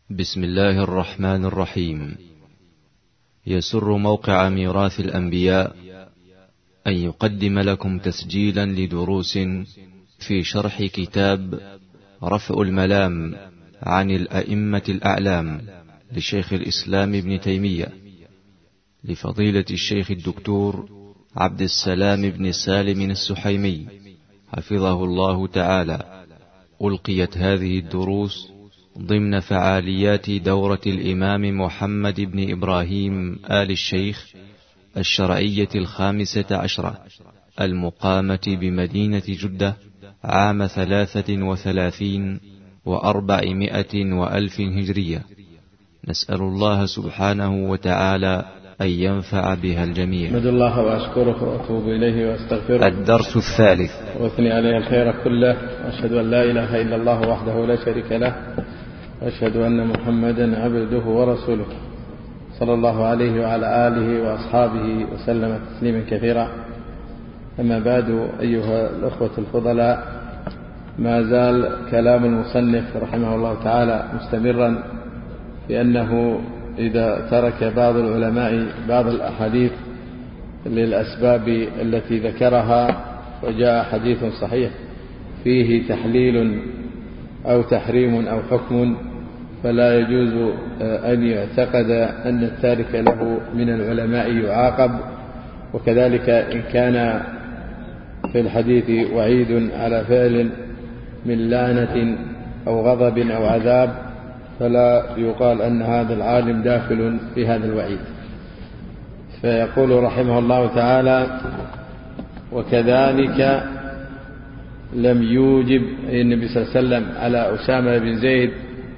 بسم الله الرحمن الرحيم. يسر موقع ميراث الأنبياء أن يقدم لكم تسجيلا لدروس في شرح كتاب رفع الملام عن الأئمة الأعلام لشيخ الإسلام ابن تيمية لفضيلة الشيخ الدكتور عبد السلام بن سالم السحيمي حفظه الله تعالى. ألقيت هذه الدروس ضمن فعاليات دورة الإمام محمد بن إبراهيم آل الشيخ الشرعية 15 المقامة بمدينة جدة عام 33 و400 وألف هجرية. نسأل الله سبحانه وتعالى أن ينفع بها الجميع. أحمد الله وأشكره وأتوب إليه وأستغفره. الدرس الثالث. وأثني عليه الخير كله، وأشهد أن لا إله إلا الله وحده لا شريك له، وأشهد أن محمدا عبده ورسوله صلى الله عليه وعلى آله وأصحابه وسلم تسليما كثيرا. أما بعد، أيها الأخوة الفضلاء، ما زال كلام المصنف رحمه الله تعالى مستمرا بأنه إذا ترك بعض العلماء بعض الأحاديث للأسباب التي ذكرها وجاء حديث صحيح فيه تحليل أو تحريم أو حكم، فلا يجوز أن يعتقد أن التارك له من العلماء يعاقب. وكذلك إن كان في الحديث وعيد على فعل من لعنة أو غضب أو عذاب، فلا يقال أن هذا العالم داخل في هذا الوعيد. فيقول رحمه الله تعالى: وكذلك لم يوجب النبي صلى الله عليه وسلم على أسامة بن زيد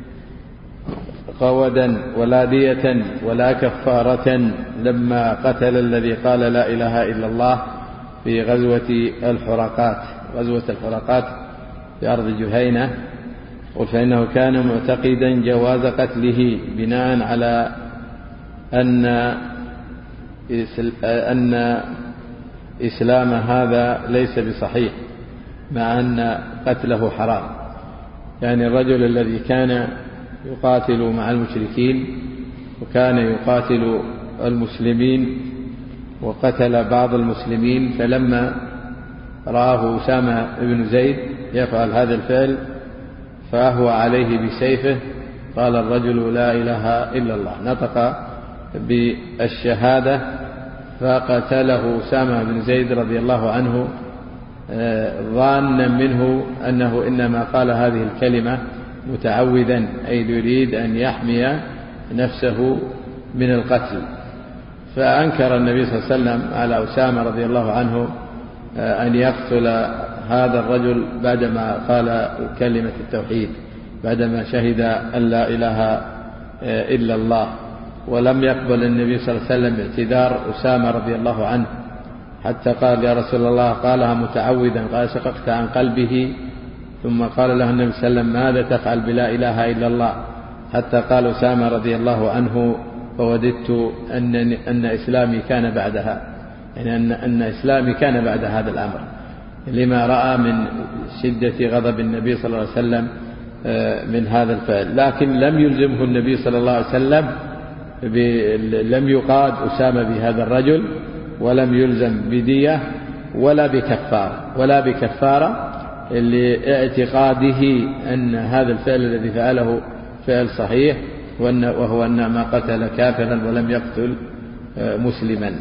قودا ولا دية ولا كفارة لما قتل الذي قال لا إله إلا الله في غزوة الحرقات في أرض جهينة. قل فإنه كان معتقدا جواز قتله بناء على أن إسلام هذا ليس بصحيح، مع أن قتله حرام. يعني الرجل الذي كان يقاتل مع المشركين وكان يقاتل المسلمين وقتل بعض المسلمين، فلما رآه أسامة بن زيد يفعل هذا الفعل فأهوى عليه بسيفه. قال الرجل لا إله إلا الله، نطق بالشهادة، فقتله أسامة بن زيد رضي الله عنه ظانا منه أنه إنما قال هذه الكلمة متعوذا، أي يريد أن يحمي نفسه من القتل. فأنكر النبي صلى الله عليه وسلم على أسامة رضي الله عنه أن يقتل هذا الرجل بعدما قال كلمة التوحيد، بعدما شهد أن لا إله إلا الله. ولم يقبل النبي صلى الله عليه وسلم اعتذار أسامة رضي الله عنه، حتى قال: يا رسول الله، قالها متعوذا، قال: شققت عن قلبه. ثم قال له النبي صلى الله عليه وسلم: ماذا تفعل بلا إله إلا الله؟ حتى قال أسامة رضي الله عنه: فوددت أن إسلامي كان بعدها، يعني أن إسلامي كان بعد هذا الأمر، لما رأى من شدة غضب النبي صلى الله عليه وسلم من هذا الفعل. لكن لم يلزمه النبي صلى الله عليه وسلم، لم يقاد أسامة بهذا الرجل، ولم يلزم بدية ولا بكفارة لاعتقاده أن هذا الفعل الذي فعله فعل صحيح، وهو أن ما قتل كافرا ولم يقتل مسلما.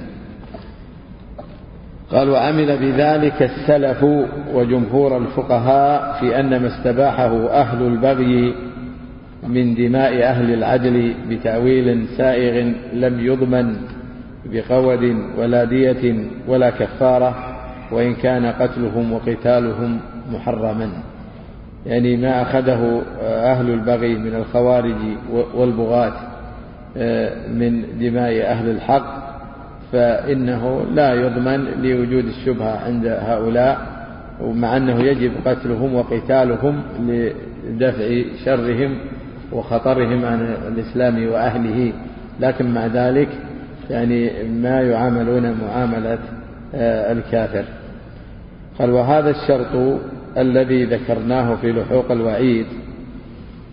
قال: وعمل بذلك السلف وجمهور الفقهاء في أن ما استباحه أهل البغي من دماء أهل العدل بتأويل سائغ لم يضمن بقود ولا دية ولا كفارة، وإن كان قتلهم وقتالهم محرما. يعني ما أخذه أهل البغي من الخوارج والبغاة من دماء أهل الحق، فإنه لا يضمن لوجود الشبهة عند هؤلاء، ومع أنه يجب قتلهم وقتالهم لدفع شرهم وخطرهم عن الإسلام وأهله، لكن مع ذلك يعني ما يعاملون معاملة الكافر. قال: وهذا الشرط الذي ذكرناه في لحوق الوعيد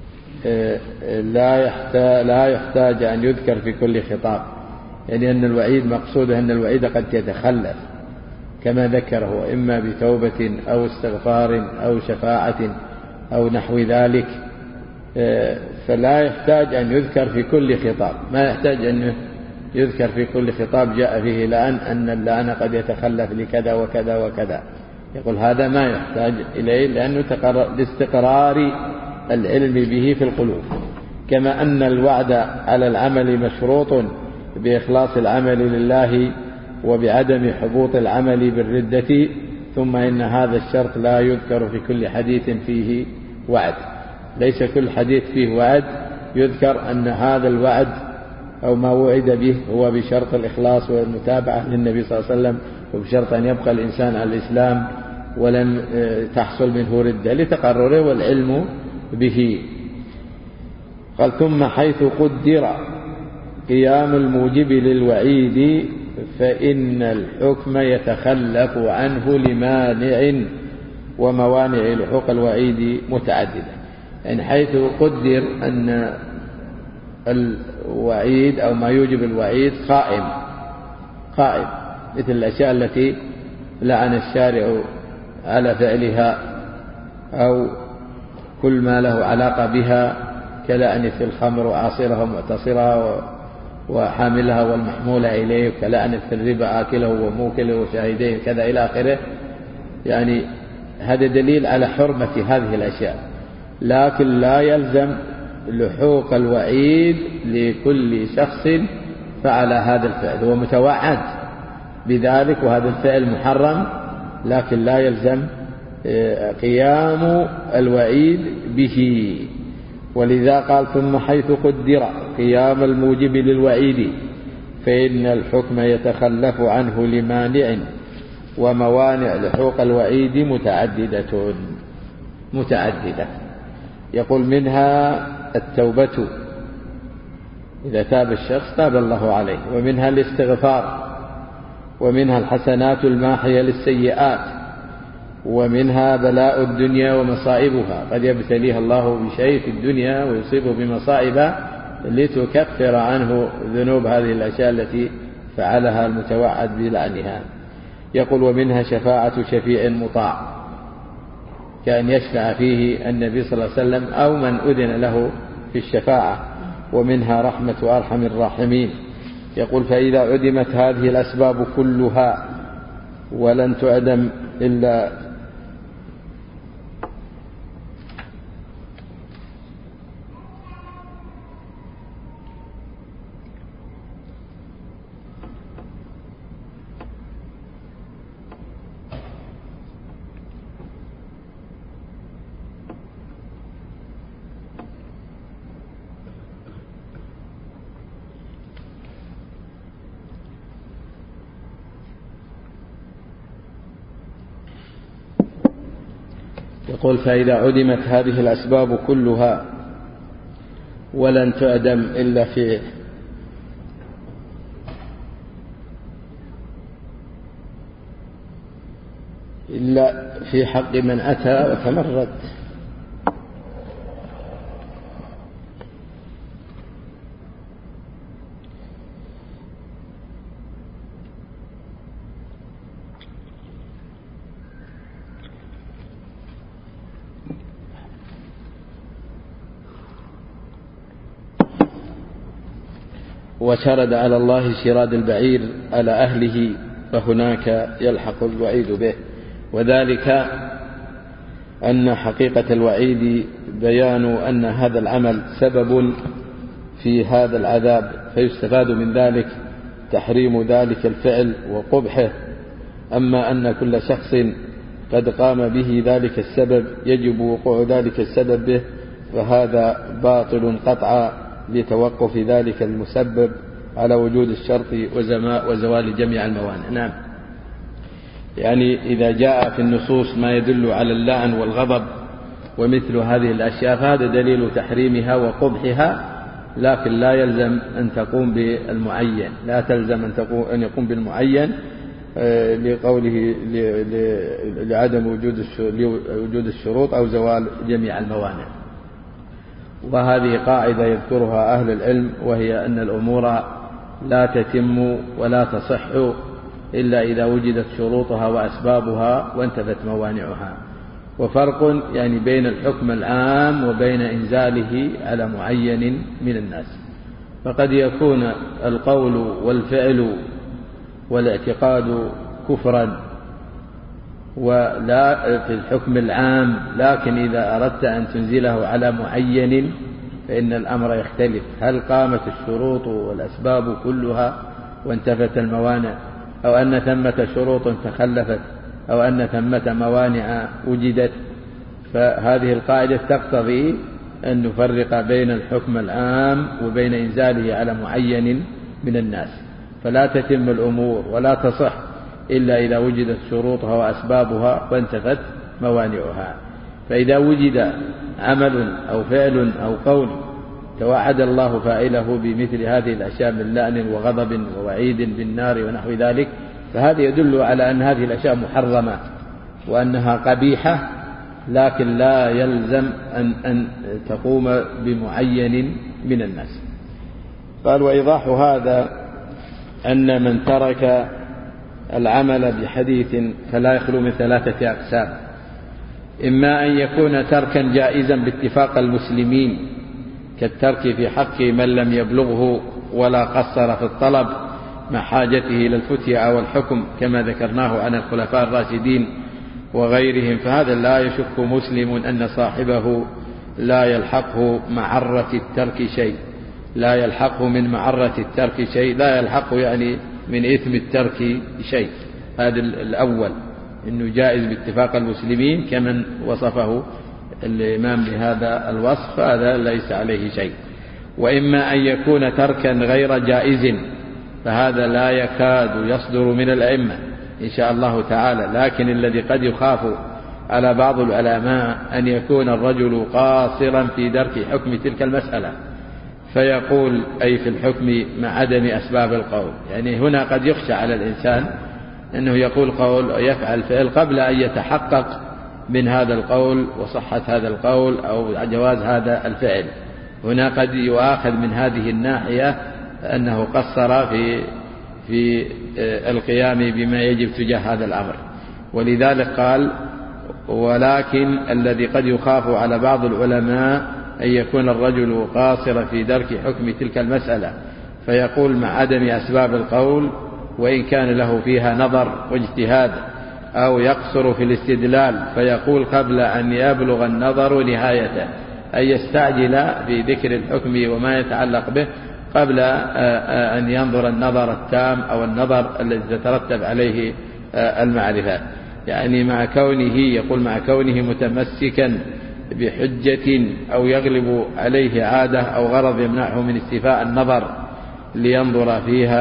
لا يحتاج أن يذكر في كل خطاب، يعني أن الوعيد مقصوده أن الوعيد قد يتخلف كما ذكره، إما بتوبة أو استغفار أو شفاعة أو نحو ذلك، فلا يحتاج أن يذكر في كل خطاب، ما يحتاج أن يذكر في كل خطاب جاء فيه لأن أن اللعن قد يتخلف لكذا وكذا وكذا. يقول هذا ما يحتاج إليه لأنه لاستقرار العلم به في القلوب، كما أن الوعد على العمل مشروط بإخلاص العمل لله وبعدم حبوط العمل بالردة، ثم إن هذا الشرط لا يذكر في كل حديث فيه وعد، ليس كل حديث فيه وعد يذكر أن هذا الوعد أو ما وعد به هو بشرط الإخلاص والمتابعة للنبي صلى الله عليه وسلم، وبشرط أن يبقى الإنسان على الإسلام ولم تحصل منه ردة لتقرره والعلم به. قال ثم حيث قدر قيام الموجب للوعيد فإن الحكم يتخلف عنه لمانع وموانع لحوق الوعيد متعددة، يعني حيث قدر أن الوعيد أو ما يوجب الوعيد قائم مثل الأشياء التي لعن الشارع على فعلها أو كل ما له علاقة بها كلعن في الخمر وعاصرها ومعتصرها وحاملها والمحمولة إليه، كلعن في الربا آكله وموكله وشاهديه كذا إلى آخره، يعني هذا دليل على حرمة هذه الأشياء، لكن لا يلزم لحوق الوعيد لكل شخص فعل هذا الفعل، هو متوعد بذلك وهذا الفعل محرم، لكن لا يلزم قيام الوعيد به. ولذا قال ثم حيث قدر قيام الموجب للوعيد فإن الحكم يتخلف عنه لمانع وموانع لحوق الوعيد متعددة. يقول منها التوبة، إذا تاب الشخص تاب الله عليه، ومنها الاستغفار، ومنها الحسنات الماحية للسيئات، ومنها بلاء الدنيا ومصائبها، قد يبتليها الله بشيء في الدنيا ويصيبه بمصائب لتكفر عنه ذنوب هذه الأشياء التي فعلها المتوعد بلعنها. يقول ومنها شفاعة شفيع مطاع، كأن يشفع فيه النبي صلى الله عليه وسلم أو من أذن له في الشفاعة. ومنها رحمة أرحم الراحمين. يقول فإذا عدمت هذه الأسباب كلها ولن تعدم إلا يقول فإذا عدمت هذه الأسباب كلها ولن تعدم إلا في حق من أتى وتمرد. وشرد على الله شراد البعير على أهله فهناك يلحق الوعيد به، وذلك أن حقيقة الوعيد بيان أن هذا العمل سبب في هذا العذاب، فيستفاد من ذلك تحريم ذلك الفعل وقبحه. أما أن كل شخص قد قام به ذلك السبب يجب وقوع ذلك السبب به، فهذا باطل قطعا لتوقف ذلك المسبب على وجود الشرط وزوال جميع الموانع. نعم، يعني إذا جاء في النصوص ما يدل على اللعن والغضب ومثل هذه الأشياء فهذا دليل تحريمها وقبحها، لكن لا يلزم أن تقوم بالمعين، لا تلزم أن يقوم بالمعين لقوله لعدم وجود الشروط أو زوال جميع الموانع. وهذه قاعدة يذكرها أهل العلم، وهي أن الأمور لا تتم ولا تصح إلا إذا وجدت شروطها وأسبابها وانتفت موانعها. وفرق يعني بين الحكم العام وبين إنزاله على معين من الناس. فقد يكون القول والفعل والاعتقاد كفرا ولا في الحكم العام، لكن إذا أردت أن تنزله على معين فإن الأمر يختلف. هل قامت الشروط والأسباب كلها وانتفت الموانع، أو أن ثمة شروط تخلفت، أو أن ثمة موانع وجدت؟ فهذه القاعدة تقتضي أن نفرق بين الحكم العام وبين إنزاله على معين من الناس. فلا تتم الأمور ولا تصح إلا إذا وجدت شروطها وأسبابها وانتفت موانعها. فإذا وجد عمل أو فعل أو قول توعد الله فاعله بمثل هذه الأشياء من لعن وغضب ووعيد بالنار ونحو ذلك، فهذا يدل على أن هذه الأشياء محرمة وأنها قبيحة، لكن لا يلزم أن تقوم بمعين من الناس. قال: وإيضاح هذا أن من ترك العمل بحديث فلا يخلو من 3 أقسام: إما أن يكون تركا جائزا باتفاق المسلمين، كالترك في حق من لم يبلغه ولا قصر في الطلب مع حاجته إلى الفتية أو الحكم، كما ذكرناه عن الخلفاء الراشدين وغيرهم. فهذا لا يشك مسلم أن صاحبه لا يلحقه معرة الترك شيء، لا يلحقه من معرة الترك شيء، لا يلحقه يعني من إثم الترك شيء. هذا الأول، إنه جائز باتفاق المسلمين كمن وصفه الإمام بهذا الوصف، هذا ليس عليه شيء. وإما أن يكون تركا غير جائز، فهذا لا يكاد يصدر من الأئمة إن شاء الله تعالى، لكن الذي قد يخاف على بعض العلماء أن يكون الرجل قاصرا في درك حكم تلك المسألة، فيقول أي في الحكم مع عدم أسباب القول. يعني هنا قد يخشى على الإنسان أنه يقول قول أو يفعل فعل قبل أن يتحقق من هذا القول وصحة هذا القول أو جواز هذا الفعل. هنا قد يؤاخذ من هذه الناحية أنه قصر في القيام بما يجب تجاه هذا الأمر. ولذلك قال: ولكن الذي قد يخاف على بعض العلماء أن يكون الرجل قاصرا في درك حكم تلك المسألة، فيقول مع عدم أسباب القول وإن كان له فيها نظر واجتهاد، أو يقصر في الاستدلال فيقول قبل أن يبلغ النظر نهايته، أي يستعجل في ذكر الحكم وما يتعلق به قبل أن ينظر النظر التام أو النظر الذي تترتب عليه المعرفة. يعني مع كونه يقول مع كونه متمسكا بحجة أو يغلب عليه عادة أو غرض يمنعه من استيفاء النظر لينظر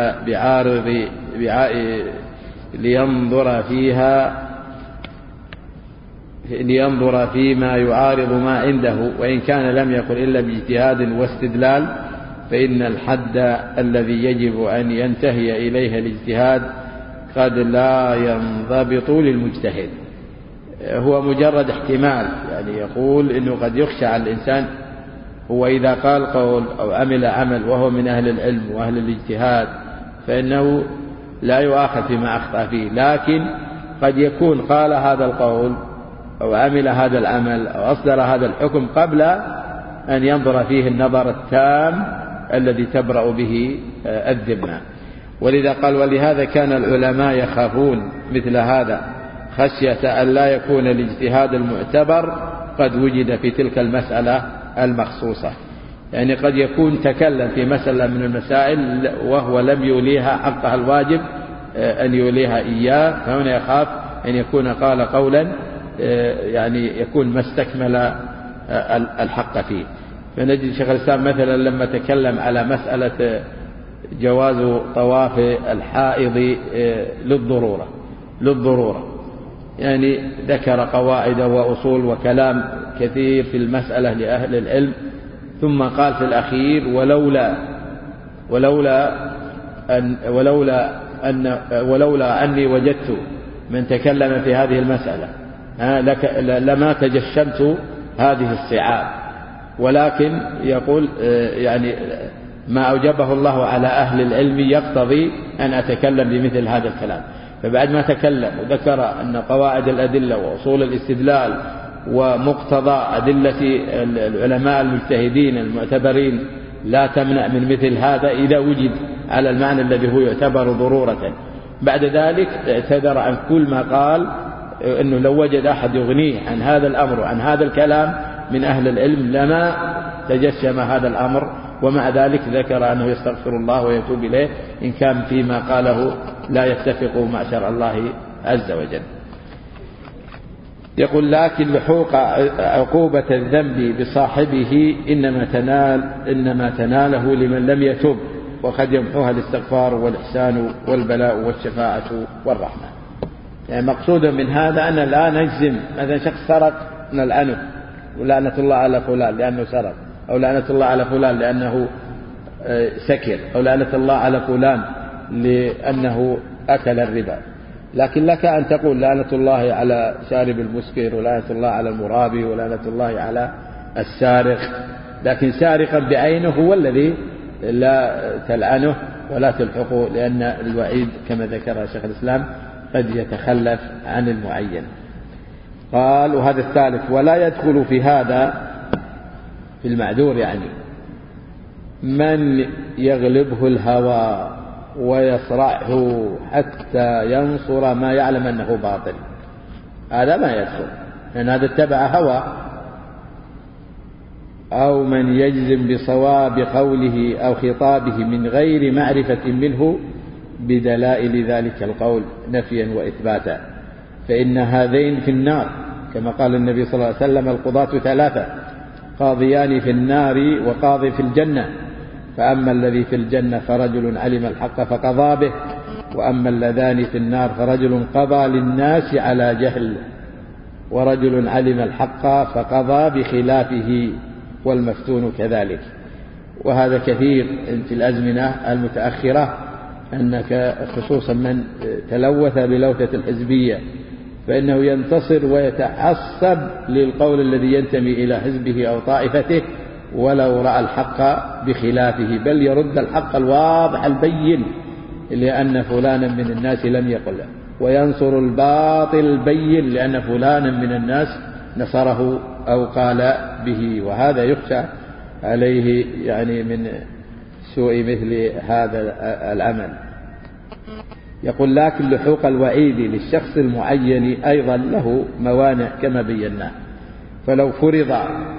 فيما يعارض ما عنده، وإن كان لم يقل إلا باجتهاد واستدلال، فإن الحد الذي يجب أن ينتهي إليه الاجتهاد قد لا ينضبط للمجتهد. هو مجرد احتمال، يعني يقول إنه قد يخشى على الإنسان هو إذا قال قول أو عمل عمل وهو من أهل العلم وأهل الاجتهاد فإنه لا يؤاخذ فيما أخطأ فيه، لكن قد يكون قال هذا القول أو عمل هذا العمل أو أصدر هذا الحكم قبل أن ينظر فيه النظر التام الذي تبرأ به الذمة. ولذا قال: ولهذا كان العلماء يخافون مثل هذا خشية أن لا يكون الاجتهاد المعتبر قد وجد في تلك المسألة المخصوصة. يعني قد يكون تكلم في مسألة من المسائل وهو لم يوليها حقها الواجب أن يوليها إياه، فهنا يخاف أن يكون قال قولا يعني يكون ما استكمل الحق فيه. فنجد شيخ الإسلام مثلا لما تكلم على مسألة جواز طواف الحائض للضرورة، يعني ذكر قواعد وأصول وكلام كثير في المسألة لأهل العلم، ثم قال في الأخير: ولولا أني وجدت من تكلم في هذه المسألة لما تجشمت هذه الصعاب. ولكن يقول يعني ما أوجبه الله على أهل العلم يقتضي أن أتكلم بمثل هذا الكلام. فبعد ما تكلم وذكر أن قواعد الأدلة وأصول الاستدلال ومقتضى أدلة العلماء المجتهدين المعتبرين لا تمنع من مثل هذا إذا وجد على المعنى الذي هو يعتبر ضرورة، بعد ذلك اعتذر عن كل ما قال أنه لو وجد أحد يغنيه عن هذا الأمر وعن هذا الكلام من أهل العلم لما تجشم هذا الأمر، ومع ذلك ذكر أنه يستغفر الله ويتوب إليه إن كان فيما قاله لا يتفق مع شرع الله عز وجل. يقول لكن لحوق عقوبة الذنب بصاحبه إنما تناله لمن لم يتوب، وقد يمحوها الاستغفار والإحسان والبلاء والشفاعة والرحمة. يعني مقصود من هذا أن لا نجزم مثلا شخص سرق نلعنه ولعنة الله على فلان لأنه سرق، أو لعنة الله على فلان لأنه سكر، أو لعنة الله على فلان لأنه أكل الربا. لكن لك أن تقول لعنة الله على شارب المسكر، ولعنة الله على المرابي، ولعنة الله على السارق، لكن سارقا بعينه هو الذي لا تلعنه ولا تلحقه، لأن الوعيد كما ذكر شيخ الإسلام قد يتخلف عن المعين. قال وهذا الثالث ولا يدخل في هذا في المعذور يعني من يغلبه الهوى ويصرعه حتى ينصر ما يعلم أنه باطل، هذا ما يدخل لأن هذا اتبع هوى. أو من يجزم بصواب قوله أو خطابه من غير معرفة منه بدلائل ذلك القول نفيا وإثباتا، فإن هذين في النار كما قال النبي صلى الله عليه وسلم القضاة ثلاثة قاضيان في النار وقاضي في الجنة، فأما الذي في الجنة فرجل علم الحق فقضى به، وأما اللذان في النار فرجل قضى للناس على جهل، ورجل علم الحق فقضى بخلافه، والمفتون كذلك. وهذا كثير في الأزمنة المتأخرة، أنك خصوصا من تلوث بلوثة الحزبية فإنه ينتصر ويتعصب للقول الذي ينتمي إلى حزبه أو طائفته ولو رأى الحق بخلافه، بل يرد الحق الواضح البين لأن فلانا من الناس لم يقل، وينصر الباطل البين لأن فلانا من الناس نصره أو قال به. وهذا يخشى عليه يعني من سوء مثل هذا العمل. يقول لكن لحوق الوعيد للشخص المعين أيضا له موانع كما بيناه، فلو فرض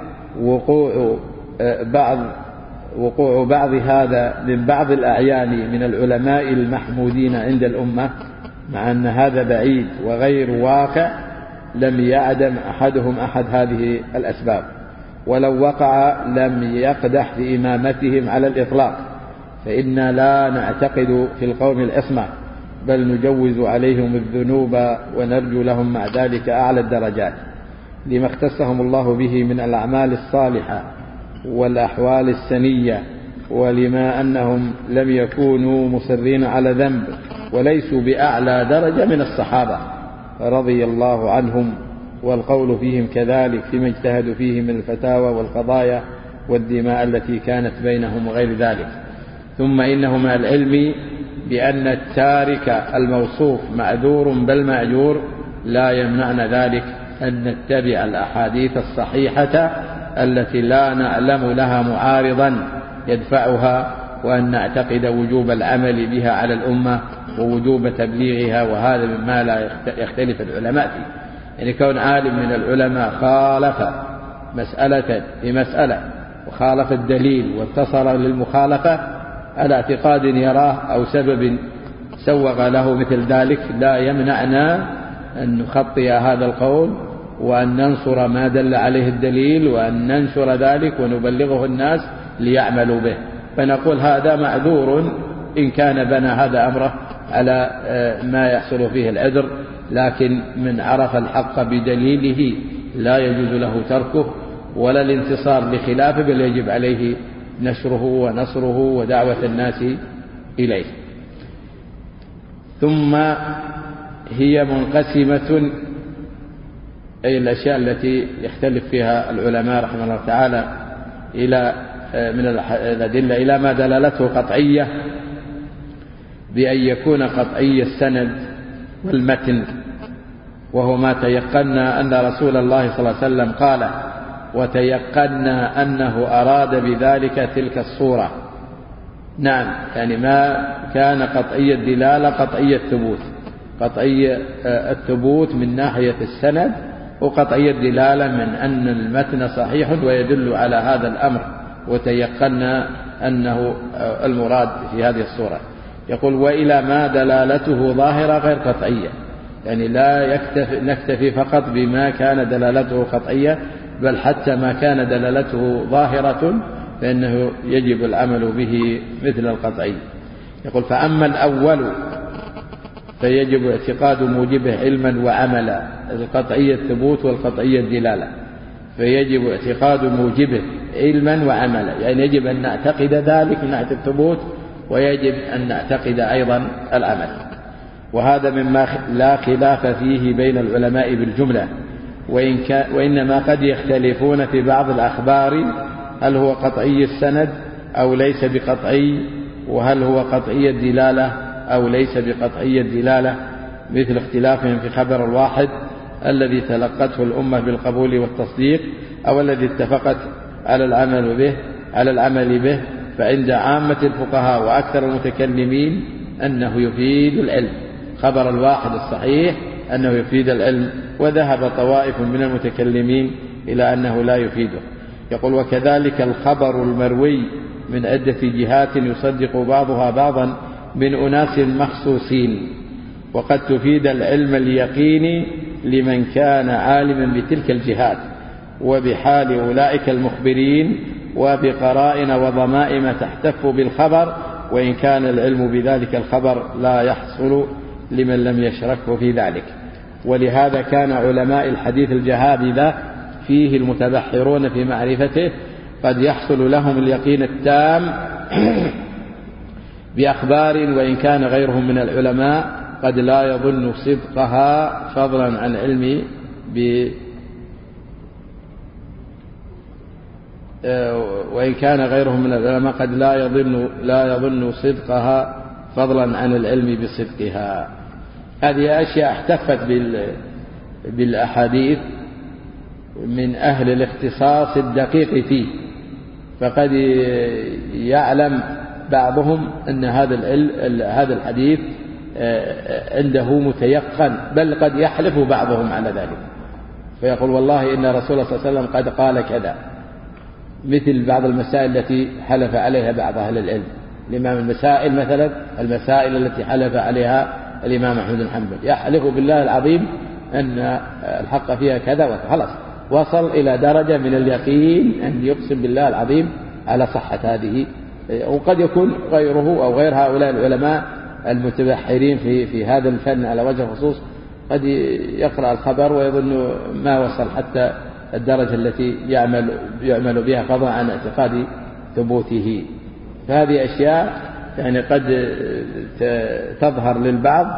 وقوع بعض هذا من بعض الأعيان من العلماء المحمودين عند الأمة، مع أن هذا بعيد وغير واقع، لم يعدم أحدهم أحد هذه الأسباب، ولو وقع لم يقدح في إمامتهم على الإطلاق، فإنا لا نعتقد في القوم العصمة، بل نجوز عليهم الذنوب ونرجو لهم مع ذلك أعلى الدرجات، لما اختصهم الله به من الأعمال الصالحة والأحوال السنية، ولما أنهم لم يكونوا مصرين على ذنب وليسوا بأعلى درجة من الصحابة رضي الله عنهم، والقول فيهم كذلك فيما اجتهدوا فيه من الفتاوى والقضايا والدماء التي كانت بينهم وغير ذلك. ثم إنه مع العلم بأن التارك الموصوف معذور بل مأجور لا يمنعنا ذلك أن نتبع الأحاديث الصحيحة التي لا نعلم لها معارضا يدفعها، وأن نعتقد وجوب العمل بها على الأمة ووجوب تبليغها، وهذا مما لا يختلف العلماء فيه. يعني كون عالم من العلماء خالف مسألة في مسألة وخالف الدليل واتصل للمخالفة على اعتقاد يراه أو سبب سوغ له مثل ذلك، لا يمنعنا أن نخطئ هذا القول وأن ننصر ما دل عليه الدليل، وأن ننشر ذلك ونبلغه الناس ليعملوا به. فنقول هذا معذور إن كان بنى هذا أمره على ما يحصل فيه العذر، لكن من عرف الحق بدليله لا يجوز له تركه ولا الانتصار لخلافه، بل يجب عليه نشره ونصره ودعوة الناس إليه. ثم هي منقسمة، أي الأشياء التي يختلف فيها العلماء رحمه الله تعالى من الأدلة إلى ما دلالته قطعية بأن يكون قطعي السند والمتن، وهو ما تيقنا أن رسول الله صلى الله عليه وسلم قال، وتيقنا أنه أراد بذلك تلك الصورة. نعم، يعني ما كان قطعي الدلالة قطعي الثبوت، قطعي الثبوت من ناحية السند، وقطعي الدلالة من أن المتن صحيح ويدل على هذا الأمر، وتيقنا أنه المراد في هذه الصورة. يقول وإلى ما دلالته ظاهرة غير قطعية، يعني لا نكتفي فقط بما كان دلالته قطعية، بل حتى ما كان دلالته ظاهرة فإنه يجب العمل به مثل القطعي. يقول فأما الأول فيجب اعتقاد موجبه علما وعملا، القطعية الثبوت والقطعية الدلالة، فيجب اعتقاد موجبه علما وعملا، يعني يجب أن نعتقد ذلك من ناحية الثبوت، ويجب أن نعتقد أيضا العمل. وهذا مما لا خلاف فيه بين العلماء بالجملة، وإنما قد يختلفون في بعض الأخبار هل هو قطعي السند أو ليس بقطعي، وهل هو قطعي الدلالة أو ليس بقطعي الدلالة، مثل اختلافهم في خبر الواحد الذي تلقته الأمة بالقبول والتصديق، أو الذي اتفقت على العمل به. فعند عامة الفقهاء وأكثر المتكلمين أنه يفيد العلم، خبر الواحد الصحيح أنه يفيد العلم، وذهب طوائف من المتكلمين إلى أنه لا يفيده. يقول وكذلك الخبر المروي من عدة جهات يصدق بعضها بعضا من أناس مخصوصين، وقد تفيد العلم اليقيني لمن كان عالما بتلك الجهات وبحال أولئك المخبرين، وبقرائن وضمائم تحتف بالخبر، وإن كان العلم بذلك الخبر لا يحصل لمن لم يشركه في ذلك. ولهذا كان علماء الحديث الجهابذة فيه المتبحرون في معرفته قد يحصل لهم اليقين التام بأخبار، وإن كان غيرهم من العلماء قد لا يظن صدقها فضلا عن علم وإن كان غيرهم من العلماء قد لا يظن صدقها فضلا عن العلم بصدقها. هذه أشياء احتفت بالأحاديث من أهل الاختصاص الدقيق فيه، فقد يعلم بعضهم أن هذا الحديث عنده متيقن، بل قد يحلف بعضهم على ذلك، فيقول والله إن رسول الله صلى الله عليه وسلم قد قال كذا، مثل بعض المسائل التي حلف عليها بعض أهل العلم. الإمام المسائل مثلا، المسائل التي حلف عليها الإمام أحمد بن حنبل يحلف بالله العظيم أن الحق فيها كذا وخلاص، وصل إلى درجة من اليقين أن يقسم بالله العظيم على صحة هذه. وقد يكون غيره أو غير هؤلاء العلماء المتبحرين في هذا الفن على وجه الخصوص قد يقرأ الخبر ويظن ما وصل حتى الدرجة التي يعمل بها فضلا عن اعتقاد ثبوته. فهذه أشياء يعني قد تظهر للبعض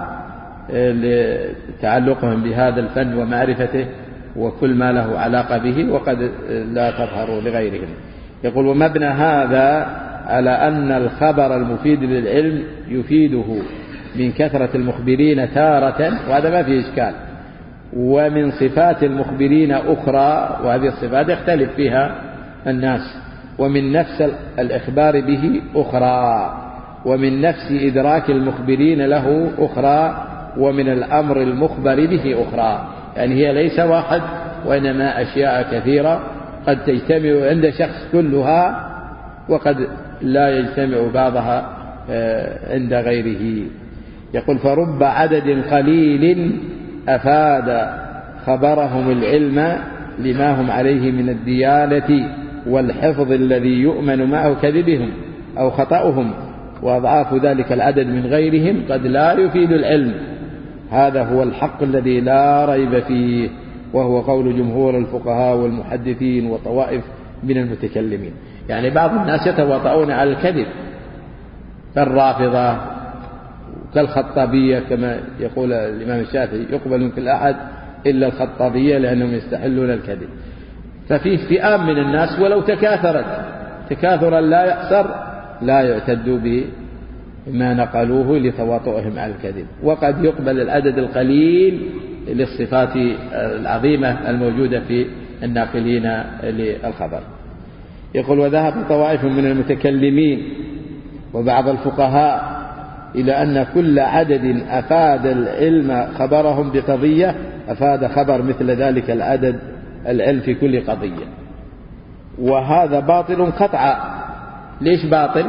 لتعلقهم بهذا الفن ومعرفته وكل ما له علاقة به، وقد لا تظهر لغيرهم. يقول ومبنى هذا على أن الخبر المفيد للعلم يفيده من كثرة المخبرين تارة، وهذا ما فيه إشكال، ومن صفات المخبرين أخرى، وهذه الصفات يختلف فيها الناس، ومن نفس الإخبار به أخرى، ومن نفس إدراك المخبرين له أخرى، ومن الأمر المخبر به أخرى. يعني هي ليس واحد، وإنما أشياء كثيرة قد تجتمع عند شخص كلها، وقد لا يجتمع بعضها عند غيره. يقول فرب عدد قليل أفاد خبرهم العلم لما هم عليه من الديانة والحفظ الذي يؤمن معه كذبهم أو خطأهم، وأضعاف ذلك العدد من غيرهم قد لا يفيد العلم. هذا هو الحق الذي لا ريب فيه، وهو قول جمهور الفقهاء والمحدثين وطوائف من المتكلمين. يعني بعض الناس يتواطؤون على الكذب كالرافضة كالخطابية، كما يقول الإمام الشافعي يقبل من كل أحد إلا الخطابية لأنهم يستحلون الكذب. ففيه فئام من الناس ولو تكاثرا لا يحصر لا يعتد بما نقلوه لتواطؤهم على الكذب. وقد يقبل العدد القليل للصفات العظيمة الموجودة في الناقلين للخبر. يقول: وذهب طوائف من المتكلمين وبعض الفقهاء إلى أن كل عدد أفاد العلم خبرهم بقضية أفاد خبر مثل ذلك العدد العلم في كل قضية، وهذا باطل قطعا. ليش باطل؟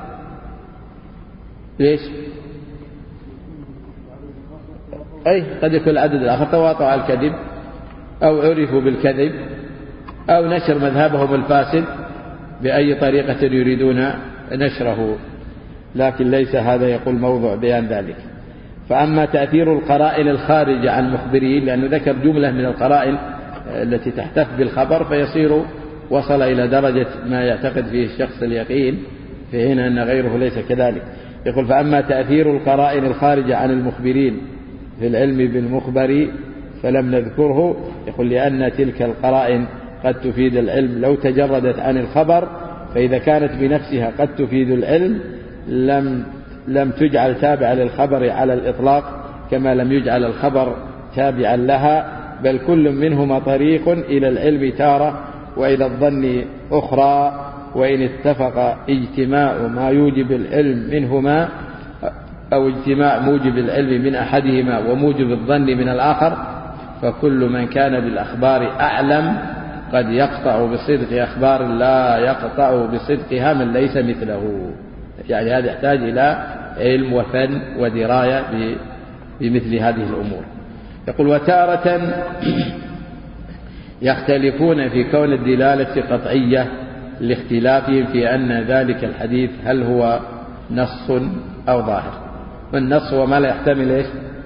ليش؟ قد يكون العدد الآخر تواطؤ على الكذب أو عرفوا بالكذب أو نشر مذهبهم الفاسد بأي طريقة يريدون نشره، لكن ليس هذا يقول موضوع بيان ذلك. فأما تأثير القرائن الخارجة عن المخبرين، لأنه ذكر جملة من القرائن التي تحتف بالخبر فيصير وصل إلى درجة ما يعتقد فيه الشخص اليقين، في حين أن غيره ليس كذلك. يقول: فأما تأثير القرائن الخارجة عن المخبرين في العلم بالمخبر فلم نذكره. يقول: لأن تلك القرائن قد تفيد العلم لو تجردت عن الخبر، فإذا كانت بنفسها قد تفيد العلم لم تجعل تابعة للخبر على الإطلاق، كما لم يجعل الخبر تابعا لها، بل كل منهما طريق إلى العلم تارة وإلى الظن أخرى. وإن اتفق اجتماع ما يوجب العلم منهما أو اجتماع موجب العلم من أحدهما وموجب الظن من الآخر، فكل من كان بالأخبار أعلم قد يقطع بصدق أخبار لا يقطع بصدقها من ليس مثله. يعني هذا يحتاج إلى علم وفن ودراية بمثل هذه الأمور. يقول: وتارة يختلفون في كون الدلالة قطعية لاختلافهم في أن ذلك الحديث هل هو نص أو ظاهر. والنص هو ما لا يحتمل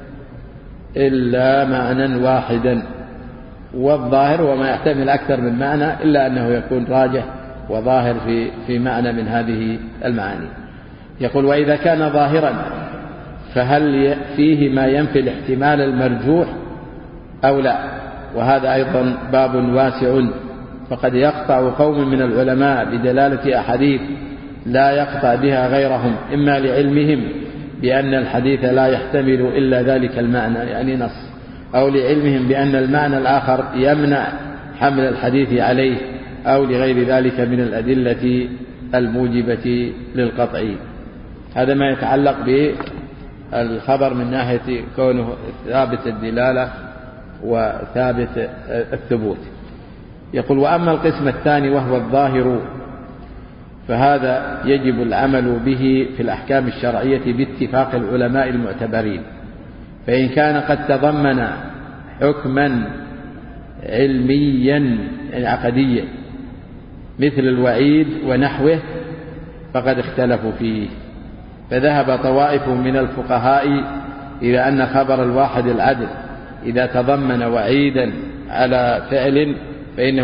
إلا معنى واحدا، والظاهر هو ما يحتمل أكثر من معنى إلا أنه يكون راجح وظاهر في معنى من هذه المعاني. يقول: وإذا كان ظاهرا فهل فيه ما ينفي الاحتمال المرجوح أو لا؟ وهذا أيضا باب واسع، فقد يقطع قوم من العلماء بدلالة أحاديث لا يقطع بها غيرهم، إما لعلمهم بأن الحديث لا يحتمل إلا ذلك المعنى يعني نص، أو لعلمهم بأن المعنى الآخر يمنع حمل الحديث عليه، أو لغير ذلك من الأدلة الموجبة للقطع. هذا ما يتعلق بالخبر من ناحية كونه ثابت الدلالة وثابت الثبوت. يقول: وأما القسم الثاني وهو الظاهر فهذا يجب العمل به في الأحكام الشرعية باتفاق العلماء المعتبرين، فإن كان قد تضمن حكما علميا يعني عقديا مثل الوعيد ونحوه فقد اختلفوا فيه. فذهب طوائف من الفقهاء إلى أن خبر الواحد العدل إذا تضمن وعيدا على فعل فإنه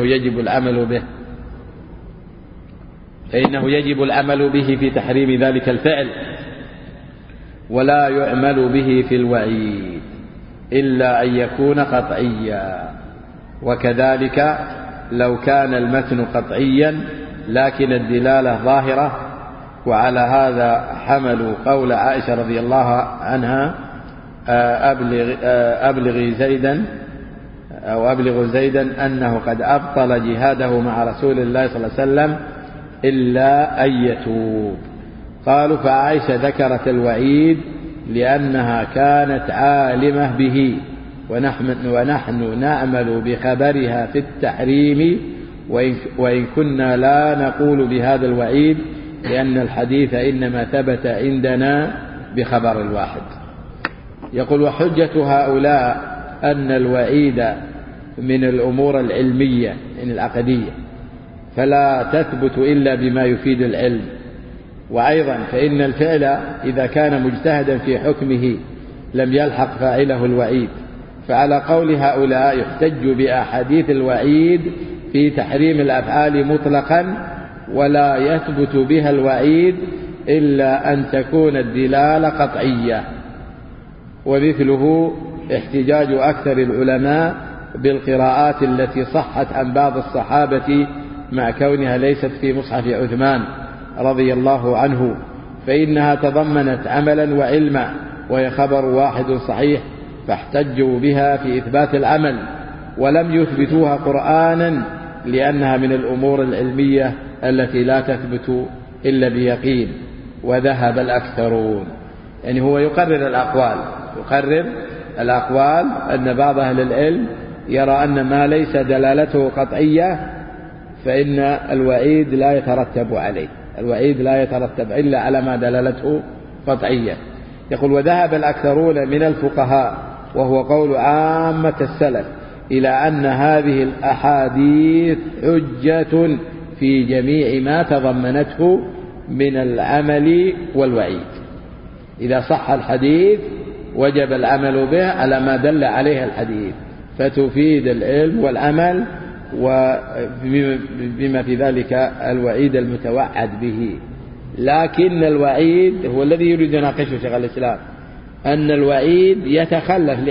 يجب العمل به في تحريم ذلك الفعل، ولا يعمل به في الوعيد إلا أن يكون قطعيا. وكذلك لو كان المتن قطعيا لكن الدلالة ظاهرة. وعلى هذا حملوا قول عائشة رضي الله عنها: أبلغ زيدا أنه قد أبطل جهاده مع رسول الله صلى الله عليه وسلم إلا أن يتوب. قالوا: فعائشة ذكرت الوعيد لأنها كانت عالمة به، ونحن نعمل بخبرها في التحريم، وإن كنا لا نقول بهذا الوعيد لأن الحديث إنما ثبت عندنا بخبر الواحد. يقول: وحجة هؤلاء أن الوعيد من الأمور العلمية يعني العقدية، فلا تثبت إلا بما يفيد العلم. وأيضا فإن الفعل إذا كان مجتهدا في حكمه لم يلحق فاعله الوعيد. فعلى قول هؤلاء يحتج بأحاديث الوعيد في تحريم الأفعال مطلقا، ولا يثبت بها الوعيد إلا أن تكون الدلالة قطعية. ومثله احتجاج أكثر العلماء بالقراءات التي صحت عن بعض الصحابة مع كونها ليست في مصحف عثمان رضي الله عنه، فإنها تضمنت عملا وعلما، وهي خبر واحد صحيح، فاحتجوا بها في إثبات العمل، ولم يثبتوها قرآنا لأنها من الأمور العلمية التي لا تثبت إلا بيقين. وذهب الأكثرون، يعني هو يقرر الأقوال أن بعض أهل العلم يرى أن ما ليس دلالته قطعية فإن الوعيد لا يترتب عليه، الوعيد لا يترتب إلا على ما دلالته قطعية. يقول: وذهب الأكثرون من الفقهاء، وهو قول عامة السلف، إلى أن هذه الأحاديث حجة في جميع ما تضمنته من العمل والوعيد. إذا صح الحديث وجب العمل به على ما دل عليه الحديث، فتفيد العلم والعمل وبما في ذلك الوعيد المتوعد به. لكن الوعيد هو الذي يريد يناقشه شيخ الإسلام، أن الوعيد يتخلف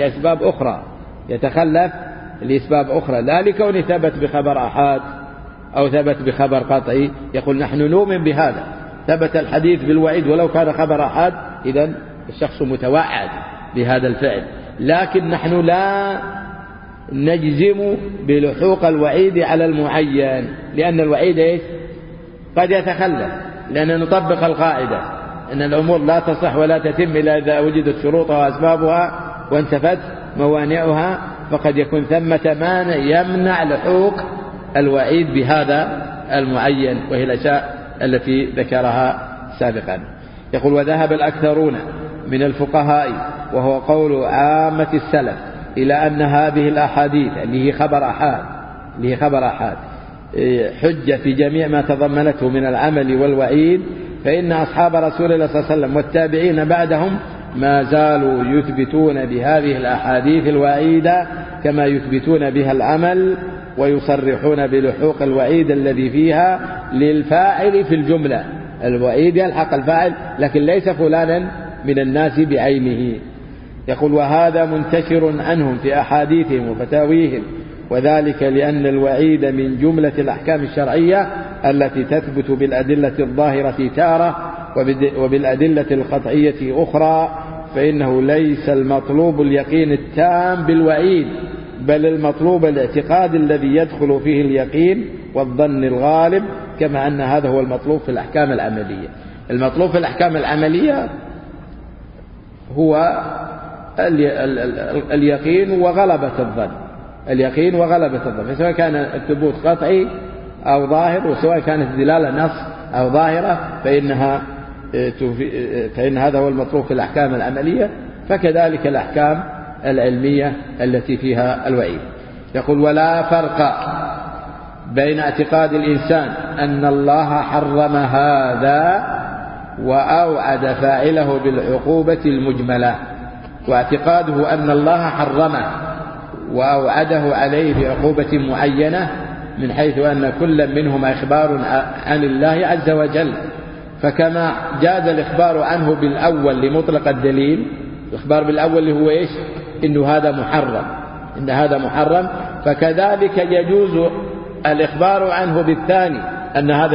لأسباب أخرى، لا لكون ثبت بخبر أحاد أو ثبت بخبر قطعي. يقول: نحن نؤمن بهذا، ثبت الحديث بالوعيد ولو كان خبر أحاد، إذن الشخص متوعد بهذا الفعل، لكن نحن لا نجزم بلحوق الوعيد على المعين، لأن الوعيد قد يتخلف، لأن نطبق القاعدة أن الأمور لا تصح ولا تتم إلا إذا وجدت شروطها وأسبابها وانتفت موانعها، فقد يكون ثمة مانع يمنع لحوق الوعيد بهذا المعين، وهي الأشياء التي ذكرها سابقا. يقول: وذهب الأكثرون من الفقهاء، وهو قول عامة السلف، إلى أن هذه الأحاديث اللي هي خبر أحاد حجة في جميع ما تضمنته من العمل والوعيد، فإن أصحاب رسول الله صلى الله عليه وسلم والتابعين بعدهم ما زالوا يثبتون بهذه الأحاديث الوعيدة كما يثبتون بها العمل، ويصرحون بلحوق الوعيد الذي فيها للفاعل في الجملة. الوعيد يلحق الفاعل، لكن ليس فلانا من الناس بعينه. يقول: وهذا منتشر عنهم في أحاديثهم وفتاويهم، وذلك لأن الوعيد من جملة الأحكام الشرعية التي تثبت بالأدلة الظاهرة تارة وبالأدلة القطعية أخرى، فإنه ليس المطلوب اليقين التام بالوعيد، بل المطلوب الاعتقاد الذي يدخل فيه اليقين والظن الغالب، كما أن هذا هو المطلوب في الأحكام العملية. المطلوب في الأحكام العملية هو اليقين وغلبة الظن، فسواء كان الثبوت قطعي أو ظاهر، وسواء كانت دلالة نص أو ظاهرة، فإن هذا هو المطلوب في الأحكام العملية، فكذلك الأحكام العلمية التي فيها الوعيد. يقول: ولا فرق بين اعتقاد الإنسان أن الله حرم هذا وأوعد فاعله بالعقوبة المجملة، واعتقاده أن الله حرمه وأوعده عليه بعقوبة معينة، من حيث أن كل منهما إخبار عن الله عز وجل، فكما جاز الإخبار عنه بالأول لمطلق الدليل، الإخبار بالأول اللي هو إنه هذا محرم، فكذلك يجوز الإخبار عنه بالثاني أن هذا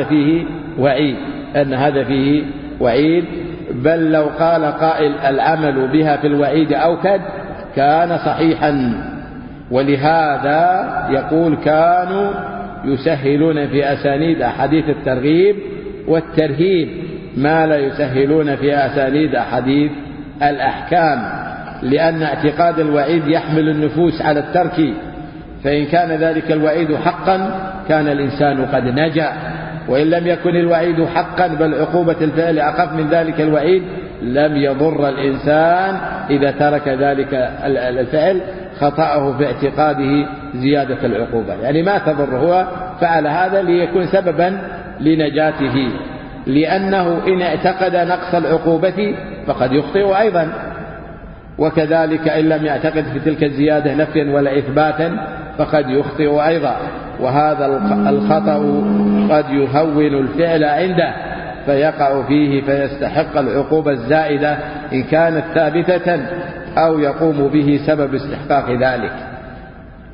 فيه وعيد، بل لو قال قائل العمل بها في الوعيد أوكد كان صحيحا. ولهذا يقول: كانوا يسهلون في أسانيد أحاديث الترغيب والترهيب ما لا يسهلون في أسانيد أحاديث الأحكام، لأن اعتقاد الوعيد يحمل النفوس على الترك، فإن كان ذلك الوعيد حقا كان الإنسان قد نجا، وإن لم يكن الوعيد حقا بل عقوبة الفعل أخف من ذلك الوعيد لم يضر الإنسان إذا ترك ذلك الفعل خطأه في اعتقاده زيادة العقوبة، يعني ما تضر، هو فعل هذا ليكون سببا لنجاته، لأنه إن اعتقد نقص العقوبة فقد يخطئ أيضا، وكذلك إن لم يعتقد في تلك الزيادة نفيا ولا إثباتا فقد يخطئ أيضا، وهذا الخطأ قد يهون الفعل عنده فيقع فيه فيستحق العقوبة الزائدة إن كانت ثابتة أو يقوم به سبب استحقاق ذلك.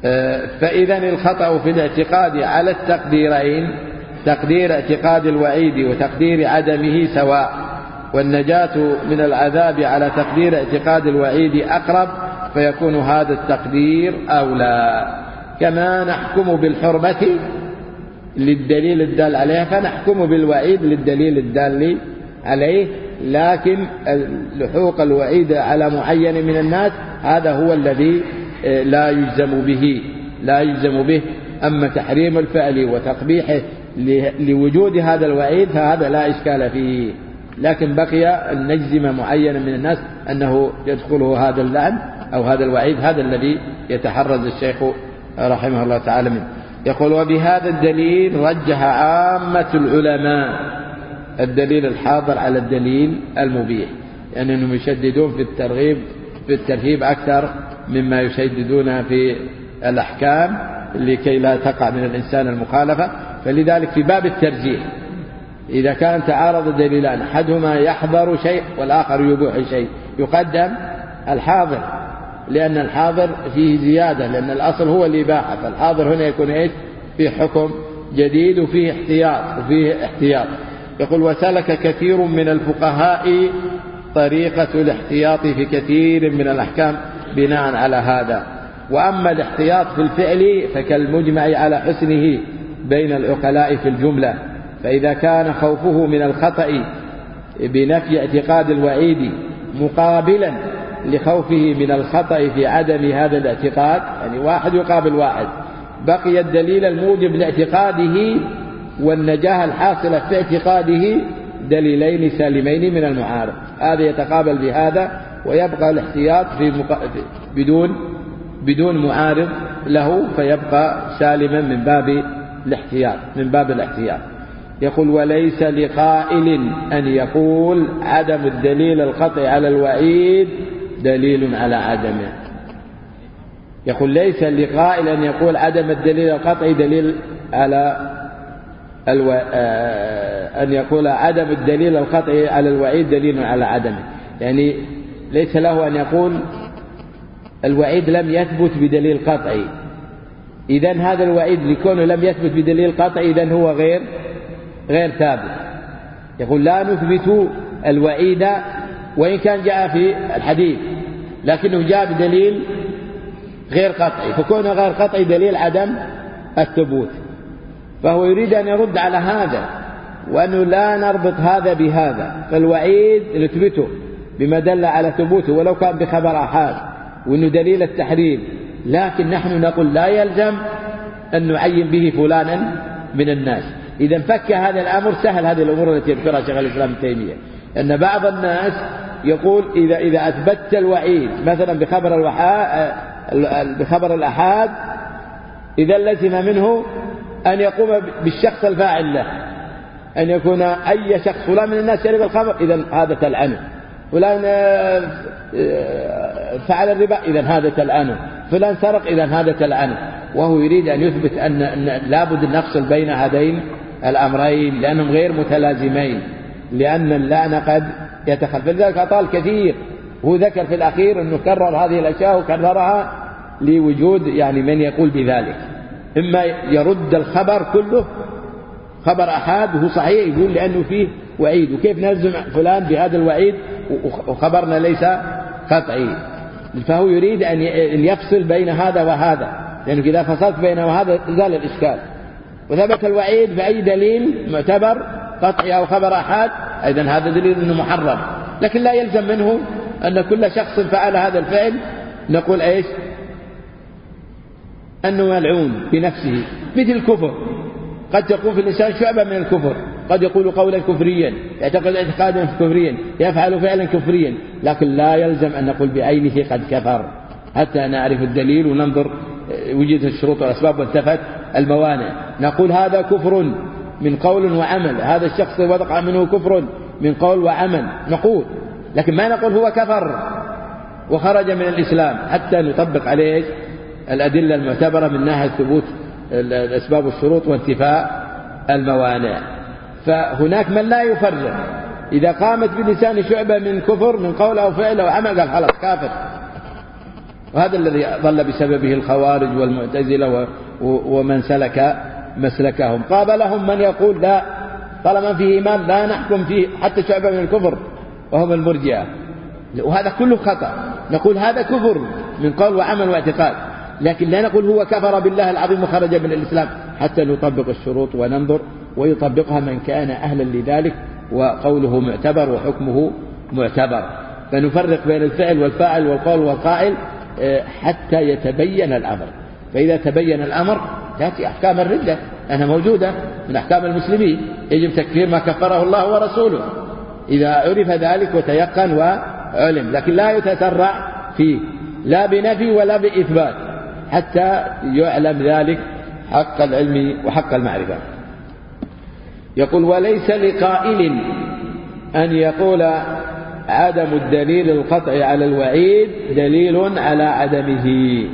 فإذا الخطأ في الاعتقاد على التقديرين، تقدير اعتقاد الوعيد وتقدير عدمه سواء، والنجاة من العذاب على تقدير اعتقاد الوعيد أقرب، فيكون هذا التقدير أولى. كما نحكم بالحرمة للدليل الدال عليها، فنحكم بالوعيد للدليل الدال عليه، لكن لحوق الوعيد على معين من الناس هذا هو الذي لا يجزم به. أما تحريم الفعل وتقبيحه لوجود هذا الوعيد فهذا لا إشكال فيه، لكن بقي أن نجزم معينا من الناس أنه يدخله هذا اللعن أو هذا الوعيد، هذا الذي يتحرز الشيخ رحمه الله تعالى منه. يقول: وبهذا الدليل رجح عامة العلماء الدليل الحاضر على الدليل المبيح، يعني أنهم يشددون في الترهيب أكثر مما يشددون في الأحكام لكي لا تقع من الإنسان المخالفة. فلذلك في باب الترجيح إذا كان تعارض دليلان أحدهما يحضر شيء والآخر يبوح شيء يقدم الحاضر، لأن الحاضر فيه زيادة، لأن الأصل هو الإباحة، فالحاضر هنا يكون إيش؟ في حكم جديد وفيه احتياط. يقول: وسلك كثير من الفقهاء طريقة الاحتياط في كثير من الأحكام بناء على هذا. وأما الاحتياط في الفعل فكالمجمع على حسنه بين العقلاء في الجملة، فإذا كان خوفه من الخطأ بنفي اعتقاد الوعيد مقابلا لخوفه من الخطأ في عدم هذا الاعتقاد، يعني واحد يقابل واحد، بقي الدليل الموجب لاعتقاده والنجاة الحاصلة في اعتقاده دليلين سالمين من المعارض، هذا يتقابل بهذا ويبقى الاحتياط بدون معارض له، فيبقى سالما من باب الاحتياط. يقول: وليس لقائل أن يقول عدم الدليل القطعي على الوعيد دليل على عدمه. يقول: ليس لقائل أن يقول عدم الدليل القطعي دليل على أن يقول عدم الدليل القطعي على الوعيد دليل على عدمه، يعني ليس له أن يقول الوعيد لم يثبت بدليل قطعي، إذن هذا الوعيد لكونه لم يثبت بدليل قطعي إذن هو غير ثابت. يقول: لا نثبت الوعيد وإن كان جاء في الحديث لكنه جاء بدليل غير قطعي، فكونه غير قطعي دليل عدم الثبوت. فهو يريد أن يرد على هذا، وأنه لا نربط هذا بهذا، فالوعيد نثبته بما دل على ثبوته ولو كان بخبر أحاد وأنه دليل التحريم، لكن نحن نقول لا يلزم أن نعين به فلانا من الناس. إذا فك هذا الأمر سهل هذه الأمور التي يذكرها شيخ الإسلام ابن تيمية، أن بعض الناس يقول إذا أثبتت الوعيد مثلا بخبر الأحاد إذا لزم منه أن يقوم بالشخص الفاعل له، أن يكون أي شخص فلان من الناس يرد الخبر إذن هذا تلعنه، فلان فعل الربا إذن هذا تلعنه، فلان سرق إذن هذا تلعنه. وهو يريد أن يثبت أن لابد أن نفصل بين هذين الأمرين لأنهم غير متلازمين، لأن اللعن قد يتخلف. لذلك أطال كثير، هو ذكر في الأخير أنه كرر هذه الأشياء وكررها لوجود يعني من يقول بذلك، إما يرد الخبر كله خبر أحاد وهو صحيح يقول لأنه فيه وعيد، وكيف نلزم فلان بهذا الوعيد وخبرنا ليس قطعي. فهو يريد أن يفصل بين هذا وهذا، لأنه إذا فصلت بين وهذا زال الإشكال. وثبت الوعيد بأي دليل معتبر قطعي أو خبر أحاد أيضا هذا دليل أنه محرم، لكن لا يلزم منه أن كل شخص فعل هذا الفعل نقول إيش؟ أنه ملعون بنفسه. مثل الكفر، قد تكون في الإنسان شعبة من الكفر، قد يقول قولا كفريا، يعتقد اعتقادا كفريا، يفعل فعلا كفريا، لكن لا يلزم أن نقول بعينه قد كفر حتى نعرف الدليل وننظر وجد الشروط والأسباب وانتفت الموانع. نقول هذا كفر من قول وعمل، هذا الشخص وقع منه كفر من قول وعمل نقول، لكن ما نقول هو كفر وخرج من الإسلام حتى نطبق عليه الأدلة المعتبرة من ناحية ثبوت الأسباب والشروط وانتفاء الموانع. فهناك من لا يفرق، إذا قامت بلسان شعبة من كفر من قول أو فعل أو عمل قال خلاص كافر، وهذا الذي ضل بسببه الخوارج والمعتزلة ومن سلك مسلكهم. قابلهم من يقول لا، طالما فيه إيمان لا نحكم فيه حتى شعبة من الكفر، وهم المرجئة. وهذا كله خطأ. نقول هذا كفر من قول وعمل واعتقاد، لكن لا نقول هو كفر بالله العظيم وخرج من الإسلام، حتى نطبق الشروط وننظر ويطبقها من كان أهلا لذلك وقوله معتبر وحكمه معتبر. فنفرق بين الفعل والفاعل والقول والقائل حتى يتبين الأمر. فإذا تبين الأمر تأتي أحكام الردة أنها موجودة من أحكام المسلمين، يجب تكفير ما كفره الله ورسوله إذا عرف ذلك وتيقن وعلم، لكن لا يتسرع فيه لا بنفي ولا بإثبات حتى يعلم ذلك حق العلم وحق المعرفة. يقول وليس لقائل أن يقول عدم الدليل القطعي على الوعيد دليل على عدمه،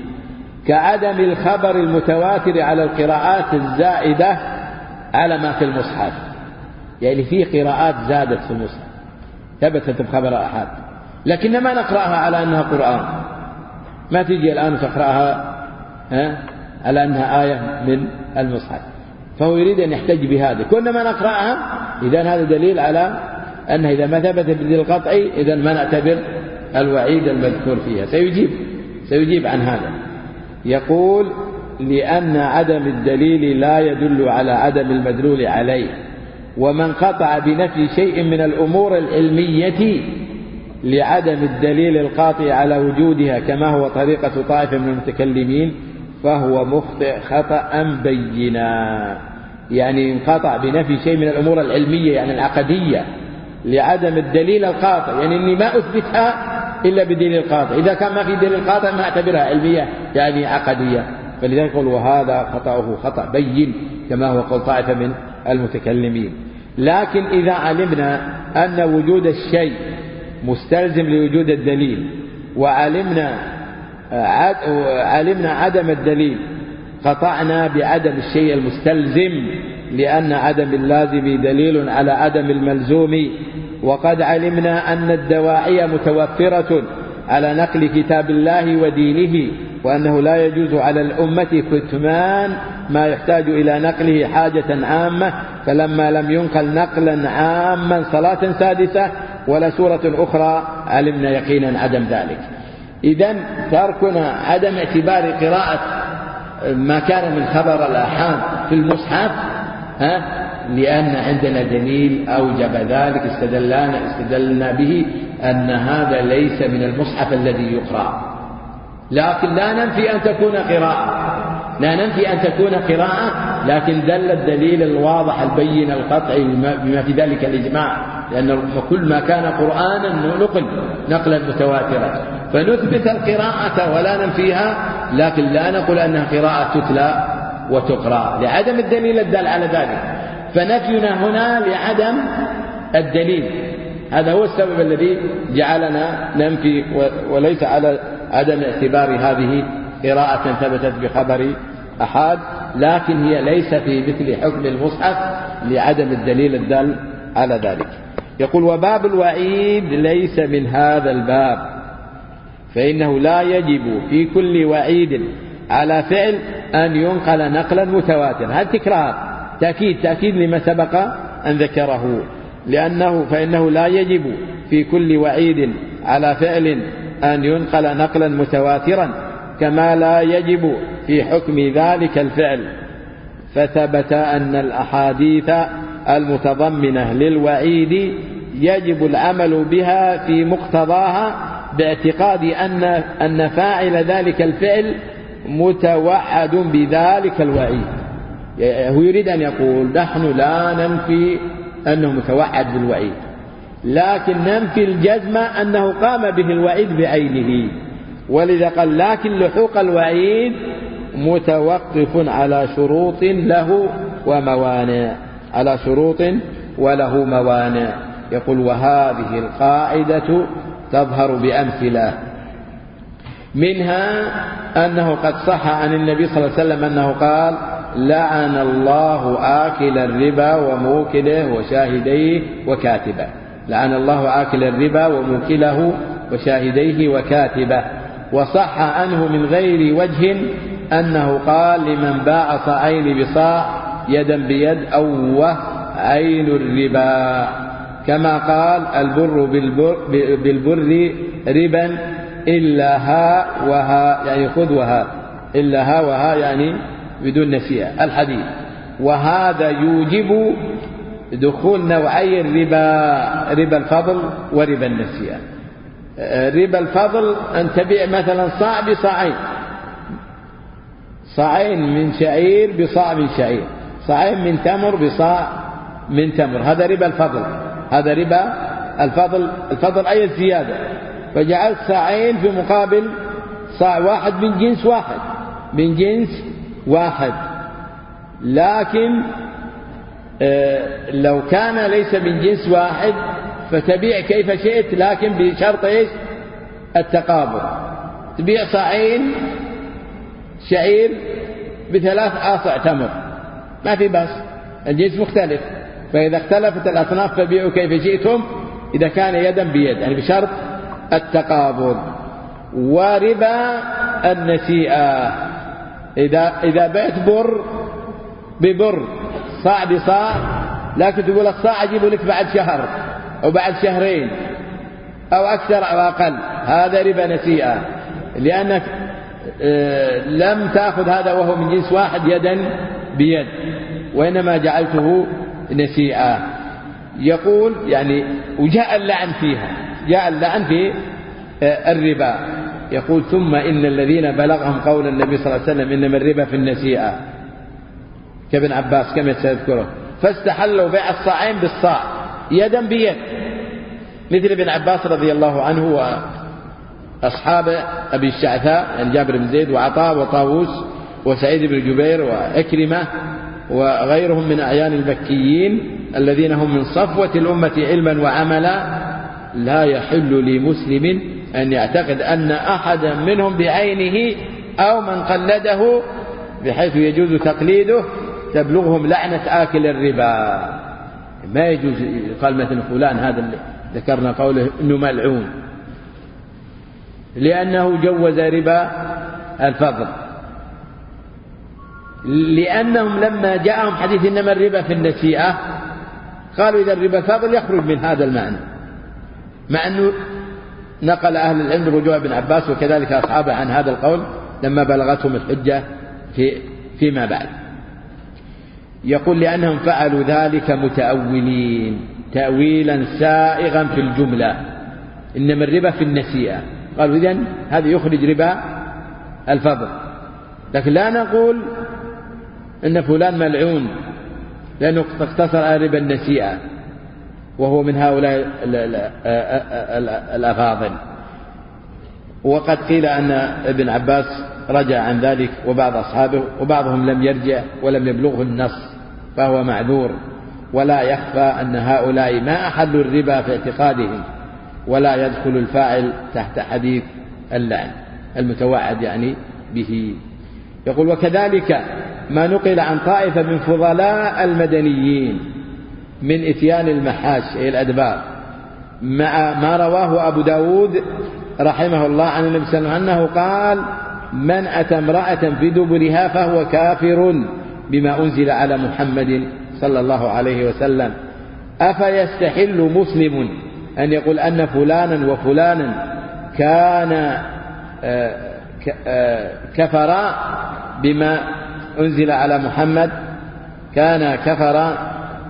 كعدم الخبر المتواتر على القراءات الزائدة على ما في المصحف. يعني في قراءات زادت في المصحف ثبتت بخبر أحد، لكن ما نقرأها على أنها قرآن، ما تيجي الآن تقرأها على أنها آية من المصحف، فهو يريد أن يحتج بهذا. كنا ما نقرأها إذن هذا دليل على أنه إذا ما ثبت بالدليل القطعي إذن ما نعتبر الوعيد المذكور فيها. سيجيب عن هذا. يقول لأن عدم الدليل لا يدل على عدم المدلول عليه، ومن قطع بنفي شيء من الأمور العلمية لعدم الدليل القاطع على وجودها كما هو طريقة طائفة من المتكلمين فهو مخطئ خطأ بينا. يعني انقطع بنفي شيء من الأمور العلمية يعني العقدية لعدم الدليل القاطع، يعني أني ما أثبتها إلا بدليل قاطع، إذا كان ما في دليل قاطع ما أعتبرها علمية يعني عقدية. فلذلك يقول وهذا خطأه خطأ بين كما هو قول طائفة من المتكلمين. لكن إذا علمنا أن وجود الشيء مستلزم لوجود الدليل وعلمنا عدم الدليل قطعنا بعدم الشيء المستلزم، لأن عدم اللازم دليل على عدم الملزوم. وقد علمنا أن الدواعي متوفرة على نقل كتاب الله ودينه، وأنه لا يجوز على الأمة كتمان ما يحتاج إلى نقله حاجة عامة، فلما لم ينقل نقلا عاما صلاة سادسة ولا سورة أخرى علمنا يقينا عدم ذلك. إذن تركنا عدم اعتبار قراءة ما كان من خبر الآحاد في المصحف لأن عندنا دليل أوجب ذلك استدلنا به أن هذا ليس من المصحف الذي يقرأ. لكن لا ننفي أن تكون قراءة، لكن دل الدليل الواضح البين القطعي بما في ذلك الإجماع، لأن كل ما كان قرآنا نقلا متواترا، فنثبت القراءة ولا ننفيها، لكن لا نقول أنها قراءة تتلى وتقرأ لعدم الدليل الدال على ذلك. فنفينا هنا لعدم الدليل، هذا هو السبب الذي جعلنا ننفي، وليس على عدم اعتبار هذه قراءة ثبتت بخبر أحد، لكن هي ليس في مثل حكم المصحف لعدم الدليل الدال على ذلك. يقول وباب الوعيد ليس من هذا الباب، فإنه لا يجب في كل وعيد على فعل أن ينقل نقلا متواتر. هذا تكرار تأكيد لما سبق أن ذكره، فإنه لا يجب في كل وعيد على فعل أن ينقل نقلا متواترا، كما لا يجب في حكم ذلك الفعل. فثبت أن الأحاديث المتضمنة للوعيد يجب العمل بها في مقتضاها باعتقاد أن فاعل ذلك الفعل متوعد بذلك الوعيد. هو يريد أن يقول نحن لا ننفي أنه متوعد بالوعيد، لكن ننفي الجزم أنه قام به الوعيد بعينه. ولذا قال لكن لحوق الوعيد متوقف على شروط له وموانع، على شروط وله موانع. يقول وهذه القاعدة تظهر بأمثلة، منها أنه قد صح عن النبي صلى الله عليه وسلم أنه قال لعن الله آكل الربا وموكله وشاهديه وكاتبه. لعن الله آكل الربا وموكله وشاهديه وكاتبه. وصح عنه من غير وجه أنه قال لمن باع صاعين بصاع يدا بيد أو عين الربا، كما قال البر بالبر ربا إلا ها وها، يعني خذ وها، إلا ها وها يعني بدون نسيئة الحديث. وهذا يوجب دخول نوعي الربا، ربا الفضل وربا النسيئة. ربا الفضل أن تبيع مثلا صاع بصاعين، صاعين من شعير بصاع من شعير، صاعين من تمر بصاع من تمر، هذا ربا الفضل، هذا ربا الفضل. الفضل أي الزيادة، فجعلت صاعين في مقابل صاع واحد من جنس واحد، من جنس واحد. لكن لو كان ليس من جنس واحد فتبيع كيف شئت، لكن بشرط ايش؟ التقابل. تبيع صاعين شعير بثلاث آصع تمر، ما في بس، الجنس مختلف، فإذا اختلفت الأصناف فبيعوا كيف شئتم إذا كان يدا بيد، يعني بشرط التقابل. وربا النسيئة إذا بعت بر ببر، صاع بصاع، لكن تقول الصاع أجيبه لك بعد شهر أو بعد شهرين أو أكثر أو أقل، هذا ربا نسيئة، لأنك لم تأخذ هذا وهو من جنس واحد يدا بيد، وإنما جعلته نسيئة. يقول يعني وجاء اللعن فيها، جاء اللعن في الربا. يقول ثم إن الذين بلغهم قول النبي صلى الله عليه وسلم إنما الربا في النسيئة كابن عباس كما سيذكره، فاستحلوا بيع الصاعين بالصاع يدا بيد، مثل ابن عباس رضي الله عنه وأصحاب أبي الشعثاء يعني جابر بن زيد وعطاء وطاووس وسعيد بن جبير وأكرمة وغيرهم من أعيان المكيين الذين هم من صفوة الأمة علما وعملا. لا يحل لمسلم أن يعتقد أن أحدا منهم بعينه أو من قلده بحيث يجوز تقليده تبلغهم لعنة آكل الربا. ما يجوز قال مثل فلان هذا اللي ذكرنا قوله إنه ملعون، لأنه جوز ربا الفضل، لأنهم لما جاءهم حديث إنما الربا في النسيئة قالوا إذا الربا الفضل يخرج من هذا المعنى، مع أنه نقل أهل العلم رجوع ابن عباس وكذلك أصحابه عن هذا القول لما بلغتهم الحجة فيما بعد. يقول لأنهم فعلوا ذلك متأولين تأويلا سائغا في الجملة، إنما الربا في النسيئة، قالوا إذن هذا يخرج ربا الفضل، لكن لا نقول إن فلان ملعون لأنه اقتصر على ربا النسيئة وهو من هؤلاء الأفاضل. وقد قيل أن ابن عباس رجع عن ذلك وبعض أصحابه، وبعضهم لم يرجع ولم يبلغه النص فهو معذور. ولا يخفى أن هؤلاء ما أحلوا الربا في اعتقادهم، ولا يدخل الفاعل تحت حديث اللعن المتوعد يعني به. يقول وكذلك ما نقل عن طائفة من فضلاء المدنيين من إتيان المحاش أي الأدبار، مع ما رواه أبو داود رحمه الله عن النبي صلى الله عليه وسلم أنه قال من أتى امرأة في دبرها فهو كافر بما أنزل على محمد صلى الله عليه وسلم. أفيستحل مسلم أن يقول أن فلانا وفلانا كان كفرا بما أنزل على محمد، كان كفرا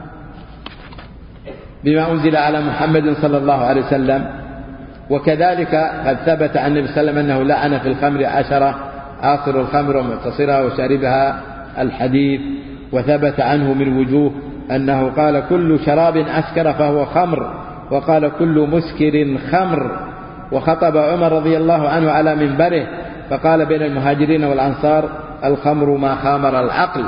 بما أنزل على محمد صلى الله عليه وسلم. وكذلك قد ثبت عن النبي صلى الله عليه وسلم أنه لعن في الخمر 10 عاصر الخمر ومعتصرها وشاربها الحديث. وثبت عنه من وجوه أنه قال كل شراب أسكر فهو خمر، وقال كل مسكر خمر. وخطب عمر رضي الله عنه على منبره فقال بين المهاجرين والأنصار الخمر ما خامر العقل.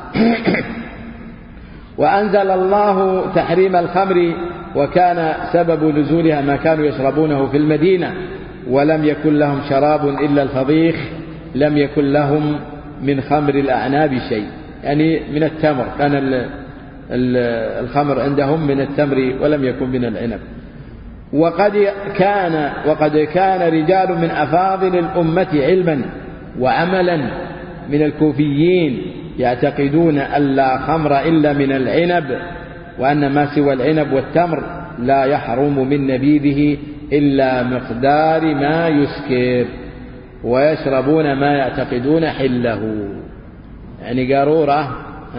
وأنزل الله تحريم الخمر وكان سبب نزولها ما كانوا يشربونه في المدينة، ولم يكن لهم شراب إلا الفضيخ، لم يكن لهم من خمر الأعناب شيء، يعني من التمر، كان الخمر عندهم من التمر ولم يكن من العنب. وقد كان رجال من أفاضل الأمة علما وعملا من الكوفيين يعتقدون أن لا خمر إلا من العنب، وأن ما سوى العنب والتمر لا يحرم من نبيذه إلا مقدار ما يسكر، ويشربون ما يعتقدون حله. يعني قارورة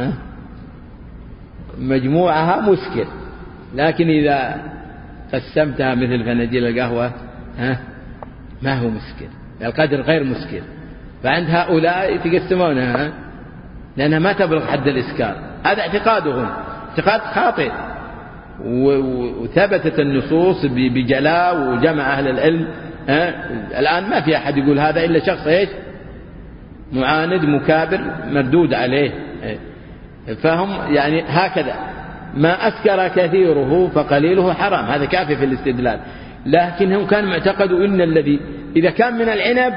مجموعها مسكر، لكن إذا قسمتها مثل فناجيل القهوة ما هو مسكر، القدر غير مسكر. فعند هؤلاء يتقسمونها لأنها ما تبلغ حد الإسكار. هذا اعتقادهم، اعتقاد خاطئ، وثبتت النصوص بجلاء وجمع أهل العلم. الآن ما في أحد يقول هذا إلا شخص معاند مكابر مردود عليه. فهم يعني هكذا، ما أسكر كثيره فقليله حرام، هذا كافي في الاستدلال. لكنهم كانوا معتقدوا إن الذي إذا كان من العنب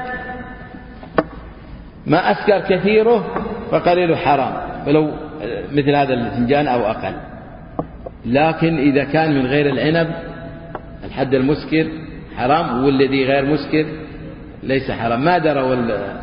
ما أسكر كثيره فقليله حرام، ولو مثل هذا الفنجان أو أقل. لكن إذا كان من غير العنب الحد المسكر حرام، والذي غير مسكر ليس حرام. ما دروا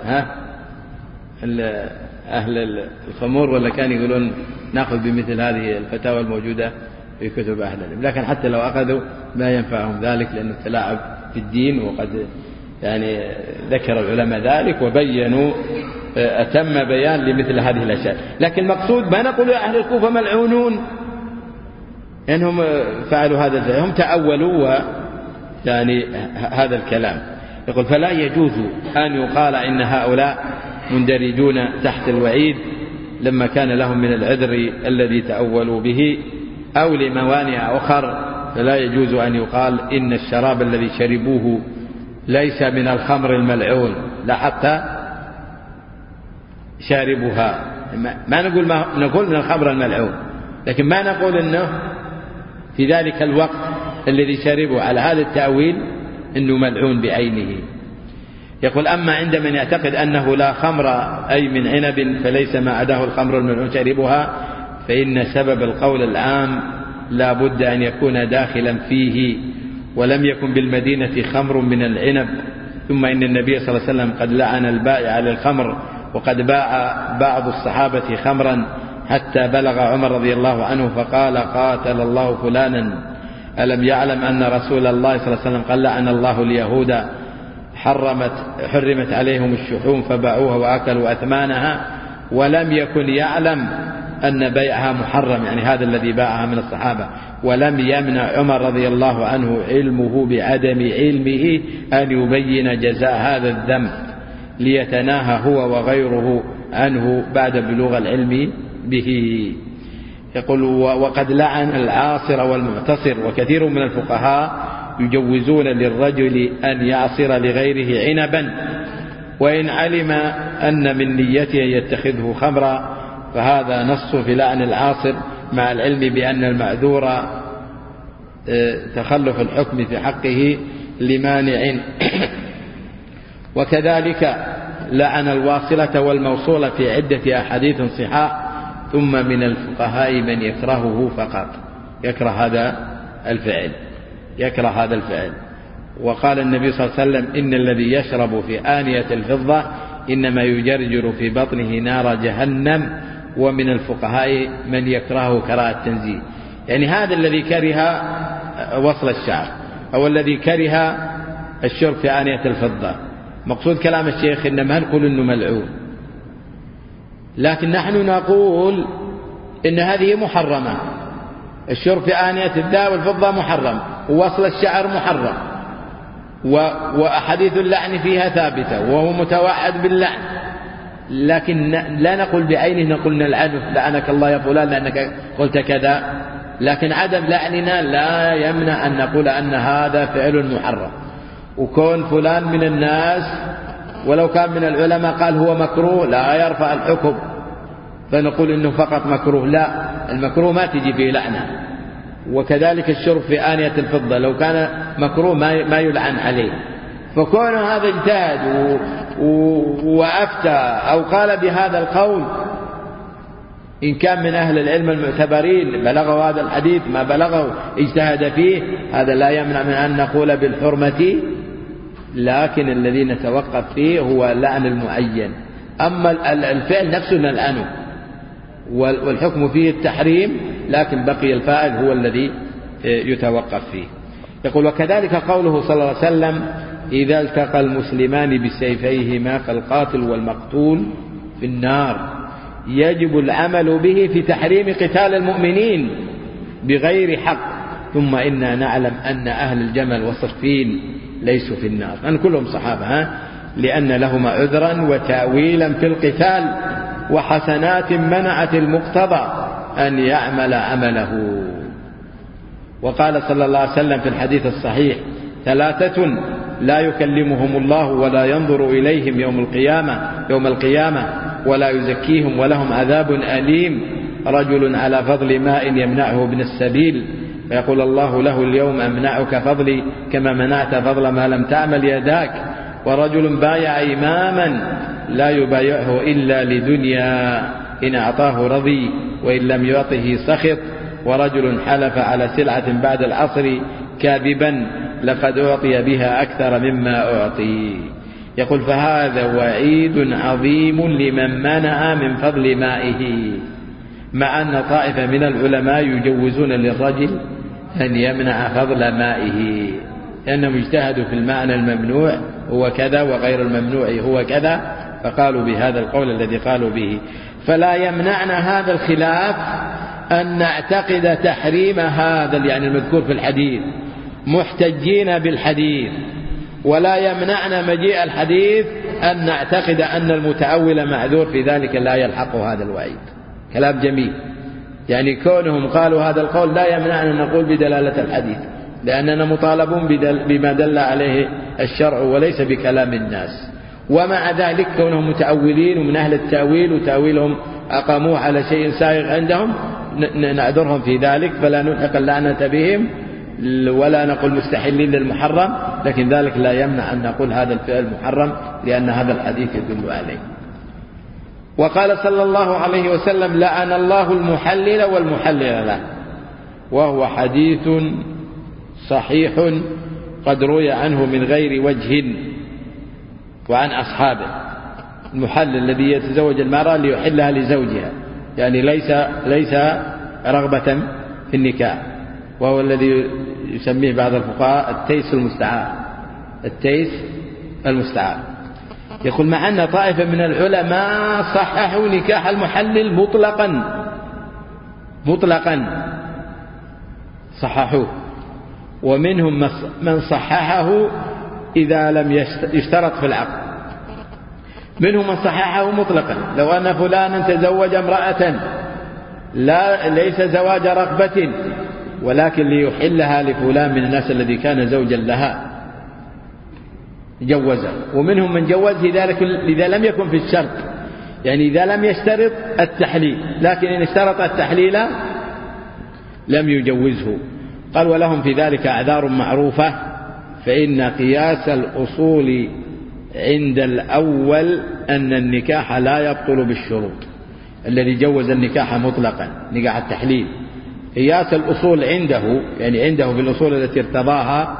أهل الخمور ولا كان يقولون نأخذ بمثل هذه الفتاوى الموجودة في كتب أهل العلم، لكن حتى لو أخذوا ما ينفعهم ذلك، لأنه تلاعب في الدين. وقد يعني ذكر العلماء ذلك وبينوا أتم بيان لمثل هذه الأشياء. لكن المقصود ما نقول أهل الكوفة ملعونون أنهم فعلوا هذا الفعل، هم تأولوا يعني هذا الكلام. يقول فلا يجوز أن يقال إن هؤلاء مندرجون تحت الوعيد لما كان لهم من العذر الذي تأولوا به أو لموانع أخر. فلا يجوز أن يقال إن الشراب الذي شربوه ليس من الخمر الملعون، لا حتى شاربها. ما نقول من الخمر الملعون، لكن ما نقول إنه في ذلك الوقت الذي شربه على هذا التأويل إنه ملعون بعينه. يقول أما عند من يعتقد أنه لا خمر أي من عنب فليس ما عداه الخمر الملعون شاربها، فإن سبب القول العام لا بد أن يكون داخلا فيه، ولم يكن بالمدينة خمر من العنب. ثم إن النبي صلى الله عليه وسلم قد لعن البائع على الخمر، وقد باع بعض الصحابة خمرا حتى بلغ عمر رضي الله عنه فقال قاتل الله فلانا، ألم يعلم أن رسول الله صلى الله عليه وسلم قال لعن الله اليهود حرمت عليهم الشحوم فباعوها وأكلوا أثمانها، ولم يكن يعلم أن بيعها محرم، يعني هذا الذي باعها من الصحابة. ولم يمنع عمر رضي الله عنه علمه بعدم علمه أن يبين جزاء هذا الذنب ليتناهى هو وغيره عنه بعد بلوغ العلم به. يقول وقد لعن العاصر والمعتصر، وكثير من الفقهاء يجوزون للرجل أن يعصر لغيره عنبا وإن علم أن من نيته يتخذه خمرا، فهذا نص في لعن العاصر مع العلم بأن المعذور تخلف الحكم في حقه لمانع. وكذلك لعن الواصلة والموصولة في عدة أحاديث صحاح. ثم من الفقهاء من يكرهه فقط، يكره هذا الفعل. وقال النبي صلى الله عليه وسلم إن الذي يشرب في آنية الفضة إنما يجرجر في بطنه نار جهنم. ومن الفقهاء من يكرهه كراهة التنزيه، يعني هذا الذي كره وصل الشعر أو الذي كره الشرب في آنية الفضة. مقصود كلام الشيخ إن ما نقول إنه ملعون، لكن نحن نقول إن هذه محرمة. الشرب في آنية الذهب والفضة محرم، ووصل الشعر محرم، وأحاديث اللعن فيها ثابتة وهو متوعد باللعن. لكن لا نقول بعينه نقول نلعنه لعنك الله يا فلان لأنك قلت كذا، لكن عدم لعننا لا يمنع أن نقول أن هذا فعل محرم. وكون فلان من الناس ولو كان من العلماء قال هو مكروه لا يرفع الحكم، فنقول إنه فقط مكروه. لا، المكروه ما تجي فيه لعنة. وكذلك الشرب في آنية الفضة لو كان مكروه ما يلعن عليه. فكون هذا اجتهد وأفتى أو قال بهذا القول إن كان من أهل العلم المعتبرين بلغوا هذا الحديث ما بلغوا اجتهد فيه، هذا لا يمنع من أن نقول بالحرمة، لكن الذي نتوقف فيه هو لعن المعين. أما الفعل نفسه نلعنه والحكم فيه التحريم، لكن بقي الفاعل هو الذي يتوقف فيه. يقول: وكذلك قوله صلى الله عليه وسلم: إذا التقى المسلمان بسيفيهما فالقاتل والمقتول في النار، يجب العمل به في تحريم قتال المؤمنين بغير حق. ثم إنا نعلم أن أهل الجمل والصفين ليسوا في النار، أن كلهم صحابة، لأن لهما عذرا وتأويلا في القتال وحسنات منعت المقتضى أن يعمل عمله. وقال صلى الله عليه وسلم في الحديث الصحيح: 3 لا يكلمهم الله ولا ينظر إليهم يوم القيامة ولا يزكيهم ولهم عذاب أليم: رجل على فضل ماء يمنعه ابن السبيل فيقول الله له: اليوم أمنعك فضلي كما منعت فضل ما لم تعمل يداك. ورجل بايع إماما لا يبايعه إلا لدنيا، إن أعطاه رضي وإن لم يعطه سخط. ورجل حلف على سلعة بعد العصر كاذبا لقد أعطي بها أكثر مما أعطي. يقول: فهذا وعيد عظيم لمن منع من فضل مائه، مع أن طائفة من العلماء يجوزون للرجل أن يمنع فضل مائه، لأنهم اجتهدوا في المعنى الممنوع هو كذا وغير الممنوع هو كذا، فقالوا بهذا القول الذي قالوا به. فلا يمنعنا هذا الخلاف أن نعتقد تحريم هذا يعني المذكور في الحديث محتجين بالحديث، ولا يمنعنا مجيء الحديث أن نعتقد أن المتأول معذور في ذلك لا يلحق هذا الوعيد. كلام جميل، يعني كونهم قالوا هذا القول لا يمنعنا أن نقول بدلالة الحديث، لأننا مطالبون بما دل عليه الشرع وليس بكلام الناس. ومع ذلك كونهم متأولين ومن أهل التأويل وتأويلهم أقاموه على شيء سائغ عندهم نعذرهم في ذلك، فلا نلحق اللعنة بهم ولا نقول مستحلين للمحرم، لكن ذلك لا يمنع أن نقول هذا الفعل محرم لأن هذا الحديث يدل عليه. وقال صلى الله عليه وسلم: لعن الله المحلل والمحلل له، وهو حديث صحيح قد روي عنه من غير وجه وعن أصحابه. المحلل الذي يتزوج المرأة ليحلها لزوجها، يعني ليس رغبة في النكاح، وهو الذي يسميه بعض الفقهاء التيس المستعار. التيس المستعار. يقول: مع أن طائفة من العلماء صححوا نكاح المحلل مطلقا صححوه، ومنهم من صححه إذا لم يشترط في العقد، منهم من صححه مطلقا. لو أن فلانا تزوج امرأة ليس زواج رغبة ولكن ليحلها لفلان من الناس الذي كان زوجا لها جوزه، ومنهم من جوز ذلك إذا لم يكن في الشرط، يعني إذا لم يشترط التحليل، لكن إن اشترط التحليل لم يجوزه. قال: ولهم في ذلك أعذار معروفة، فإن قياس الأصول عند الأول أن النكاح لا يبطل بالشروط. الذي جوز النكاح مطلقا نكاح التحليل، قياس الأصول عنده، يعني عنده في الأصول التي ارتضاها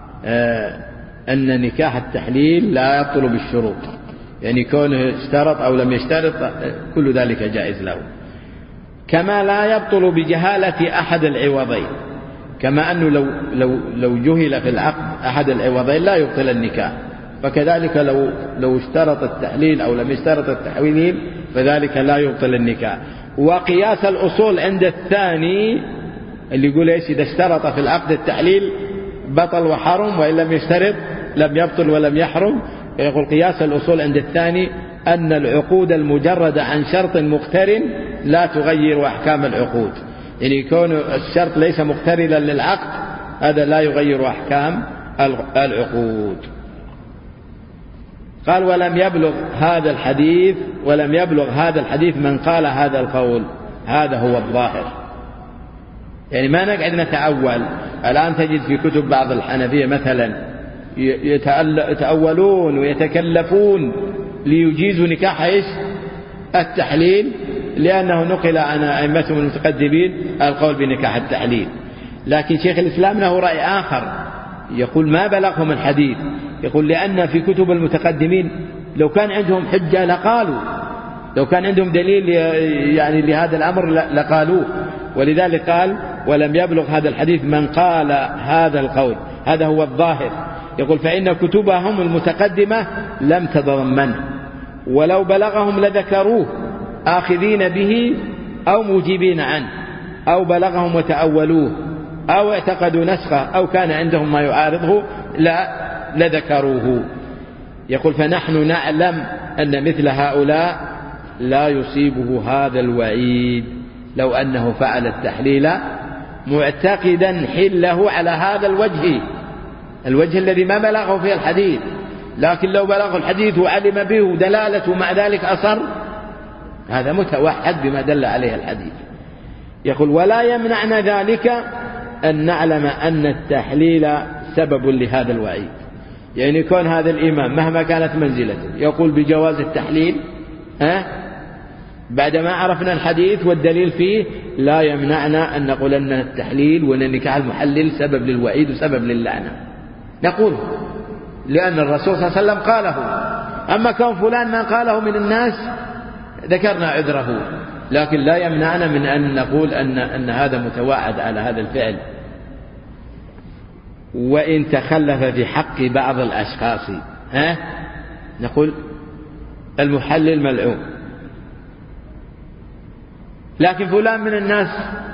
أن نكاح التحليل لا يبطل بالشروط، يعني كونه اشترط أو لم يشترط كل ذلك جائز له. كما لا يبطل بجهالة أحد العوضين، كما أنه لو جهل في العقد أحد العوضين لا يبطل النكاح، فكذلك لو اشترط التحليل أو لم يشترط التحويل فذلك لا يبطل النكاح. وقياس الأصول عند الثاني اللي يقول إذا اشترط في العقد التحليل بطل وحرم، وإن لم يشترط لم يبطل ولم يحرم. يقول قياس الأصول عند الثاني أن العقود المجردة عن شرط مقترن لا تغير أحكام العقود، يعني يكون الشرط ليس مقترنا للعقد هذا لا يغير أحكام العقود. قال: ولم يبلغ هذا الحديث من قال هذا القول، هذا هو الظاهر. يعني ما نقعد نتأول. الآن تجد في كتب بعض الحنفية مثلا يتأولون ويتكلفون ليجيزوا نكاح التحليل لأنه نقل عن أئمتهم المتقدمين القول بنكاح التحليل. لكن شيخ الإسلام له رأي آخر، يقول ما بلغهم الحديث، يقول لأن في كتب المتقدمين لو كان عندهم حجة لقالوا، لو كان عندهم دليل يعني لهذا الأمر لقالوه، ولذلك قال ولم يبلغ هذا الحديث من قال هذا القول، هذا هو الظاهر. يقول فإن كتبهم المتقدمة لم تتضمنه، ولو بلغهم لذكروه آخذين به أو موجبين عنه، أو بلغهم وتأولوه، أو اعتقدوا نسخه، أو كان عندهم ما يعارضه لذكروه. يقول فنحن نعلم أن مثل هؤلاء لا يصيبه هذا الوعيد لو أنه فعل التحليل معتقدا حله على هذا الوجه الذي ما بلغه فيه الحديث. لكن لو بلغه الحديث وعلم به دلالته مع ذلك أصر، هذا متوحد بما دل عليه الحديث. يقول ولا يمنعنا ذلك أن نعلم أن التحليل سبب لهذا الوعيد. يعني يكون هذا الإمام مهما كانت منزلته يقول بجواز التحليل بعدما عرفنا الحديث والدليل فيه، لا يمنعنا أن نقول أن التحليل وأن النكاح المحلل سبب للوعيد وسبب للعنة، نقول لأن الرسول صلى الله عليه وسلم قاله. أما كون فلان ما قاله من الناس ذكرنا عذره، لكن لا يمنعنا من أن نقول أن هذا متوعد على هذا الفعل. وإن تخلف في حق بعض الأشخاص نقول المحلل ملعون، لكن فلان من الناس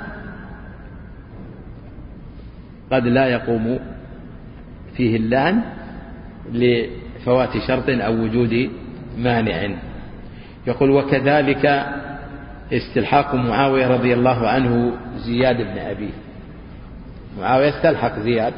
قد لا يقوم فيه اللعن لفوات شرط أو وجود مانع. يقول وكذلك استلحاق معاوية رضي الله عنه زياد بن أبيه. معاوية استلحق زياد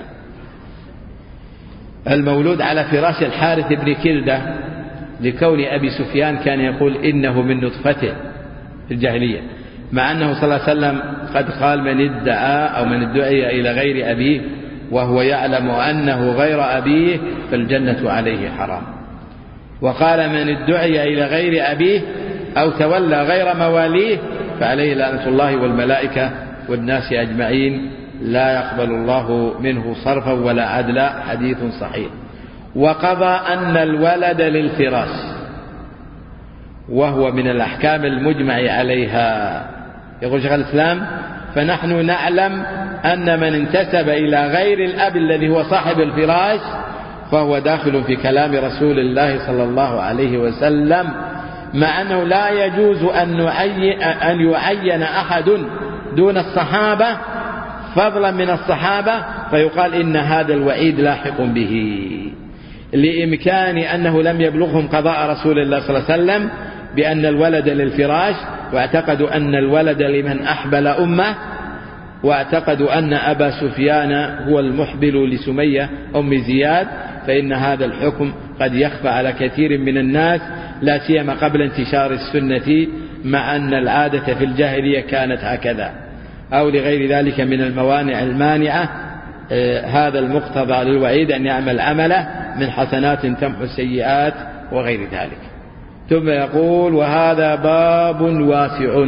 المولود على فراش الحارث بن كلدة، لكون أبي سفيان كان يقول إنه من نطفته في الجاهلية، مع أنه صلى الله عليه وسلم قد قال من ادعى أو من ادعي إلى غير أبيه وهو يعلم أنه غير أبيه فالجنة عليه حرام. وقال من ادعي إلى غير أبيه أو تولى غير مواليه فعليه لعنة الله والملائكة والناس أجمعين لا يقبل الله منه صرفا ولا عدلا. حديث صحيح. وقضى أن الولد للفراش وهو من الأحكام المجمع عليها. يقول شيخ الإسلام فنحن نعلم أن من انتسب إلى غير الأب الذي هو صاحب الفراش فهو داخل في كلام رسول الله صلى الله عليه وسلم، مع أنه لا يجوز أن يعين أحد دون الصحابة فضلا من الصحابة فيقال إن هذا الوعيد لاحق به، لإمكان أنه لم يبلغهم قضاء رسول الله صلى الله عليه وسلم بأن الولد للفراش، واعتقدوا أن الولد لمن أحبل أمه، واعتقدوا أن أبا سفيان هو المحبل لسمية أم زياد، فإن هذا الحكم قد يخفى على كثير من الناس لا سيما قبل انتشار السنة، مع أن العادة في الجاهلية كانت هكذا، أو لغير ذلك من الموانع المانعة. هذا المقتضى للوعيد أن يعمل عمله من حسنات تمحو السيئات وغير ذلك. ثم يقول وهذا باب واسع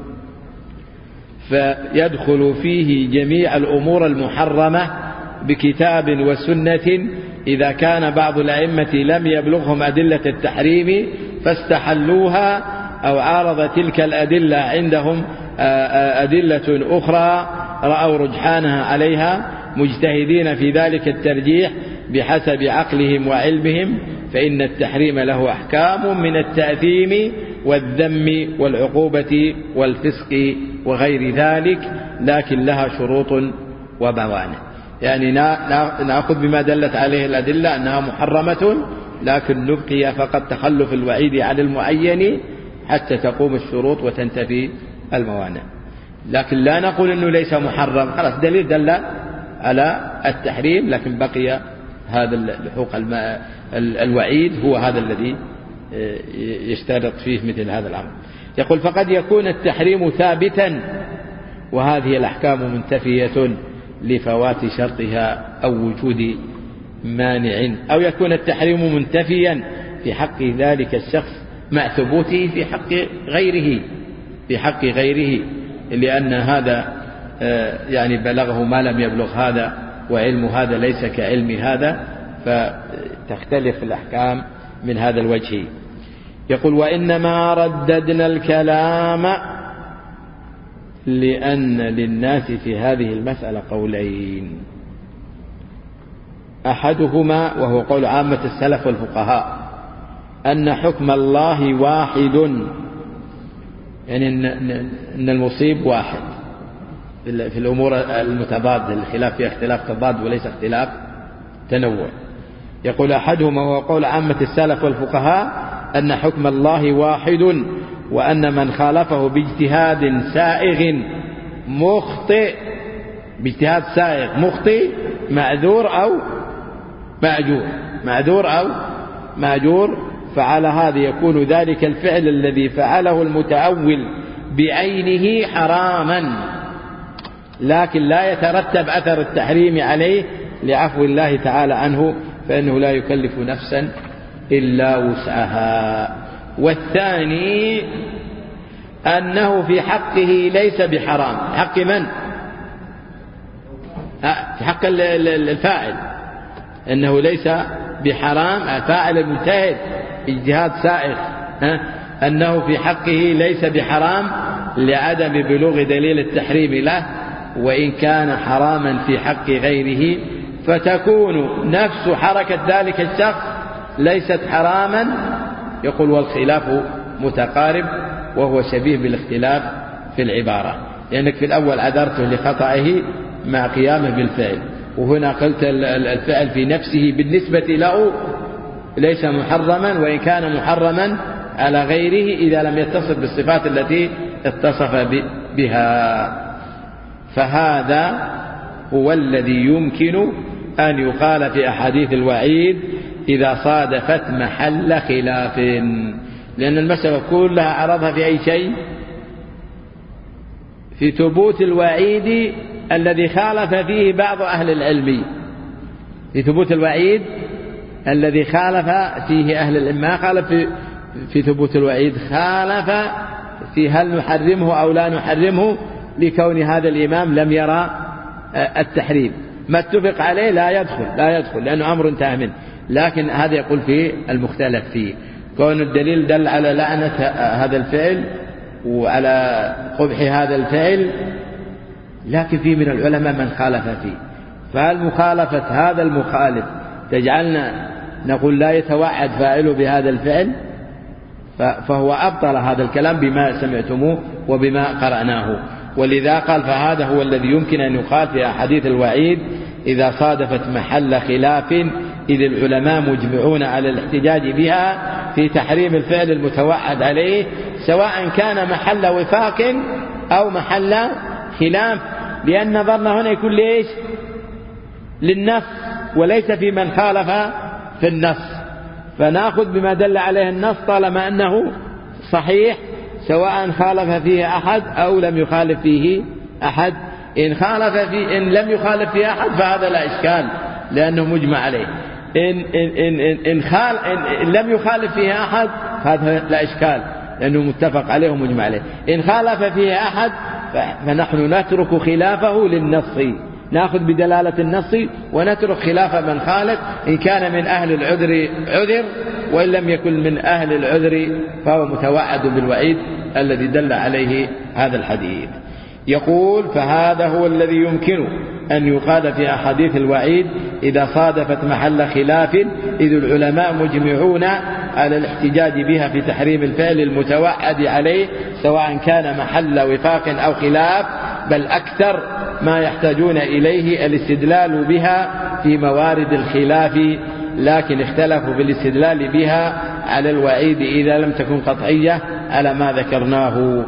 فيدخل فيه جميع الأمور المحرمة بكتاب وسنة إذا كان بعض الأئمة لم يبلغهم أدلة التحريم فاستحلوها، أو عارض تلك الأدلة عندهم أدلة أخرى رأوا رجحانها عليها، مجتهدين في ذلك الترجيح بحسب عقلهم وعلمهم، فإن التحريم له أحكام من التأثيم والذم والعقوبة والفسق وغير ذلك، لكن لها شروط وموانع. يعني نأخذ بما دلت عليه الأدلة أنها محرمة، لكن نبقي فقط تخلف الوعيد عن المعين حتى تقوم الشروط وتنتفي الموانع. لكن لا نقول أنه ليس محرم، خلاص دليل دل على التحريم، لكن بقي هذا الحقوق الوعيد هو هذا الذي يشترط فيه مثل هذا الأمر. يقول فقد يكون التحريم ثابتا وهذه الأحكام منتفية لفوات شرطها أو وجود مانع، أو يكون التحريم منتفيا في حق ذلك الشخص مع ثبوته في حق غيره. في حق غيره، لأن هذا يعني بلغه ما لم يبلغ هذا، وعلم هذا ليس كعلم هذا، فتختلف الأحكام من هذا الوجه. يقول: وإنما رددنا الكلام لأن للناس في هذه المسألة قولين، أحدهما وهو قول عامة السلف والفقهاء أن حكم الله واحد، يعني أن المصيب واحد في الأمور المتضادة، الخلاف فيها اختلاف تضاد وليس اختلاف تنوع. يقول: أحدهما وهو قول عامة السلف والفقهاء أن حكم الله واحد، وأن من خالفه باجتهاد سائغ مخطئ، باجتهاد سائغ مخطئ معذور أو مأجور، فعلى هذا يكون ذلك الفعل الذي فعله المتأول بعينه حراما، لكن لا يترتب أثر التحريم عليه لعفو الله تعالى عنه، فإنه لا يكلف نفسا إلا وسعها. والثاني أنه في حقه ليس بحرام. حق من؟ في حق الفاعل، أنه ليس بحرام، فاعل المجتهد اجتهاد سائغ، أنه في حقه ليس بحرام لعدم بلوغ دليل التحريم له، وإن كان حراما في حق غيره، فتكون نفس حركة ذلك الشخص ليست حراما. يقول: والخلاف متقارب، وهو شبيه بالاختلاف في العبارة، لأنك في الأول عذرته لخطئه مع قيامه بالفعل، وهنا قلت الفعل في نفسه بالنسبة له ليس محرما، وإن كان محرما على غيره إذا لم يتصف بالصفات التي اتصف بها. فهذا هو الذي يمكن أن يقال في أحاديث الوعيد إذا صادفت محل خلاف، لأن المسألة كلها عرضها في أي شيء؟ في ثبوت الوعيد الذي خالف فيه بعض أهل العلم، في ثبوت الوعيد الذي خالف فيه أهل العلم. ما خالف في ثبوت الوعيد، خالف في هل نحرمه أو لا نحرمه، لكون هذا الإمام لم يرى التحريم. ما اتفق عليه لا يدخل لأنه أمر انتهى منه، لكن هذا يقول فيه المختلف فيه، كون الدليل دل على لعنة هذا الفعل وعلى قبح هذا الفعل، لكن فيه من العلماء من خالف فيه. فهل مخالفة هذا المخالف تجعلنا نقول لا يتوعد فاعله بهذا الفعل؟ فهو أبطل هذا الكلام بما سمعتموه وبما قرأناه. ولذا قال: فهذا هو الذي يمكن أن يقال في أحاديث الوعيد إذا صادفت محل خلاف، إذ العلماء مجمعون على الاحتجاج بها في تحريم الفعل المتوعد عليه، سواء كان محل وفاق أو محل خلاف، لأن نظرنا هنا يكون ليش؟ للنص، وليس في من خالف في النص، فنأخذ بما دل عليه النص طالما أنه صحيح، سواء خالف فيه أحد أو لم يخالف فيه أحد. إن لم يخالف فيه أحد فهذا لا إشكال لأنه مجمع عليه، إن لم يخالف فيه أحد فهذا لا إشكال لأنه متفق عليه ومجمع عليه. إن خالف فيه أحد فنحن نترك خلافه للنص، نأخذ بدلالة النص ونترك خلاف من خالف، إن كان من أهل العذر عذر، وإن لم يكن من أهل العذر فهو متوعد بالوعيد الذي دل عليه هذا الحديث. يقول: فهذا هو الذي يمكن أن يقال في أحاديث الوعيد إذا صادفت محل خلاف، إذ العلماء مجمعون على الاحتجاج بها في تحريم الفعل المتوعد عليه، سواء كان محل وفاق أو خلاف، بل أكثر ما يحتاجون إليه الاستدلال بها في موارد الخلاف، لكن اختلفوا في الاستدلال بها على الوعيد إذا لم تكن قطعية على ما ذكرناه.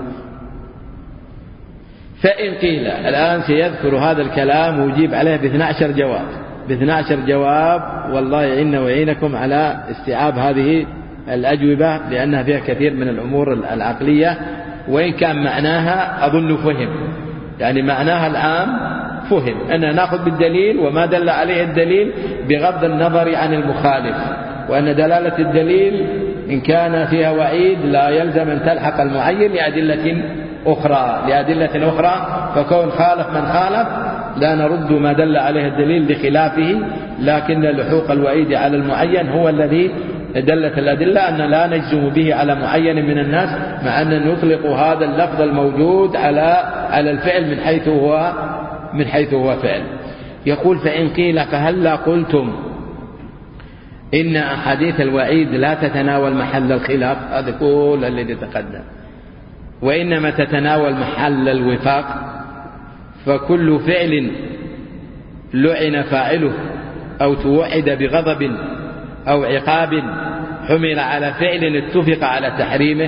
فإن قيل، الآن سيذكر هذا الكلام ويجيب عليه ب12 جواب، والله يعيننا ويعينكم على استيعاب هذه الأجوبة، لأنها فيها كثير من الأمور العقلية، وإن كان معناها أظن فهم، يعني معناها العام فهم، أن نأخذ بالدليل وما دل عليه الدليل بغض النظر عن المخالف، وأن دلالة الدليل إن كان فيها وعيد لا يلزم أن تلحق المعين لأدلة أخرى لأدلة أخرى، فكون خالف من خالف لا نرد ما دل عليه الدليل لخلافه، لكن لحوق الوعيد على المعين هو الذي دلت الأدلة أن لا نجزم به على معين من الناس، مع أن نطلق هذا اللفظ الموجود على الفعل من حيث هو فعل. يقول فإن قيل فهلا قلتم إن أحاديث الوعيد لا تتناول محل الخلاف، هذا كل الذي تقدم، وإنما تتناول محل الوفاق، فكل فعل لعن فاعله أو توعد بغضب أو عقاب حمل على فعل اتفق على تحريمه.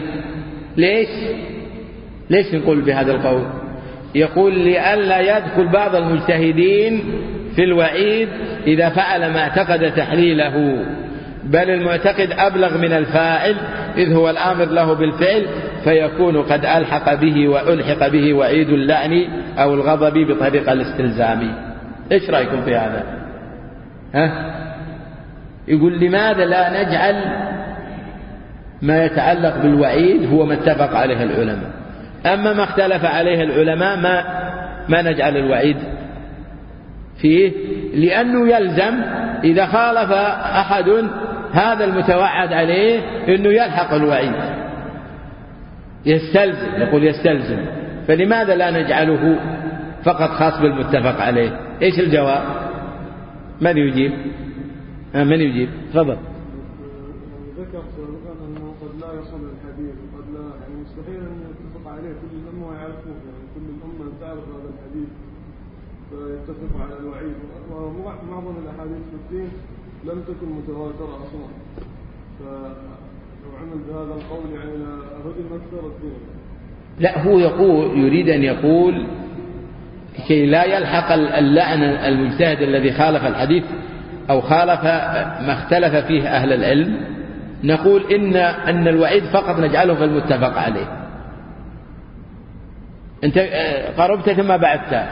ليش نقول بهذا القول؟ يقول لئلا يدخل بعض المجتهدين في الوعيد إذا فعل ما اعتقد تحليله، بل المعتقد أبلغ من الفاعل إذ هو الآمر له بالفعل، فيكون قد ألحق به وعيد اللعن أو الغضب بطريقة الاستلزام. إيش رأيكم في هذا؟ يقول لماذا لا نجعل ما يتعلق بالوعيد هو ما اتفق عليه العلماء، أما ما اختلف عليه العلماء ما نجعل الوعيد فيه، لأنه يلزم إذا خالف أحد هذا المتوعد عليه أنه يلحق الوعيد، يستلزم. فلماذا لا نجعله فقط خاص بالمتفق عليه؟ إيش الجواب؟ من يجيب؟ تفضل. ذكر سابقا أنه قد لا يصل الحديث، وقد لا يعني مستحيل أن يتفق عليه كل الأمة ويعرفوه، يعني كل الأمة تعرف هذا الحديث فيتفق على الوعيد، ومعظم الأحاديث في الدين لم تكن متواترة أصلا، فلو عمل بهذا القول يعني هدم أكثر الدين. لا، هو يريد أن يقول كي لا يلحق اللعن المجتهد الذي خالف الحديث أو خالف ما اختلف فيه أهل العلم، نقول أن الوعيد فقط نجعله في المتفق عليه. أنت قربت ثم بعدت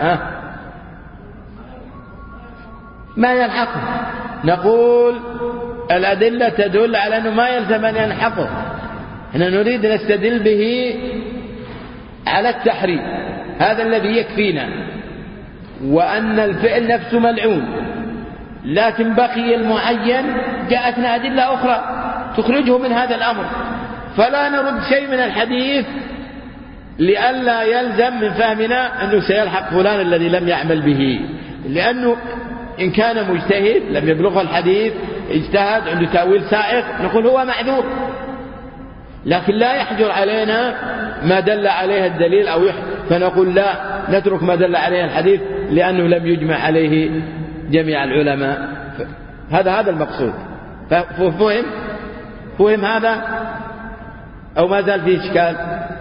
ما يلحقه، نقول الأدلة تدل على أنه ما يلزم أن يلحقه، احنا نريد نستدل به على التحريم، هذا الذي يكفينا، وأن الفعل نفسه ملعون، لكن بقي المعين جاءتنا أدلة أخرى تخرجه من هذا الأمر، فلا نرد شيء من الحديث لئلا يلزم من فهمنا أنه سيلحق فلان الذي لم يعمل به، لأنه إن كان مجتهد لم يبلغ الحديث اجتهد عنده تأويل سائغ نقول هو معذور، لكن لا يحجر علينا ما دل عليه الدليل فنقول لا نترك ما دل عليه الحديث لأنه لم يجمع عليه جميع العلماء. هذا المقصود. فهم هذا أو ما زال فيه إشكال؟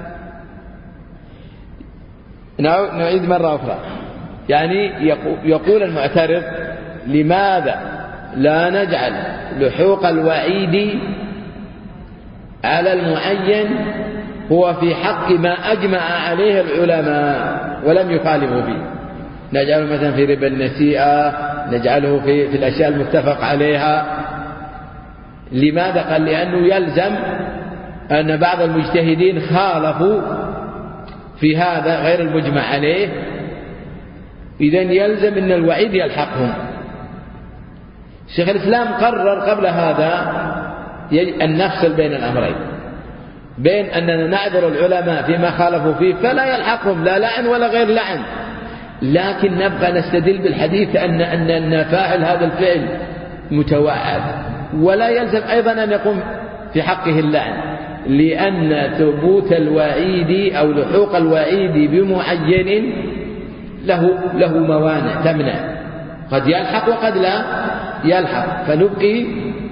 نعيد مرة أخرى. يعني يقول المعترض لماذا لا نجعل لحوق الوعيد على المعين هو في حق ما أجمع عليه العلماء ولم يخالفوا فيه، نجعله مثلا في ربا النسيئة، نجعله في الأشياء المتفق عليها. لماذا؟ قال لأنه يلزم أن بعض المجتهدين خالفوا في هذا غير المجمع عليه، إذن يلزم أن الوعيد يلحقهم. شيخ الإسلام قرر قبل هذا أن نفصل بين الأمرين، بين أننا نعذر العلماء فيما خالفوا فيه فلا يلحقهم لا لعن ولا غير لعن، لكن نبقى نستدل بالحديث أن فاعل هذا الفعل متوعد، ولا يلزم أيضا أن يقوم في حقه اللعن، لأن ثبوت الوعيد أو لحوق الوعيد بمعين له موانع تمنع، قد يلحق وقد لا يلحق، فنبقي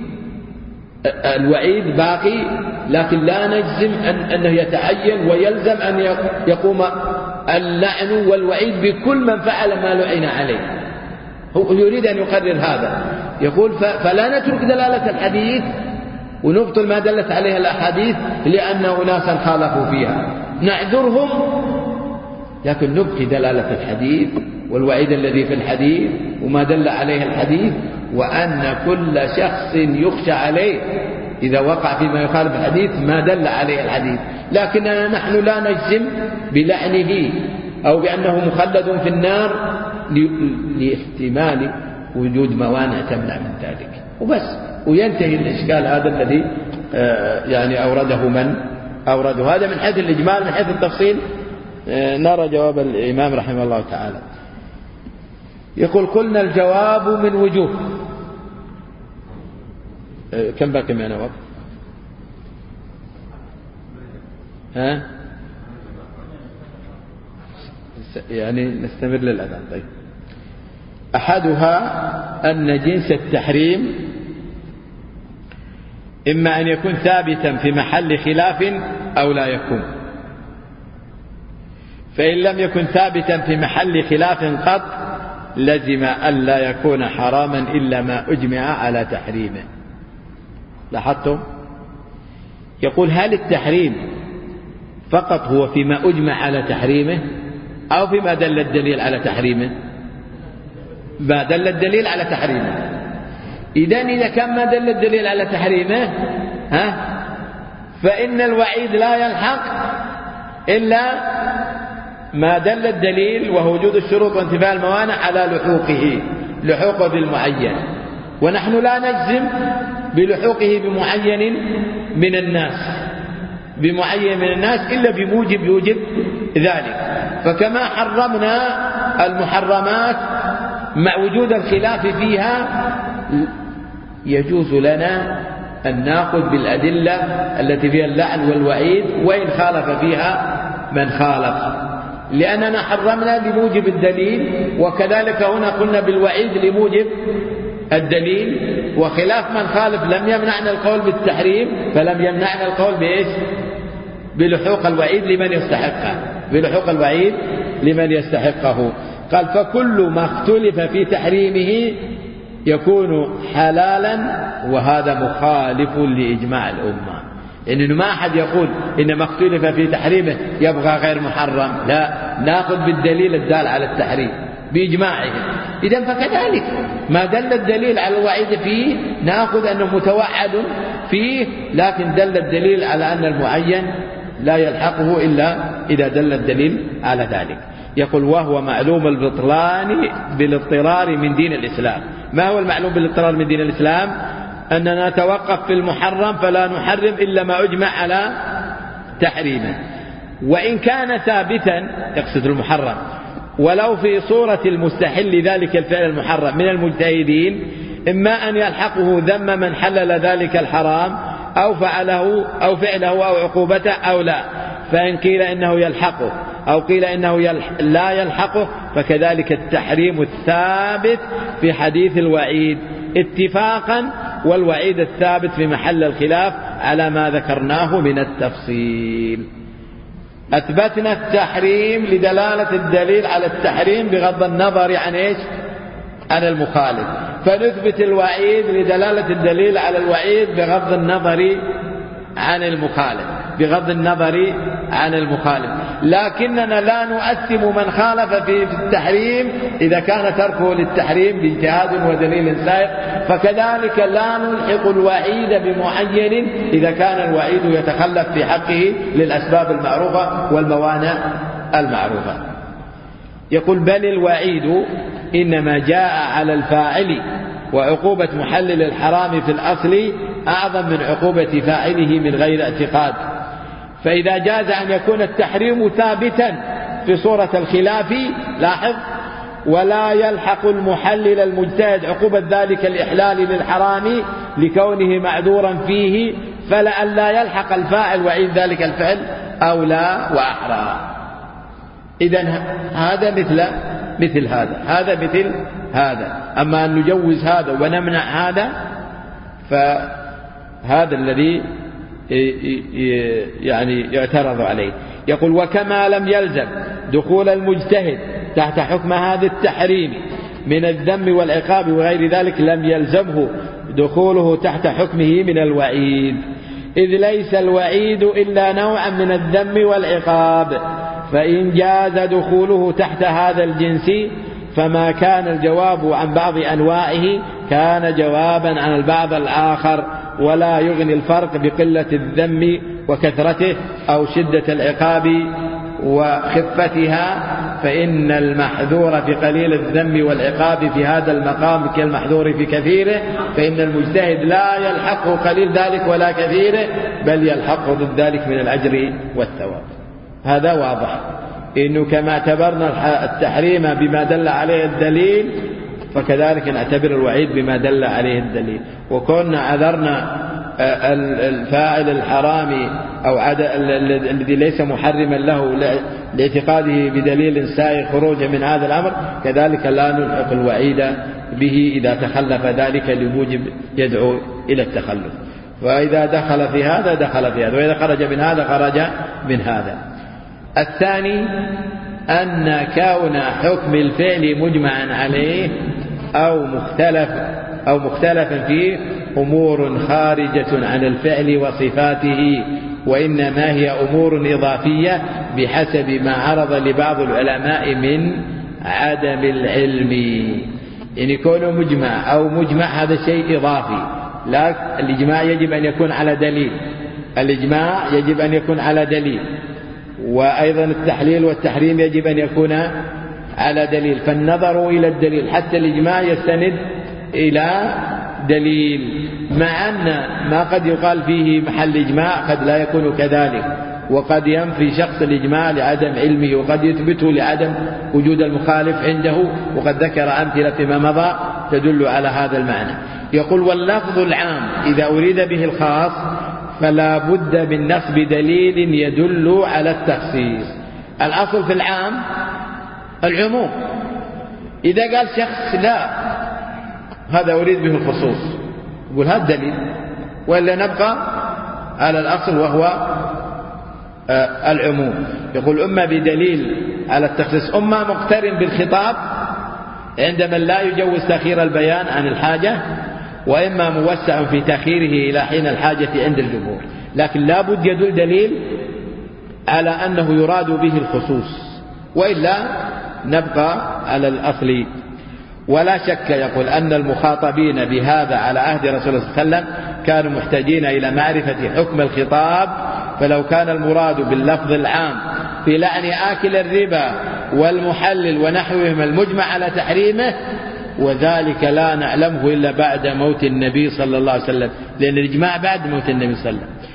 الوعيد باقي، لكن لا نجزم أنه يتعين ويلزم أن يقوم اللعن والوعيد بكل من فعل ما لعن عليه. هو يريد أن يقرر هذا، يقول فلا نترك دلالة الحديث ونبطل ما دلت عليه الأحاديث لأن أناسا خالفوا فيها، نعذرهم لكن نبقي دلالة الحديث والوعيد الذي في الحديث وما دل عليه الحديث، وأن كل شخص يخشى عليه إذا وقع فيما يخالف الحديث ما دل عليه الحديث، لكننا نحن لا نجزم بلعنه أو بأنه مخلد في النار لاحتمال وجود موانع تمنع من ذلك وبس، وينتهي الإشكال هذا الذي يعني أورده من أورده. هذا من حيث الإجمال. من حيث التفصيل نرى جواب الإمام رحمه الله تعالى. يقول قلنا الجواب من وجوه. كم باقي معنا وقت؟ يعني نستمر للأذان. طيب أحدها أن جنس التحريم إما أن يكون ثابتا في محل خلاف أو لا يكون، فإن لم يكن ثابتا في محل خلاف قط لزم ألا يكون حراما إلا ما أجمع على تحريمه. لاحظتم؟ يقول هل التحريم فقط هو فيما أجمع على تحريمه أو فيما دل الدليل على تحريمه؟ ما دل الدليل على تحريمه. إذا كان ما دل الدليل على تحريمه فإن الوعيد لا يلحق إلا ما دل الدليل وهو وجود الشروط وانتفاء الموانع على لحوقه بالمعين، ونحن لا نجزم بلحوقه بمعين من الناس إلا بموجب يوجب ذلك. فكما حرمنا المحرمات مع وجود الخلاف فيها يجوز لنا أن نأخذ بالأدلة التي فيها اللعن والوعيد وإن خالف فيها من خالف، لأننا حرمنا لموجب الدليل، وكذلك هنا قلنا بالوعيد لموجب الدليل، وخلاف من خالف لم يمنعنا القول بالتحريم فلم يمنعنا القول بإيش؟ بلحوق الوعيد لمن يستحقه. قال فكل ما اختلف في تحريمه يكون حلالا، وهذا مخالف لإجماع الأمة. إنه ما أحد يقول إن ما اختلف في تحريمه يبغى غير محرم، لا، نأخذ بالدليل الدال على التحريم بإجماعهم. إذن فكذلك ما دل الدليل على الوعيد فيه نأخذ أنه متوعد فيه، لكن دل الدليل على أن المعين لا يلحقه إلا إذا دل الدليل على ذلك. يقول وهو معلوم البطلان بالاضطرار من دين الإسلام. ما هو المعلوم بالاضطرار من دين الإسلام؟ أننا نتوقف في المحرم فلا نحرم إلا ما أجمع على تحريمه، وإن كان ثابتا يقصد المحرم ولو في صورة المستحل ذلك الفعل المحرم من المجتهدين، إما أن يلحقه ذم من حلل ذلك الحرام أو فعله أو عقوبته أو لا، فإن قيل إنه يلحقه أو قيل إنه لا يلحقه فكذلك التحريم الثابت في حديث الوعيد اتفاقا، والوعيد الثابت في محل الخلاف على ما ذكرناه من التفصيل. أثبتنا التحريم لدلالة الدليل على التحريم بغض النظر عن إيش؟ عن المخالف، فنثبت الوعيد لدلالة الدليل على الوعيد بغض النظر عن المخالف، لكننا لا نؤثم من خالف في التحريم إذا كان تركه للتحريم باجتهاد ودليل سائق، فكذلك لا نلحق الوعيد بمعين إذا كان الوعيد يتخلف في حقه للأسباب المعروفة والموانع المعروفة. يقول بل الوعيد إنما جاء على الفاعل، وعقوبة محلل الحرام في الأصل أعظم من عقوبة فاعله من غير اعتقاد. فإذا جاز أن يكون التحريم ثابتا في صورة الخلاف، لاحظ، ولا يلحق المحلل المجتهد عقوبة ذلك الإحلال للحرام لكونه معذورا فيه، فلأن لا يلحق الفاعل وعيد ذلك الفعل أولى وأحرى. إذن هذا مثل هذا. أما أن نجوز هذا ونمنع هذا فهذا الذي يعني يعترض عليه. يقول وكما لم يلزم دخول المجتهد تحت حكم هذا التحريم من الذم والعقاب وغير ذلك، لم يلزمه دخوله تحت حكمه من الوعيد، إذ ليس الوعيد إلا نوعا من الذم والعقاب. فإن جاز دخوله تحت هذا الجنس فما كان الجواب عن بعض أنواعه كان جوابا عن البعض الآخر، ولا يغني الفرق بقلة الذم وكثرته أو شدة العقاب وخفتها، فإن المحذور في قليل الذم والعقاب في هذا المقام كالمحذور في كثيره، فإن المجتهد لا يلحقه قليل ذلك ولا كثيره، بل يلحقه ضد ذلك من الأجر والثواب. هذا واضح، إنه كما اعتبرنا التحريم بما دل عليه الدليل، فكذلك نعتبر الوعيد بما دل عليه الدليل. وكنا عذرنا الفاعل الحرام أو الذي ليس محرما له لاعتقاده بدليل سائغ خروجا من هذا الأمر، كذلك لا نلحق الوعيد به إذا تخلف ذلك لموجب يدعو إلى التخلف. فإذا دخل في هذا دخل في هذا، وإذا خرج من هذا خرج من هذا. الثاني أن كون حكم الفعل مجمعا عليه أو مختلفا فيه أمور خارجة عن الفعل وصفاته، وإنما هي أمور إضافية بحسب ما عرض لبعض العلماء من عدم العلم. يعني كونه مجمع أو مجمع هذا شيء إضافي، لا الإجماع يجب أن يكون على دليل، الإجماع يجب أن يكون على دليل، وأيضا التحليل والتحريم يجب أن يكون على دليل. فالنظر إلى الدليل حتى الإجماع يستند إلى دليل، مع أن ما قد يقال فيه محل إجماع قد لا يكون كذلك، وقد ينفي شخص الإجماع لعدم علمه، وقد يثبته لعدم وجود المخالف عنده، وقد ذكر أمثلة فيما مضى تدل على هذا المعنى. يقول: واللفظ العام إذا أريد به الخاص فلا بد من نصب دليل يدل على التخصيص. الأصل في العام العموم، إذا قال شخص لا هذا أريد به الخصوص، يقول هذا دليل، وإلا نبقى على الأصل وهو العموم. يقول: أما بدليل على التخصيص، أما مقترن بالخطاب عند من لا يجوز تأخير البيان عن الحاجة، وإما موسع في تأخيره إلى حين الحاجة عند الجمهور. لكن لا بد يدل دليل على أنه يراد به الخصوص، وإلا نبقى على الأصل. ولا شك يقول أن المخاطبين بهذا على عهد رسول الله صلى الله عليه وسلم كانوا محتاجين إلى معرفة حكم الخطاب، فلو كان المراد باللفظ العام في لعن آكل الربا والمحلل ونحوهم المجمع على تحريمه، وذلك لا نعلمه إلا بعد موت النبي صلى الله عليه وسلم، لأن الإجماع بعد موت النبي صلى الله عليه وسلم،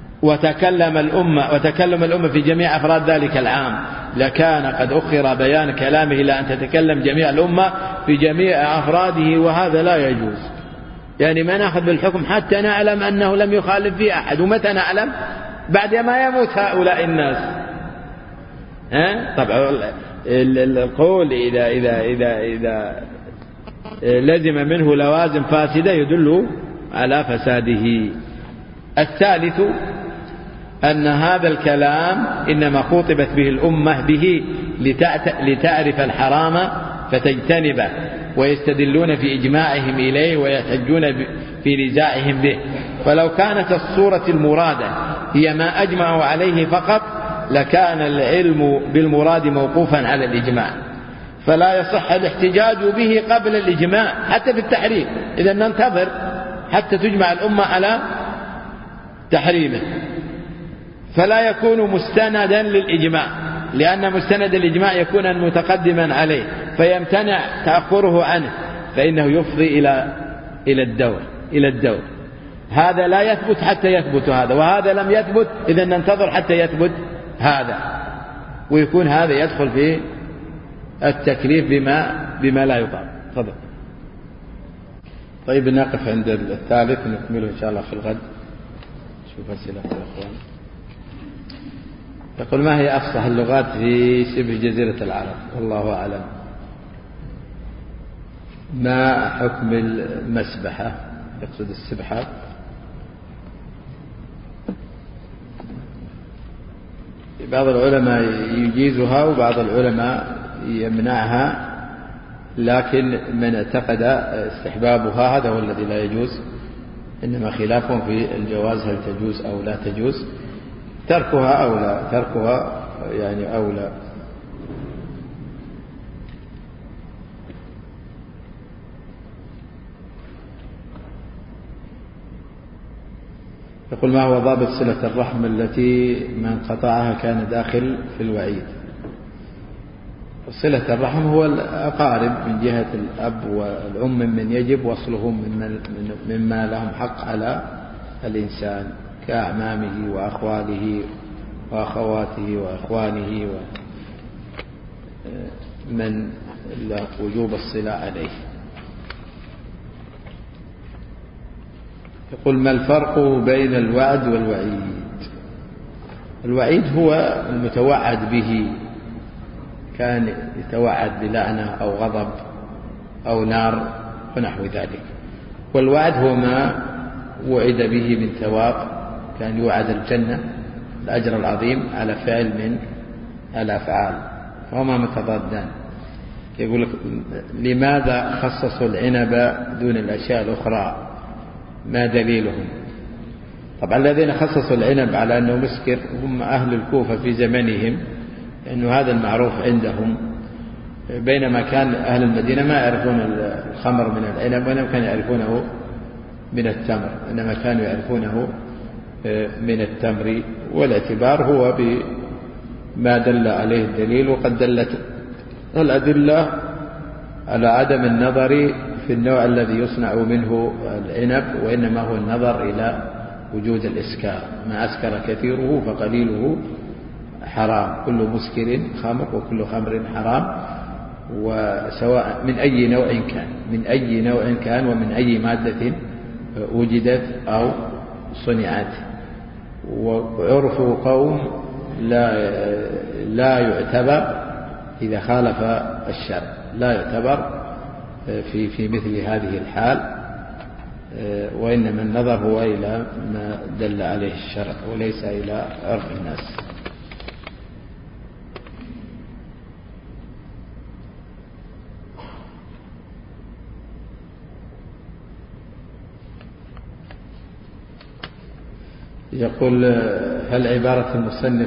وتكلم الأمة في جميع أفراد ذلك العام، لكان قد أخر بيان كلامه إلى أن تتكلم جميع الأمة في جميع أفراده، وهذا لا يجوز. يعني ما نأخذ بالحكم حتى نعلم أنه لم يخالف فيه أحد. ومتى نعلم؟ بعد ما يموت هؤلاء الناس. طبعا القول إذا لزم منه لوازم فاسدة يدل على فساده. الثالث أن هذا الكلام إنما خطبت به الأمة به لتعرف الحرام فتجتنبه، ويستدلون في إجماعهم إليه ويحتجون في نزاعهم به. فلو كانت الصورة المرادة هي ما أجمعوا عليه فقط لكان العلم بالمراد موقوفا على الإجماع، فلا يصح الاحتجاج به قبل الإجماع حتى في التحريم. إذا ننتظر حتى تجمع الأمة على تحريمه، فلا يكون مستندا للإجماع، لأن مستند الإجماع يكون متقدما عليه فيمتنع تأخره عنه، فإنه يفضي إلى الدور. هذا لا يثبت حتى يثبت هذا، وهذا لم يثبت، إذا ننتظر حتى يثبت هذا، ويكون هذا يدخل في التكليف بما لا يطاق. تفضل. طيب نقف عند الثالث، نكمله إن شاء الله في الغد. شوف أسئلة الأخوان. يقول: ما هي أفصح اللغات في شبه جزيرة العرب؟ والله أعلم. ما حكم المسبحة؟ يقصد السبحة. بعض العلماء يجيزها وبعض العلماء يمنعها، لكن من اعتقد استحبابها هذا هو الذي لا يجوز، إنما خلافهم في الجواز، هل تجوز أو لا تجوز، تركها أو لا، تركها يعني أولى. يقول: ما هو ضابط صلة الرحم التي من قطعها كان داخل في الوعيد؟ صلة الرحم هو الأقارب من جهة الأب والأم من يجب وصلهم مما لهم حق على الإنسان كأعمامه وأخواله وأخواته وأخوانه ومن وجوب الصلة عليه. يقول: ما الفرق بين الوعد والوعيد؟ الوعيد هو المتوعد به، كان يتوعد بلعنة أو غضب أو نار ونحو ذلك، والوعد هو ما وعد به من ثواب، كان يوعد الجنة الأجر العظيم على فعل من الأفعال، فهما متضادان. يقول: لماذا خصصوا العنب دون الأشياء الأخرى؟ ما دليلهم؟ طبعا الذين خصصوا العنب على أنه مسكر هم أهل الكوفة في زمنهم، لأنه هذا المعروف عندهم، بينما كان أهل المدينة ما يعرفون الخمر من العنب، وإنما كانوا يعرفونه من التمر، إنما كانوا يعرفونه من التمر. والاعتبار هو بما دل عليه الدليل، وقد دلت الأدلة على عدم النظر في النوع الذي يصنع منه العنب، وإنما هو النظر إلى وجود الإسكار، ما أسكر كثيره فقليله حرام، كل مسكر خمر وكل خمر حرام، وسواء من أي نوع كان ومن أي مادة وجدت أو صنعت. وعرف قوم لا يعتبر إذا خالف الشرع، لا يعتبر في مثل هذه الحال، وإنما النظر هو إلى ما دل عليه الشرع وليس إلى عرف الناس. يقول: هل عبارة المصنف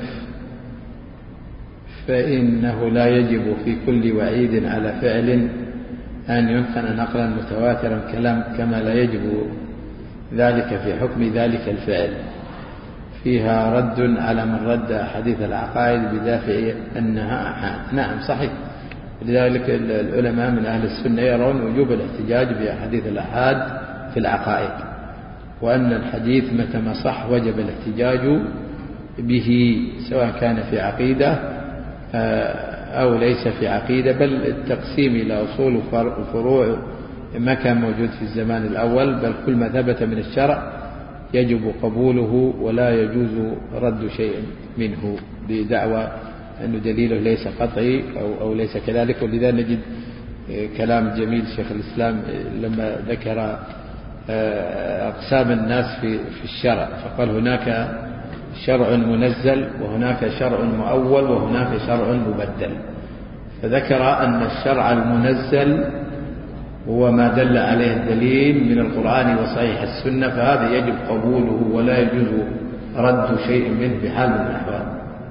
فإنه لا يجب في كل وعيد على فعل أن ينقل نقلا متواترا كما لا يجب ذلك في حكم ذلك الفعل، فيها رد على من رد حديث العقائد بدافع أنها أحاد؟ نعم صحيح، لذلك العلماء من أهل السنة يرون وجوب الاحتجاج بحديث الأحاد في العقائد، وأن الحديث متى ما صح وجب الاحتجاج به، سواء كان في عقيدة أو ليس في عقيدة، بل التقسيم إلى أصول وفروع ما كان موجود في الزمان الأول، بل كل ما ثبت من الشرع يجب قبوله ولا يجوز رد شيء منه بدعوى أنه دليله ليس قطعي أو ليس كذلك. ولذا نجد كلام جميل شيخ الإسلام لما ذكر أقسام الناس في الشرع، فقال: هناك شرع منزل، وهناك شرع مؤول، وهناك شرع مبدل. فذكر أن الشرع المنزل هو ما دل عليه الدليل من القرآن وصحيح السنة، فهذا يجب قبوله ولا يجوز رد شيء منه بحال من الأحوال.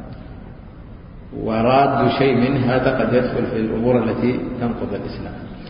وراد شيء منه هذا قد يدخل في الأمور التي تنقض الإسلام.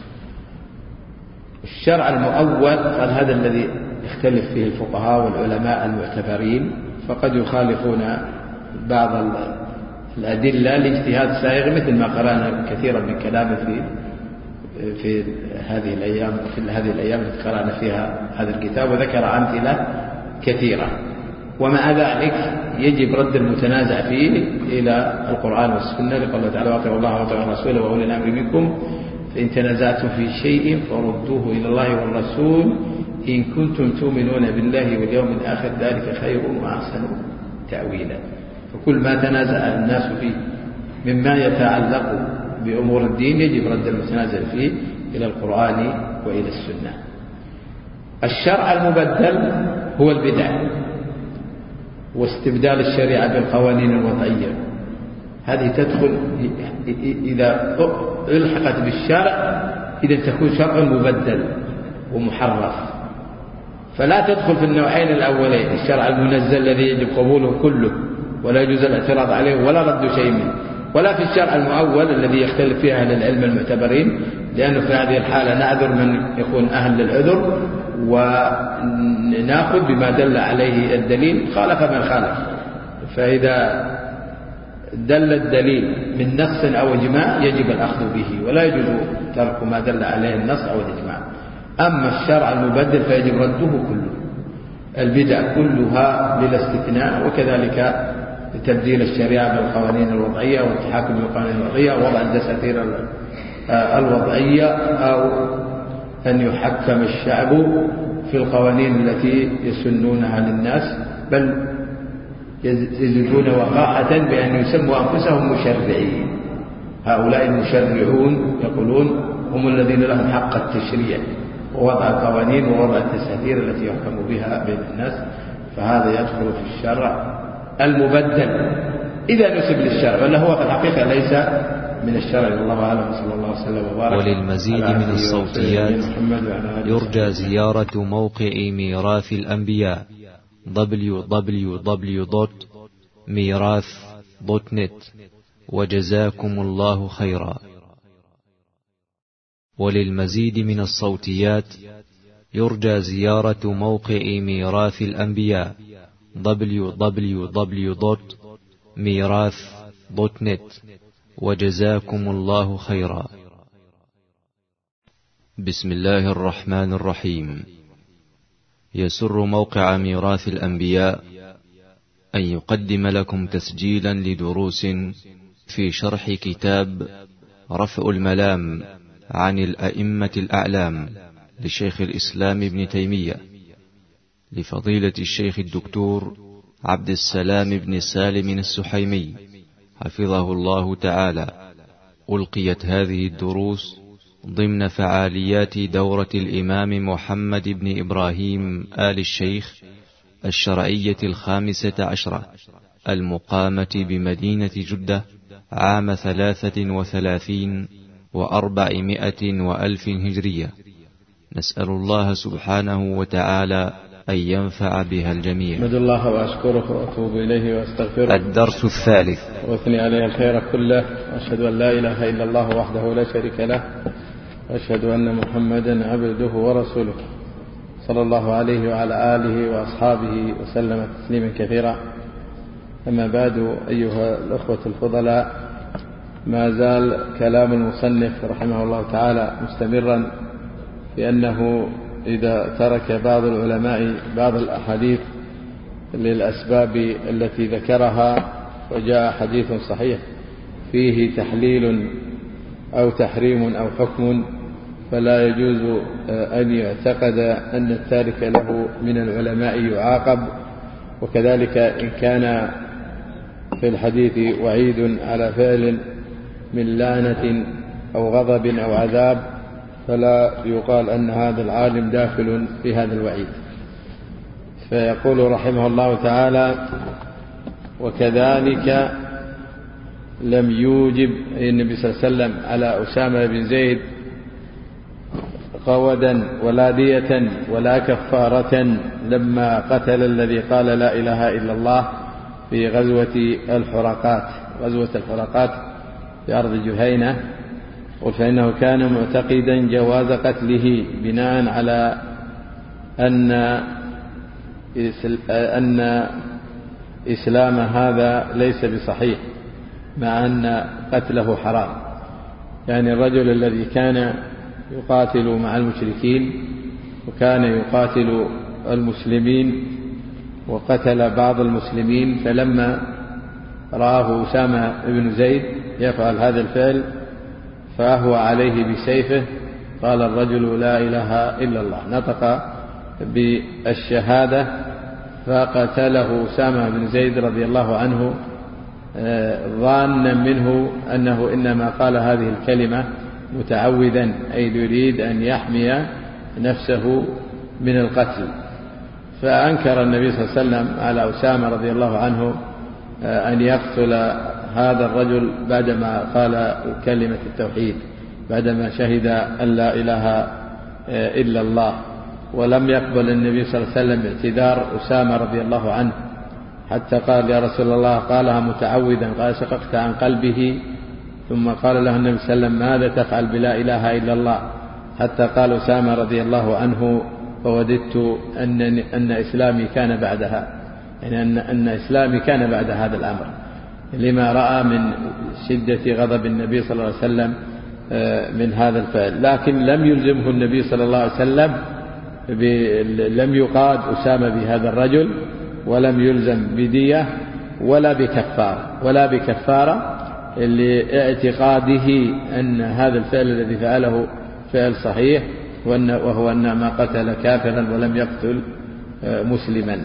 الشرع المؤول قال هذا الذي يختلف فيه الفقهاء والعلماء المعتبرين، فقد يخالفون بعض الأدلة لاجتهاد سائغ، مثل ما قرأنا كثيرا من كلامه في هذه الأيام التي قرأنا فيها هذا الكتاب، وذكر أمثلة كثيرة. ومع ذلك يجب رد المتنازع فيه إلى القرآن والسنة، لقال الله تعالى: وأطيعوا الله وأطيعوا الرسول وأولي الأمر منكم فإن تنازعتم في شيء فردوه إلى الله والرسول إن كنتم تؤمنون بالله واليوم الآخر ذلك خير وأحسن تأويلا. فكل ما تنازع الناس فيه مما يتعلق بأمور الدين يجب رد المتنازع فيه إلى القرآن وإلى السنة. الشرع المبدل هو البدع واستبدال الشريعة بالقوانين الوضعية، هذه تدخل إذا الحقت بالشرع إذا تكون شرع مبدل ومحرف، فلا تدخل في النوعين الأولين: الشرع المنزل الذي يجب قبوله كله ولا يجوز الاعتراض عليه ولا رد شيء منه، ولا في الشرع المؤول الذي يختلف فيه أهل العلم المعتبرين، لأنه في هذه الحالة نعذر من يكون أهل للعذر، ونأخذ بما دل عليه الدليل، خالف من خالف. فإذا دل الدليل من نص أو إجماع يجب الأخذ به، ولا يجوز ترك ما دل عليه النص أو الإجماع. أما الشرع المبدل فيجب رده كله، البدع كلها بلا استثناء، وكذلك تبديل الشريعة بالقوانين الوضعية والتحاكم بالقوانين الوضعية ووضع الدساتير الوضعية، أو أن يحكم الشعب في القوانين التي يسنونها للناس، بل يزيدون وقاحة بأن يسموا أنفسهم مشرعين. هؤلاء المشرعون يقولون هم الذين لهم حق التشريع ووضع القوانين ووضع الدساتير التي يحكم بها بين الناس، فهذا يدخل في الشرع المبدل إذا نسب للشرع، بل هو في الحقيقة ليس من الشرع. الله أعلم، صلى الله عليه وسلم وبارك. وللمزيد من الصوتيات يرجى زيارة موقع ميراث الأنبياء www.mirath.net. وجزاكم الله خيرا. وللمزيد من الصوتيات يرجى زيارة موقع ميراث الأنبياء www.mirath.net. وجزاكم الله خيرا. بسم الله الرحمن الرحيم. يسر موقع ميراث الأنبياء أن يقدم لكم تسجيلا لدروس في شرح كتاب رفع الملام عن الأئمة الأعلام لشيخ الإسلام ابن تيمية لفضيلة الشيخ الدكتور عبد السلام بن سالم السحيمي حفظه الله تعالى. ألقيت هذه الدروس ضمن فعاليات دورة الإمام محمد بن إبراهيم آل الشيخ الشرعية 15 المقامة بمدينة جدة عام 33 و400 وألف هجرية. نسأل الله سبحانه وتعالى أن ينفع بها الجميع. أحمد الله وأشكره وأتوب إليه وأستغفره. الدرس الثالث. وأثني عليه الخير كله، وأشهد أن لا إله إلا الله وحده لا شريك له، وأشهد أن محمدا عبده ورسوله، صلى الله عليه وعلى آله وأصحابه وسلم تسليما كثيرا. أما بعد، أيها الأخوة الفضلاء، ما زال كلام المصنف رحمه الله تعالى مستمرا في أنه إذا ترك بعض العلماء بعض الأحاديث للأسباب التي ذكرها، وجاء حديث صحيح فيه تحليل أو تحريم أو حكم، فلا يجوز أن يعتقد أن التارك له من العلماء يعاقب. وكذلك إن كان في الحديث وعيد على فعل من لعنة أو غضب أو عذاب، فلا يقال أن هذا العالم داخل في هذا الوعيد. فيقول رحمه الله تعالى: وكذلك لم يوجب النبي صلى الله عليه وسلم على أسامة بن زيد قودا ولا دية ولا كفارة لما قتل الذي قال لا إله إلا الله في غزوة الحرقات في أرض جهينة. قل فإنه كان معتقدا جواز قتله بناء على أن إسلام هذا ليس بصحيح، مع أن قتله حرام. يعني الرجل الذي كان يقاتل مع المشركين وكان يقاتل المسلمين وقتل بعض المسلمين، فلما رآه أسامة بن زيد يفعل هذا الفعل فأهوى عليه بسيفه، قال الرجل لا إله إلا الله، نطق بالشهادة، فقتله أسامة بن زيد رضي الله عنه ظانا منه أنه إنما قال هذه الكلمة متعوذا، أي يريد أن يحمي نفسه من القتل. فأنكر النبي صلى الله عليه وسلم على أسامة رضي الله عنه أن يقتل هذا الرجل بعدما قال كلمة التوحيد، بعدما شهد أن لا إله إلا الله. ولم يقبل النبي صلى الله عليه وسلم اعتذار أسامة رضي الله عنه، حتى قال يا رسول الله قالها متعوذا، قال شققت عن قلبه. ثم قال له النبي صلى الله عليه وسلم ماذا تفعل بلا إله إلا الله، حتى قال أسامة رضي الله عنه فوددت أن إسلامي كان بعدها، يعني أن إسلامي كان بعد هذا الأمر، لما رأى من شدة غضب النبي صلى الله عليه وسلم من هذا الفعل. لكن لم يلزمه النبي صلى الله عليه وسلم، لم يقاد أسامة بهذا الرجل، ولم يلزم بدية ولا بكفارة لاعتقاده أن هذا الفعل الذي فعله فعل صحيح، وهو أن ما قتل كافرا ولم يقتل مسلما.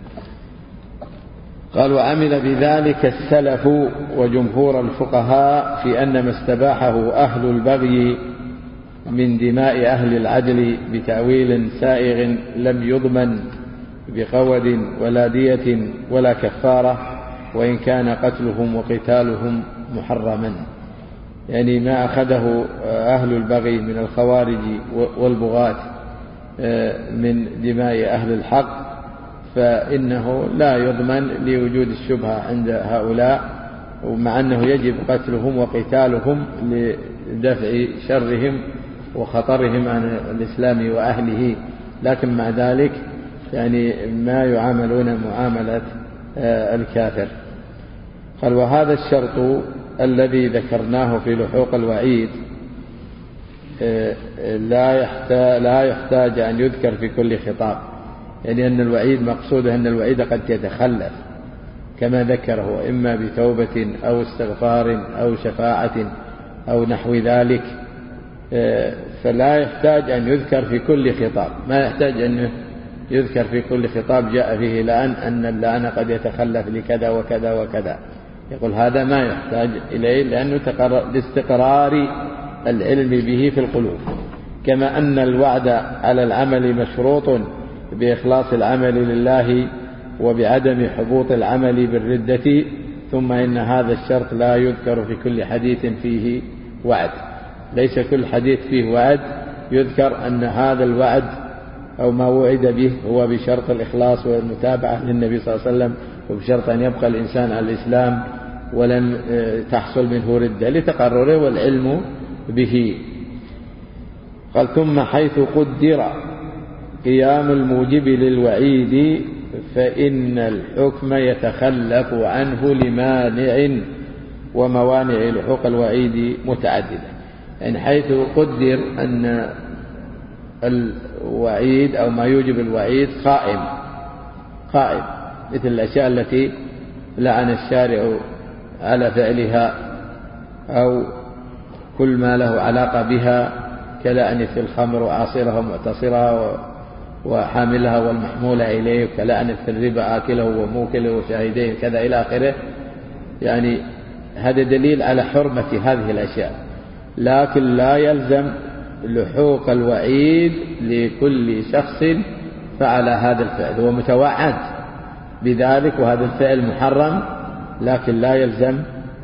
قال: وعمل بذلك السلف وجمهور الفقهاء في أن ما استباحه أهل البغي من دماء أهل العدل بتأويل سائغ لم يضمن بقود ولا دية ولا كفارة، وإن كان قتلهم وقتالهم محرما. يعني ما أخذه أهل البغي من الخوارج والبغاة من دماء أهل الحق فإنه لا يضمن لوجود الشبهة عند هؤلاء، ومع أنه يجب قتلهم وقتالهم لدفع شرهم وخطرهم عن الإسلام وأهله، لكن مع ذلك يعني ما يعاملون معاملة الكافر. قال: وهذا الشرط الذي ذكرناه في لحوق الوعيد لا يحتاج أن يذكر في كل خطاب، يعني أن الوعيد مقصوده أن الوعيد قد يتخلف كما ذكره، إما بتوبة أو استغفار أو شفاعة أو نحو ذلك، فلا يحتاج أن يذكر في كل خطاب، ما يحتاج أن يذكر في كل خطاب جاء فيه لأن أن اللعن قد يتخلف لكذا وكذا وكذا. يقول هذا ما يحتاج إليه لأنه لاستقرار العلم به في القلوب، كما أن الوعد على العمل مشروط بإخلاص العمل لله وبعدم حبوط العمل بالردة، ثم إن هذا الشرط لا يذكر في كل حديث فيه وعد، ليس كل حديث فيه وعد يذكر أن هذا الوعد أو ما وعد به هو بشرط الإخلاص والمتابعة للنبي صلى الله عليه وسلم، وبشرط أن يبقى الإنسان على الإسلام ولم تحصل منه ردة لتقرره والعلم به. قال: ثم حيث قدر قيام الموجب للوعيد فإن الحكم يتخلف عنه لمانع وموانع لحوق الوعيد متعددة. يعني حيث قدر أن الوعيد أو ما يوجب الوعيد قائم مثل الأشياء التي لعن الشارع على فعلها أو كل ما له علاقة بها كلعن في الخمر وعاصرها ومعتصرها وحاملها والمحمولة إليه، كلعن في الربا آكله وموكله وشاهديه كذا إلى آخره. يعني هذا دليل على حرمة هذه الأشياء، لكن لا يلزم لحوق الوعيد لكل شخص فعل هذا الفعل، هو متوعد بذلك وهذا الفعل محرم، لكن لا يلزم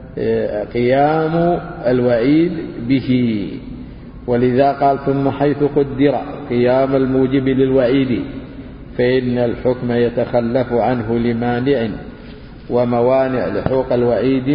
قيام الوعيد به. ولذا قال: ثم حيث قدر قيام الموجب للوعيد فإن الحكم يتخلف عنه لمانع وموانع لحوق الوعيد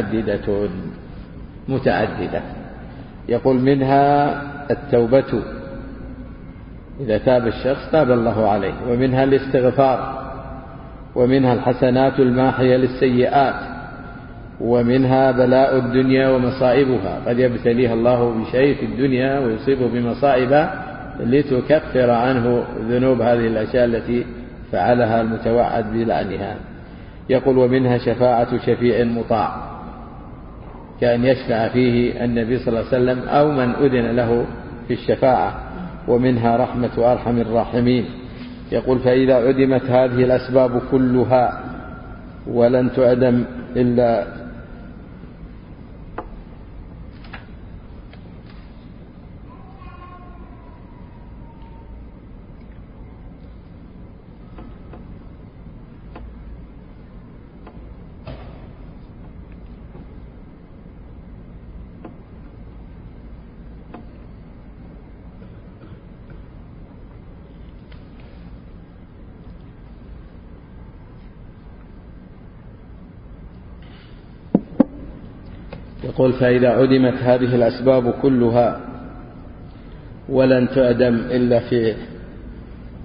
متعددة. يقول: منها التوبة، إذا تاب الشخص تاب الله عليه، ومنها الاستغفار، ومنها الحسنات الماحية للسيئات، ومنها بلاء الدنيا ومصائبها، قد يبتليها الله بشيء في الدنيا ويصيبه بمصائب لتكفر عنه ذنوب هذه الأشياء التي فعلها المتوعد بلعنها. يقول: ومنها شفاعة شفيع مطاع، كأن يشفع فيه النبي صلى الله عليه وسلم أو من أذن له في الشفاعة. ومنها رحمة أرحم الراحمين. يقول: فإذا عدمت هذه الأسباب كلها ولن تعدم إلا يقول: فإذا عدمت هذه الأسباب كلها ولن تعدم إلا في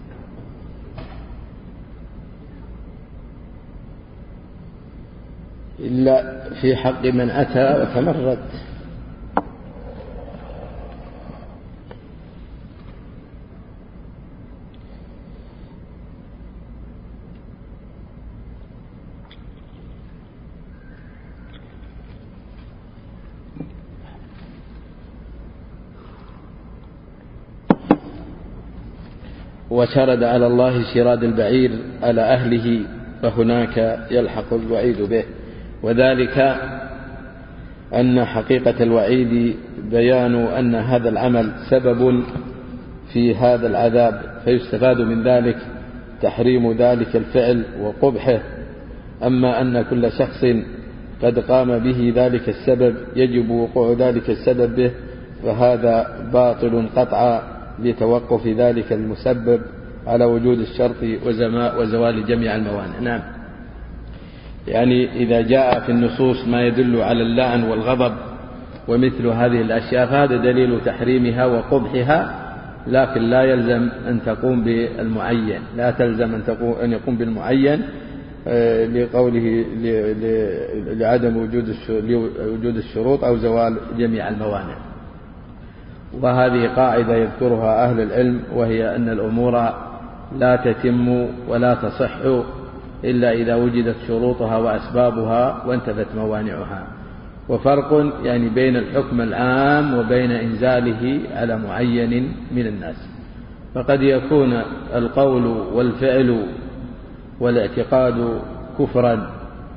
إلا في حق من أتى وتمرد. وشرد على الله شراد البعير على أهله، فهناك يلحق الوعيد به، وذلك أن حقيقة الوعيد بيان أن هذا العمل سبب في هذا العذاب، فيستفاد من ذلك تحريم ذلك الفعل وقبحه. أما أن كل شخص قد قام به ذلك السبب يجب وقوع ذلك السبب به، فهذا باطل قطعا لتوقف ذلك المسبب على وجود الشرط وزوال جميع الموانع. نعم، يعني إذا جاء في النصوص ما يدل على اللعن والغضب ومثل هذه الأشياء فهذا دليل تحريمها وقبحها، لكن لا يلزم أن تقوم بالمعين، لا تلزم أن يقوم بالمعين لقوله لعدم وجود الشروط أو زوال جميع الموانع. وهذه قاعدة يذكرها أهل العلم، وهي أن الأمور لا تتم ولا تصح إلا إذا وجدت شروطها وأسبابها وانتفت موانعها. وفرق يعني بين الحكم العام وبين إنزاله على معين من الناس. فقد يكون القول والفعل والاعتقاد كفرا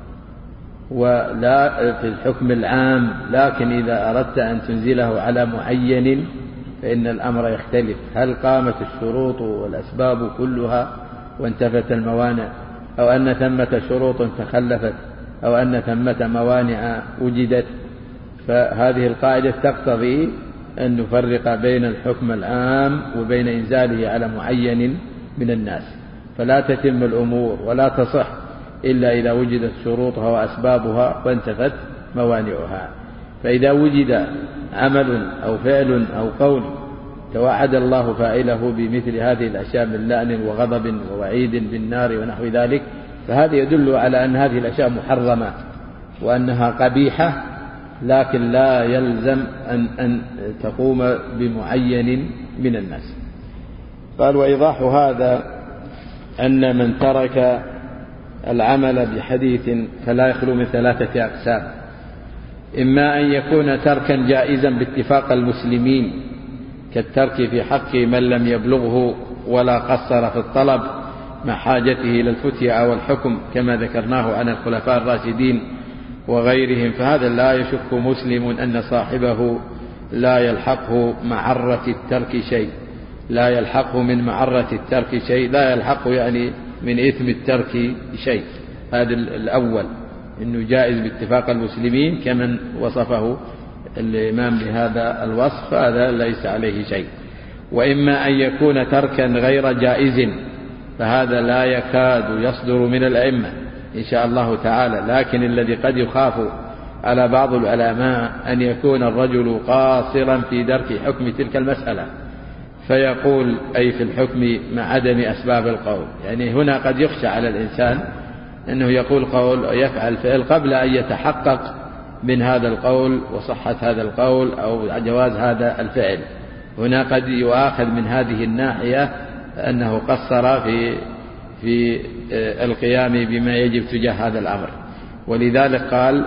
ولا في الحكم العام، لكن إذا أردت أن تنزله على معين فإن الأمر يختلف. هل قامت الشروط والأسباب كلها وانتفت الموانع، أو أن ثمة شروط تخلفت، أو أن ثمة موانع وجدت؟ فهذه القاعدة تقتضي أن نفرق بين الحكم العام وبين إنزاله على معين من الناس. فلا تتم الأمور ولا تصح إلا إذا وجدت شروطها وأسبابها وانتفت موانعها. فإذا وجد عمل أو فعل أو قول توعد الله فاعله بمثل هذه الأشياء من لعن وغضب ووعيد بالنار ونحو ذلك، فهذا يدل على أن هذه الأشياء محرمة وأنها قبيحة، لكن لا يلزم أن تقوم بمعين من الناس. قال: وإيضاح هذا أن من ترك العمل بحديث فلا يخلو من 3 أقسام: إما أن يكون تركا جائزا باتفاق المسلمين، كالترك في حق من لم يبلغه ولا قصر في الطلب مع حاجته إلى الفتية أو الحكم، كما ذكرناه عن الخلفاء الراشدين وغيرهم، فهذا لا يشك مسلم أن صاحبه لا يلحقه معرة الترك شيء، لا يلحقه من معرة الترك شيء، لا يلحقه يعني من إثم الترك شيء. هذا الأول، إنه جائز باتفاق المسلمين كمن وصفه الإمام بهذا الوصف، هذا ليس عليه شيء. وإما أن يكون تركا غير جائز، فهذا لا يكاد يصدر من الأئمة إن شاء الله تعالى، لكن الذي قد يخاف على بعض العلماء أن يكون الرجل قاصرا في درك حكم تلك المسألة، فيقول أي في الحكم مع عدم أسباب القول. يعني هنا قد يخشى على الإنسان أنه يقول قول ويفعل فعل قبل أن يتحقق من هذا القول وصحة هذا القول أو جواز هذا الفعل. هنا قد يؤاخذ من هذه الناحية أنه قصر في القيام بما يجب تجاه هذا الأمر. ولذلك قال: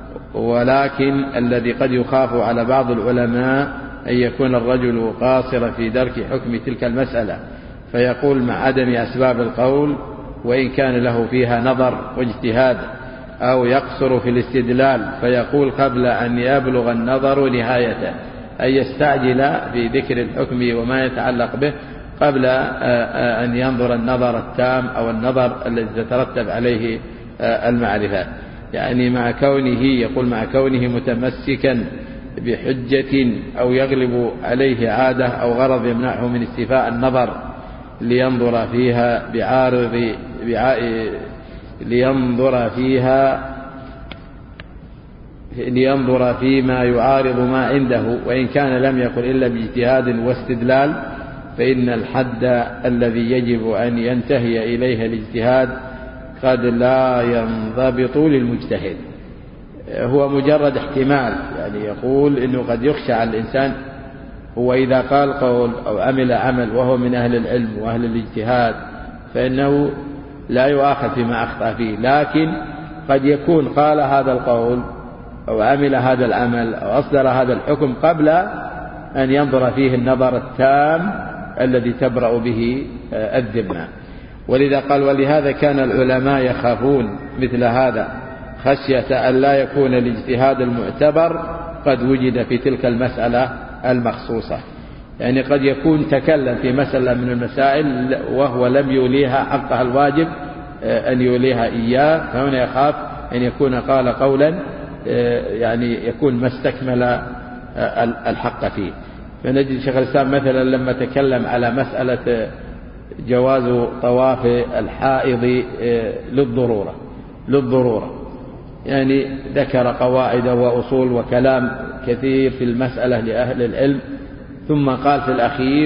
ولكن الذي قد يخاف على بعض العلماء أن يكون الرجل قاصرا في درك حكم تلك المسألة، فيقول مع عدم أسباب القول وإن كان له فيها نظر واجتهاد، أو يقصر في الاستدلال فيقول قبل أن يبلغ النظر نهايته، أي يستعجل في ذكر الحكم وما يتعلق به قبل أن ينظر النظر التام أو النظر الذي تترتب عليه المعرفة. يعني مع كونه يقول مع كونه متمسكا بحجة أو يغلب عليه عادة أو غرض يمنعه من استيفاء النظر لينظر فيما يعارض ما عنده، وإن كان لم يقل إلا باجتهاد واستدلال، فإن الحد الذي يجب أن ينتهي إليه الاجتهاد قد لا ينضبط للمجتهد. هو مجرد احتمال، يعني يقول إنه قد يخشى على الإنسان هو إذا قال قول أو عمل عمل وهو من أهل العلم وأهل الاجتهاد فإنه لا يؤاخذ فيما أخطأ فيه، لكن قد يكون قال هذا القول أو عمل هذا العمل أو أصدر هذا الحكم قبل أن ينظر فيه النظر التام الذي تبرأ به الذمة. ولذا قال ولهذا كان العلماء يخافون مثل هذا خشية أن لا يكون الاجتهاد المعتبر قد وجد في تلك المسألة المخصوصة، يعني قد يكون تكلم في مسألة من المسائل وهو لم يوليها حقها الواجب أن يوليها إياه، فهنا يخاف أن يكون قال قولا يعني يكون ما استكمل الحق فيه. فنجد شيخ الإسلام مثلا لما تكلم على مسألة جواز طواف الحائض للضرورة يعني ذكر قواعد وأصول وكلام كثير في المسألة لأهل العلم، ثم قال في الأخير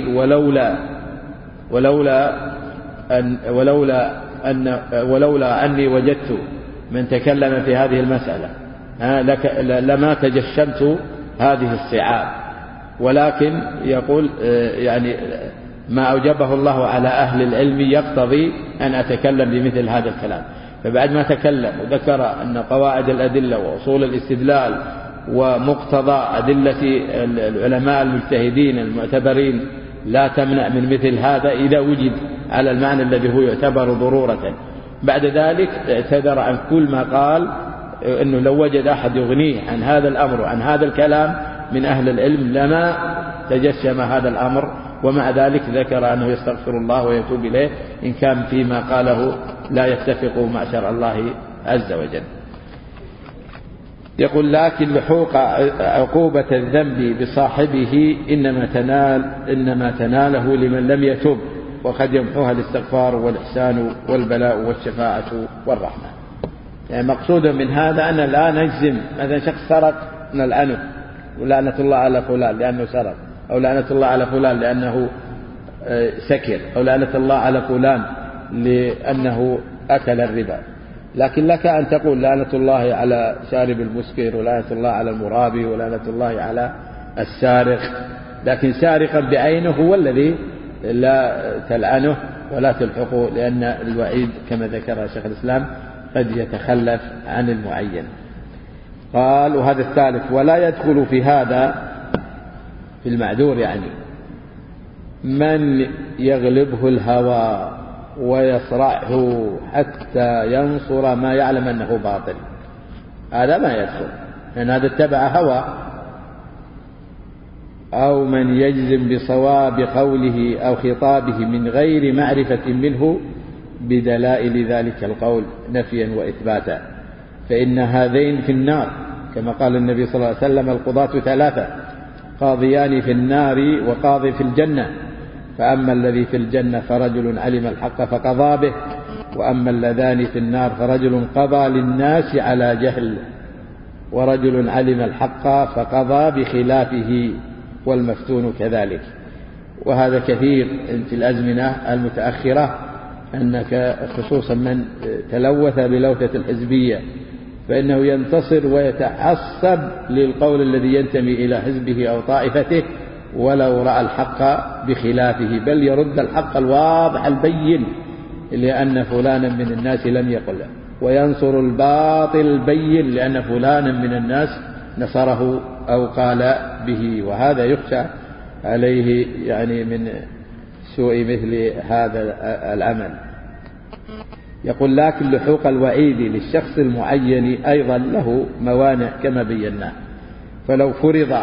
ولولا أني وجدت من تكلم في هذه المسألة لما تجشمت هذه الصعاب، ولكن يقول يعني ما أوجبه الله على أهل العلم يقتضي أن أتكلم بمثل هذا الكلام. فبعد ما تكلم وذكر أن قواعد الأدلة وأصول الاستدلال ومقتضى أدلة العلماء المجتهدين المعتبرين لا تمنع من مثل هذا إذا وجد على المعنى الذي هو يعتبر ضرورة، بعد ذلك اعتذر عن كل ما قال أنه لو وجد أحد يغنيه عن هذا الأمر وعن هذا الكلام من أهل العلم لما تجشم هذا الأمر، ومع ذلك ذكر أنه يستغفر الله ويتوب إليه إن كان فيما قاله لا يتفق مع شرع الله عز وجل. يقول لكن لحوق عقوبة الذنب بصاحبه إنما تناله لمن لم يتوب، وقد يمحوها الاستغفار والإحسان والبلاء والشفاعة والرحمة. يعني مقصود من هذا أن لا نجزم مثلا شخص سرق نلعنه ولعنة الله على فلان لأنه سرق، أو لعنة الله على فلان لأنه سكر، أو لعنة الله على فلان لأنه أكل الربا، لكن لك أن تقول لعنة الله على شارب المسكر ولعنة الله على المرابي ولعنة الله على السارق، لكن سارقا بعينه هو الذي لا تلعنه ولا تلحقه، لأن الوعيد كما ذكر شيخ الإسلام قد يتخلف عن المعين. قال وهذا الثالث ولا يدخل في هذا في المعذور يعني من يغلبه الهوى ويصرعه حتى ينصر ما يعلم أنه باطل، هذا ما يدخل لأن هذا اتبع هوى، أو من يجزم بصواب قوله أو خطابه من غير معرفة منه بدلائل ذلك القول نفيا وإثباتا، فإن هذين في النار كما قال النبي صلى الله عليه وسلم القضاة ثلاثة قاضيان في النار وقاضي في الجنة، فأما الذي في الجنة فرجل علم الحق فقضى به، وأما اللذان في النار فرجل قضى للناس على جهل ورجل علم الحق فقضى بخلافه والمفتون كذلك. وهذا كثير في الأزمنة المتأخرة، أنك خصوصا من تلوث بلوثة الحزبية فإنه ينتصر ويتعصب للقول الذي ينتمي إلى حزبه أو طائفته ولو رأى الحق بخلافه، بل يرد الحق الواضح البين لأن فلانا من الناس لم يقل، وينصر الباطل البين لأن فلانا من الناس نصره أو قال به، وهذا يخشى عليه يعني من سوء مثل هذا العمل. يقول لكن لحوق الوعيد للشخص المعين أيضا له موانع كما بيناه، فلو فرض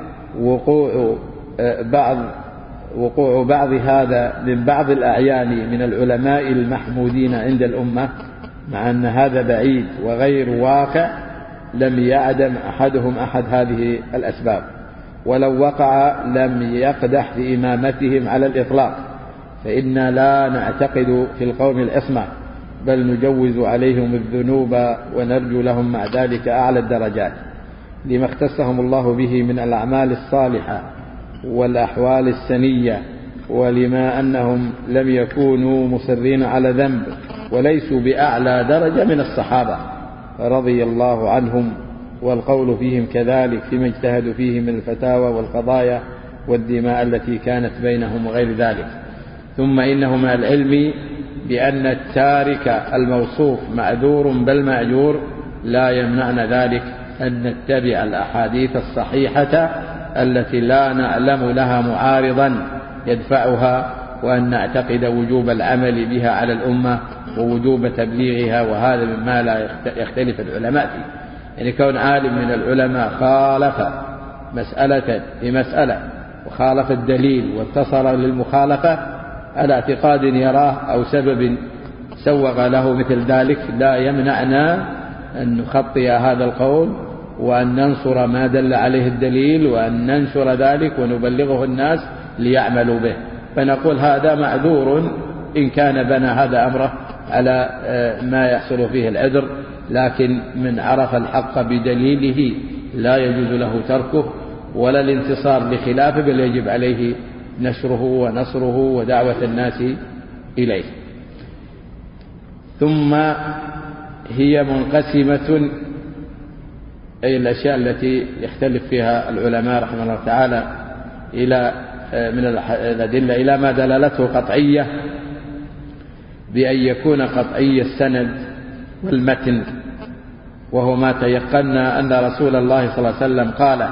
وقوع بعض هذا من بعض الأعيان من العلماء المحمودين عند الأمة مع أن هذا بعيد وغير واقع لم يعدم أحدهم أحد هذه الأسباب، ولو وقع لم يقدح في إمامتهم على الإطلاق، فإنا لا نعتقد في القوم العصمة بل نجوز عليهم الذنوب ونرجو لهم مع ذلك أعلى الدرجات لما اختصهم الله به من الأعمال الصالحة والأحوال السنية، ولما أنهم لم يكونوا مصرين على ذنب وليسوا بأعلى درجة من الصحابة رضي الله عنهم والقول فيهم كذلك فيما اجتهدوا فيه من الفتاوى والقضايا والدماء التي كانت بينهم وغير ذلك. ثم إنه من العلم بأن التارك الموصوف معذور بل مأجور، لا يمنعنا ذلك أن نتبع الأحاديث الصحيحة التي لا نعلم لها معارضا يدفعها، وأن نعتقد وجوب العمل بها على الأمة ووجوب تبليغها، وهذا مما لا يختلف العلماء فيه. يعني كون عالم من العلماء خالف مسألة في مسألة وخالف الدليل واتصل للمخالفة على اعتقاد يراه أو سبب سوغ له مثل ذلك، لا يمنعنا أن نخطئ هذا القول وأن ننصر ما دل عليه الدليل، وأن ننشر ذلك ونبلغه الناس ليعملوا به. فنقول هذا معذور إن كان بنى هذا أمره على ما يحصل فيه العذر، لكن من عرف الحق بدليله لا يجوز له تركه ولا الانتصار لخلافه، بل يجب عليه نشره ونصره ودعوة الناس إليه. ثم هي منقسمة، أي الأشياء التي يختلف فيها العلماء رحمه الله تعالى إلى من الأدلة إلى ما دلالته قطعية، بأن يكون قطعي السند والمتن، وهو ما تيقنا أن رسول الله صلى الله عليه وسلم قال،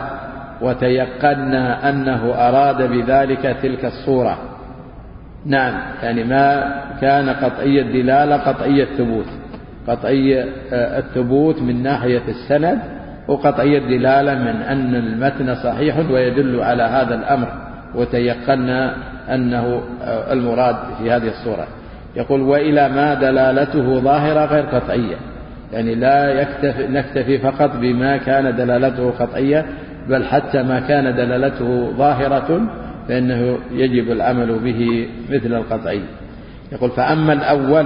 وتيقنا أنه أراد بذلك تلك الصورة. نعم، يعني ما كان قطعي الدلالة قطعي الثبوت، قطعي الثبوت من ناحية السند، وقطعي الدلالة من أن المتن صحيح ويدل على هذا الأمر، وتيقنا أنه المراد في هذه الصورة. يقول وإلى ما دلالته ظاهرة غير قطعية، يعني لا نكتفي فقط بما كان دلالته قطعية، بل حتى ما كان دلالته ظاهرة فإنه يجب العمل به مثل القطعي. يقول فأما الأول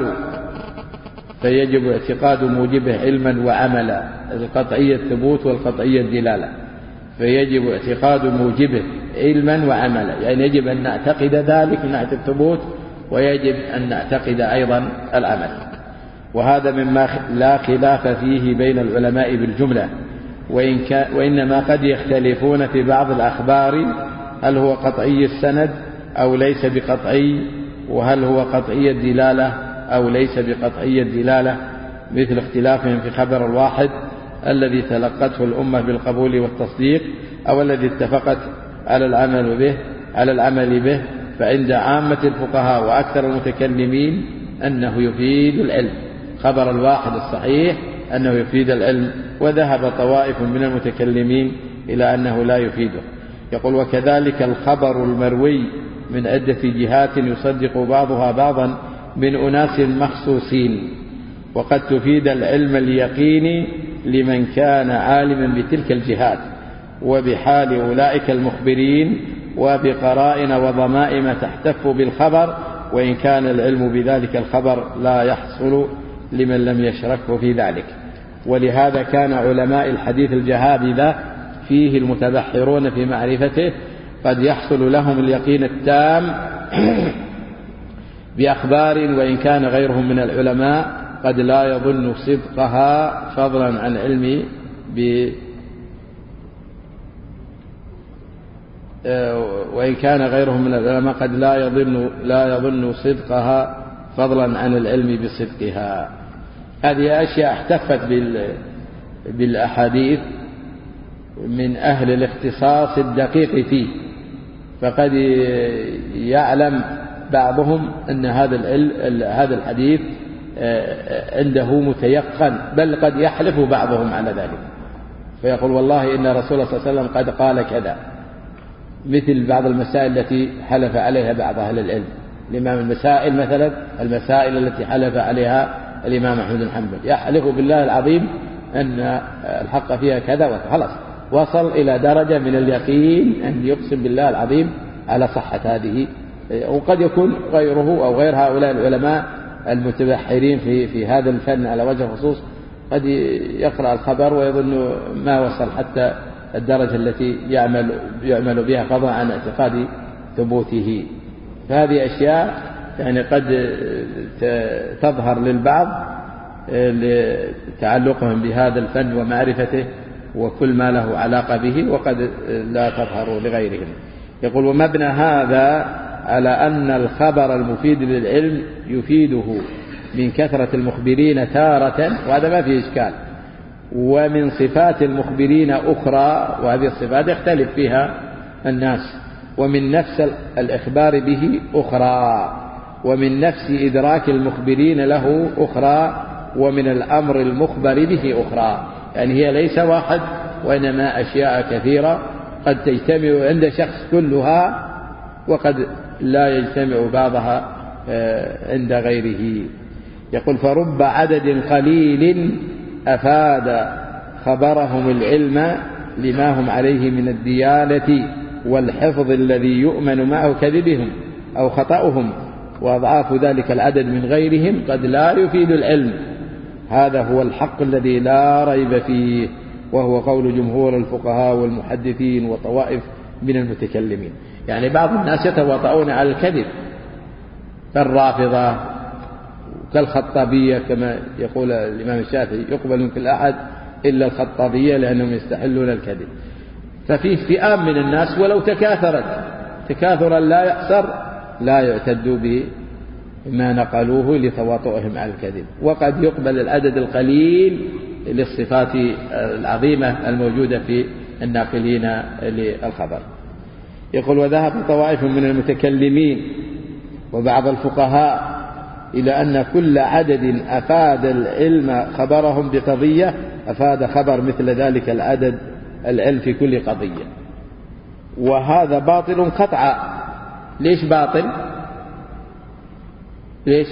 فيجب اعتقاد موجبه علما وعملا، القطعية الثبوت والقطعية الدلالة، فيجب اعتقاد موجبه علما وعملا، يعني يجب أن نعتقد ذلك من ناحية الثبوت، ويجب أن نعتقد أيضا العمل. وهذا مما لا خلاف فيه بين العلماء بالجملة، وإنما قد يختلفون في بعض الأخبار هل هو قطعي السند أو ليس بقطعي، وهل هو قطعي الدلالة أو ليس بقطعي الدلالة، مثل اختلافهم في خبر الواحد الذي تلقته الأمة بالقبول والتصديق، أو الذي اتفقت على العمل به. فعند عامة الفقهاء وأكثر المتكلمين أنه يفيد العلم، خبر الواحد الصحيح أنه يفيد العلم، وذهب طوائف من المتكلمين إلى أنه لا يفيده. يقول وكذلك الخبر المروي من عدة جهات يصدق بعضها بعضا من أناس مخصوصين، وقد تفيد العلم اليقيني لمن كان عالما بتلك الجهات وبحال أولئك المخبرين، وبقرائن وضمائم تحتف بالخبر، وإن كان العلم بذلك الخبر لا يحصل لمن لم يشركه في ذلك. ولهذا كان علماء الحديث الجهابذة فيه المتبحرون في معرفته قد يحصل لهم اليقين التام بأخبار، وإن كان غيرهم من العلماء قد لا يظن صدقها فضلا عن علم وإن كان غيرهم من العلماء قد لا يظن صدقها فضلا عن العلم بصدقها. هذه أشياء احتفت بالأحاديث من أهل الاختصاص الدقيق فيه، فقد يعلم بعضهم أن هذا الحديث عنده متيقن، بل قد يحلف بعضهم على ذلك، فيقول والله إن رسول الله صلى الله عليه وسلم قد قال كذا، مثل بعض المسائل التي حلف عليها بعض أهل العلم. الإمام المسائل مثلا، المسائل التي حلف عليها الإمام أحمد بن حنبل، يحلف بالله العظيم أن الحق فيها كذا وخلاص، وصل إلى درجة من اليقين أن يقسم بالله العظيم على صحة هذه. وقد يكون غيره أو غير هؤلاء العلماء المتبحرين في هذا الفن على وجه الخصوص قد يقرأ الخبر ويظن ما وصل حتى الدرجة التي يعمل بها فضلا عن اعتقاد ثبوته. فهذه أشياء يعني قد تظهر للبعض لتعلقهم بهذا الفن ومعرفته، وكل ما له علاقة به وقد لا تظهر لغيرهم. يقول ومبنى هذا على أن الخبر المفيد للعلم يفيده من كثرة المخبرين تارة، وهذا ما فيه إشكال، ومن صفات المخبرين أخرى، وهذه الصفات يختلف فيها الناس، ومن نفس الإخبار به أخرى، ومن نفس إدراك المخبرين له أخرى، ومن الأمر المخبر به أخرى. يعني هي ليس واحد، وإنما أشياء كثيرة قد تجتمع عند شخص كلها، وقد لا يجتمع بعضها عند غيره. يقول فرب عدد قليل أفاد خبرهم العلم لما هم عليه من الديانة والحفظ الذي يؤمن معه كذبهم أو خطأهم، وأضعاف ذلك العدد من غيرهم قد لا يفيد العلم. هذا هو الحق الذي لا ريب فيه، وهو قول جمهور الفقهاء والمحدثين وطوائف من المتكلمين. يعني بعض الناس يتواطؤون على الكذب كالرافضة كالخطابية، كما يقول الإمام الشافعي يقبل من كل أحد إلا الخطابية لأنهم يستحلون الكذب. ففيه فئام من الناس ولو تكاثرا لا يحصر لا يعتدوا بما نقلوه لتواطؤهم على الكذب، وقد يقبل العدد القليل للصفات العظيمة الموجودة في الناقلين للخبر. يقول وذهب طوائف من المتكلمين وبعض الفقهاء إلى أن كل عدد أفاد العلم خبرهم بقضية أفاد خبر مثل ذلك العدد العلم في كل قضية، وهذا باطل قطعا. ليش باطل؟ ليش؟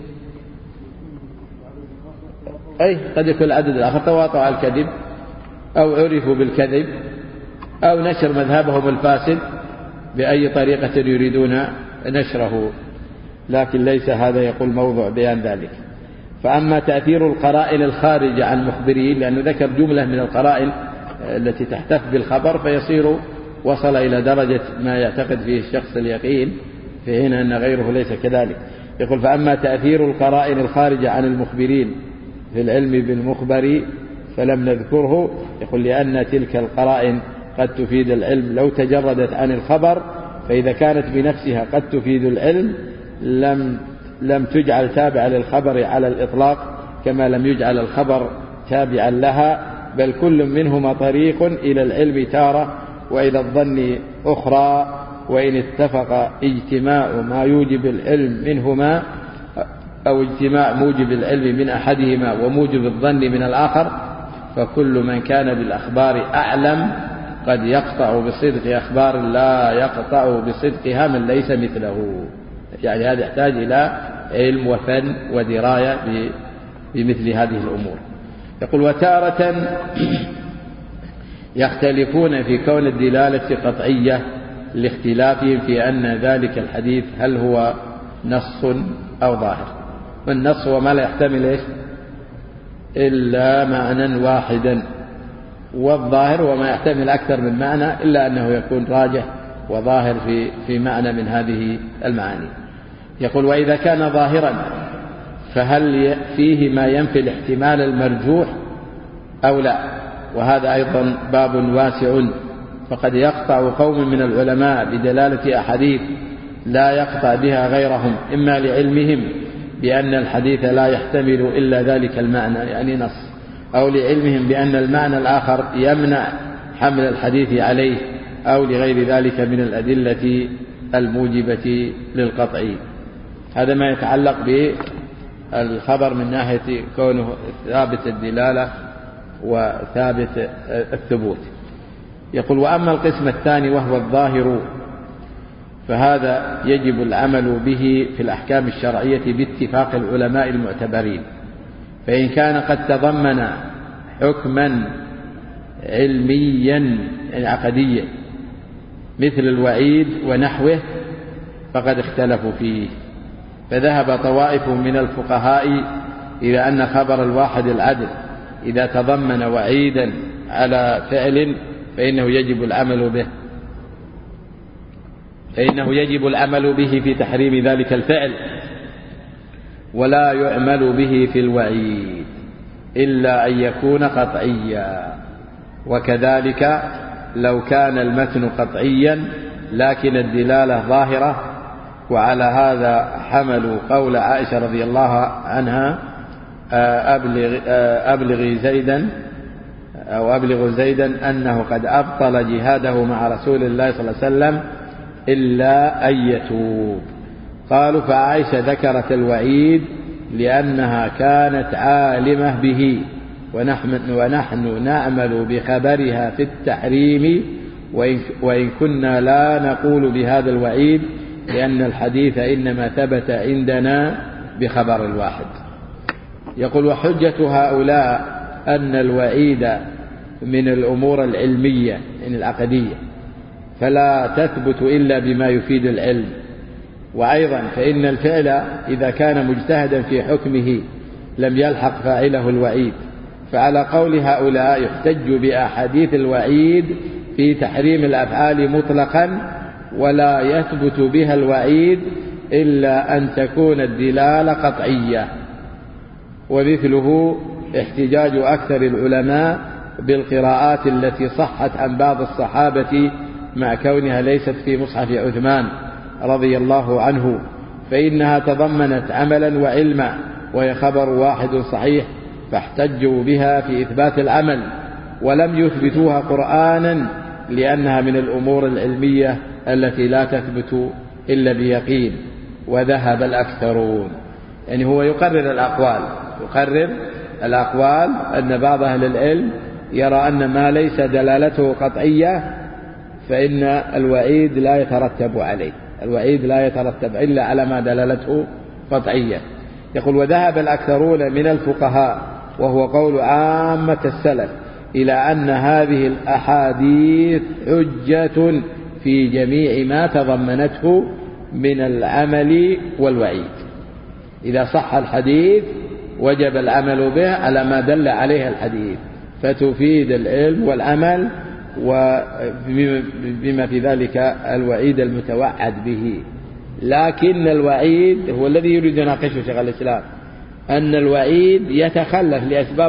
أي قد يكون العدد الآخر تواطؤ على الكذب أو عرفوا بالكذب أو نشر مذهبهم الفاسد بأي طريقة يريدون نشره، لكن ليس هذا يقول موضوع بيان ذلك. فأما تأثير القرائن الخارجة عن المخبرين، لأنه ذكر جملة من القرائن التي تحتف بالخبر فيصير وصل إلى درجة ما يعتقد فيه الشخص اليقين، في حين أن غيره ليس كذلك. يقول فأما تأثير القرائن الخارجة عن المخبرين في العلم بالمخبر فلم نذكره. يقول لأن تلك القرائن قد تفيد العلم لو تجردت عن الخبر، فإذا كانت بنفسها قد تفيد العلم لم تجعل تابعة للخبر على الإطلاق، كما لم يجعل الخبر تابعا لها، بل كل منهما طريق إلى العلم تارة وإلى الظن أخرى. وإن اتفق اجتماع ما يوجب العلم منهما أو اجتماع موجب العلم من أحدهما وموجب الظن من الآخر، فكل من كان بالأخبار أعلم قد يقطع بصدق أخبار لا يقطع بصدقها من ليس مثله. يعني هذا يحتاج إلى علم وفن ودراية بمثل هذه الأمور. يقول وتارة يختلفون في كون الدلالة قطعية لاختلافهم في أن ذلك الحديث هل هو نص أو ظاهر. والنص هو ما لا يحتمل إلا معنى واحدا، والظاهر هو ما يحتمل أكثر من معنى إلا أنه يكون راجح وظاهر في معنى من هذه المعاني. يقول وإذا كان ظاهرا فهل فيه ما ينفي الاحتمال المرجوح أو لا؟ وهذا أيضا باب واسع، فقد يقطع قوم من العلماء بدلالة أحاديث لا يقطع بها غيرهم، إما لعلمهم بأن الحديث لا يحتمل إلا ذلك المعنى يعني نص، أو لعلمهم بأن المعنى الآخر يمنع حمل الحديث عليه، أو لغير ذلك من الأدلة الموجبة للقطع. هذا ما يتعلق بالخبر من ناحية كونه ثابت الدلالة وثابت الثبوت. يقول وأما القسم الثاني وهو الظاهر فهذا يجب العمل به في الأحكام الشرعية باتفاق العلماء المعتبرين، فإن كان قد تضمن حكما علميا يعني عقديا مثل الوعيد ونحوه فقد اختلفوا فيه. فذهب طوائف من الفقهاء إلى أن خبر الواحد العدل إذا تضمن وعيدا على فعل فإنه يجب العمل به في تحريم ذلك الفعل، ولا يعمل به في الوعيد إلا أن يكون قطعيا. وكذلك لو كان المتن قطعيا لكن الدلالة ظاهرة. وعلى هذا حملوا قول عائشة رضي الله عنها أبلغ زيدا أنه قد أبطل جهاده مع رسول الله صلى الله عليه وسلم إلا أن يتوب. قالوا فعائشة ذكرت الوعيد لأنها كانت عالمة به، ونحن نعمل بخبرها في التحريم، وإن كنا لا نقول بهذا الوعيد لأن الحديث إنما ثبت عندنا بخبر الواحد. يقول وحجة هؤلاء أن الوعيد من الأمور العلمية يعني العقدية، فلا تثبت إلا بما يفيد العلم. وأيضا فإن الفعل إذا كان مجتهدا في حكمه لم يلحق فاعله الوعيد. فعلى قول هؤلاء يحتج بأحاديث الوعيد في تحريم الأفعال مطلقا، ولا يثبت بها الوعيد إلا أن تكون الدلالة قطعية. ومثله احتجاج أكثر العلماء بالقراءات التي صحت عن بعض الصحابة مع كونها ليست في مصحف عثمان رضي الله عنه، فإنها تضمنت عملا وعلما، وهي خبر واحد صحيح، فاحتجوا بها في إثبات العمل، ولم يثبتوها قرآنا لأنها من الأمور العلمية التي لا تثبت إلا بيقين. وذهب الأكثرون، يعني هو يقرر الأقوال أن بعض أهل العلم يرى أن ما ليس دلالته قطعية فإن الوعيد لا يترتب عليه، الوعيد لا يترتب إلا على ما دلالته قطعية. يقول وذهب الأكثرون من الفقهاء وهو قول عامة السلف إلى أن هذه الأحاديث حجة في جميع ما تضمنته من العمل والوعيد. إذا صح الحديث وجب العمل به على ما دل عليه الحديث، فتفيد العلم والعمل وبما في ذلك الوعيد المتوعد به. لكن الوعيد هو الذي يريد يناقشه شيخ الإسلام، أن الوعيد يتخلف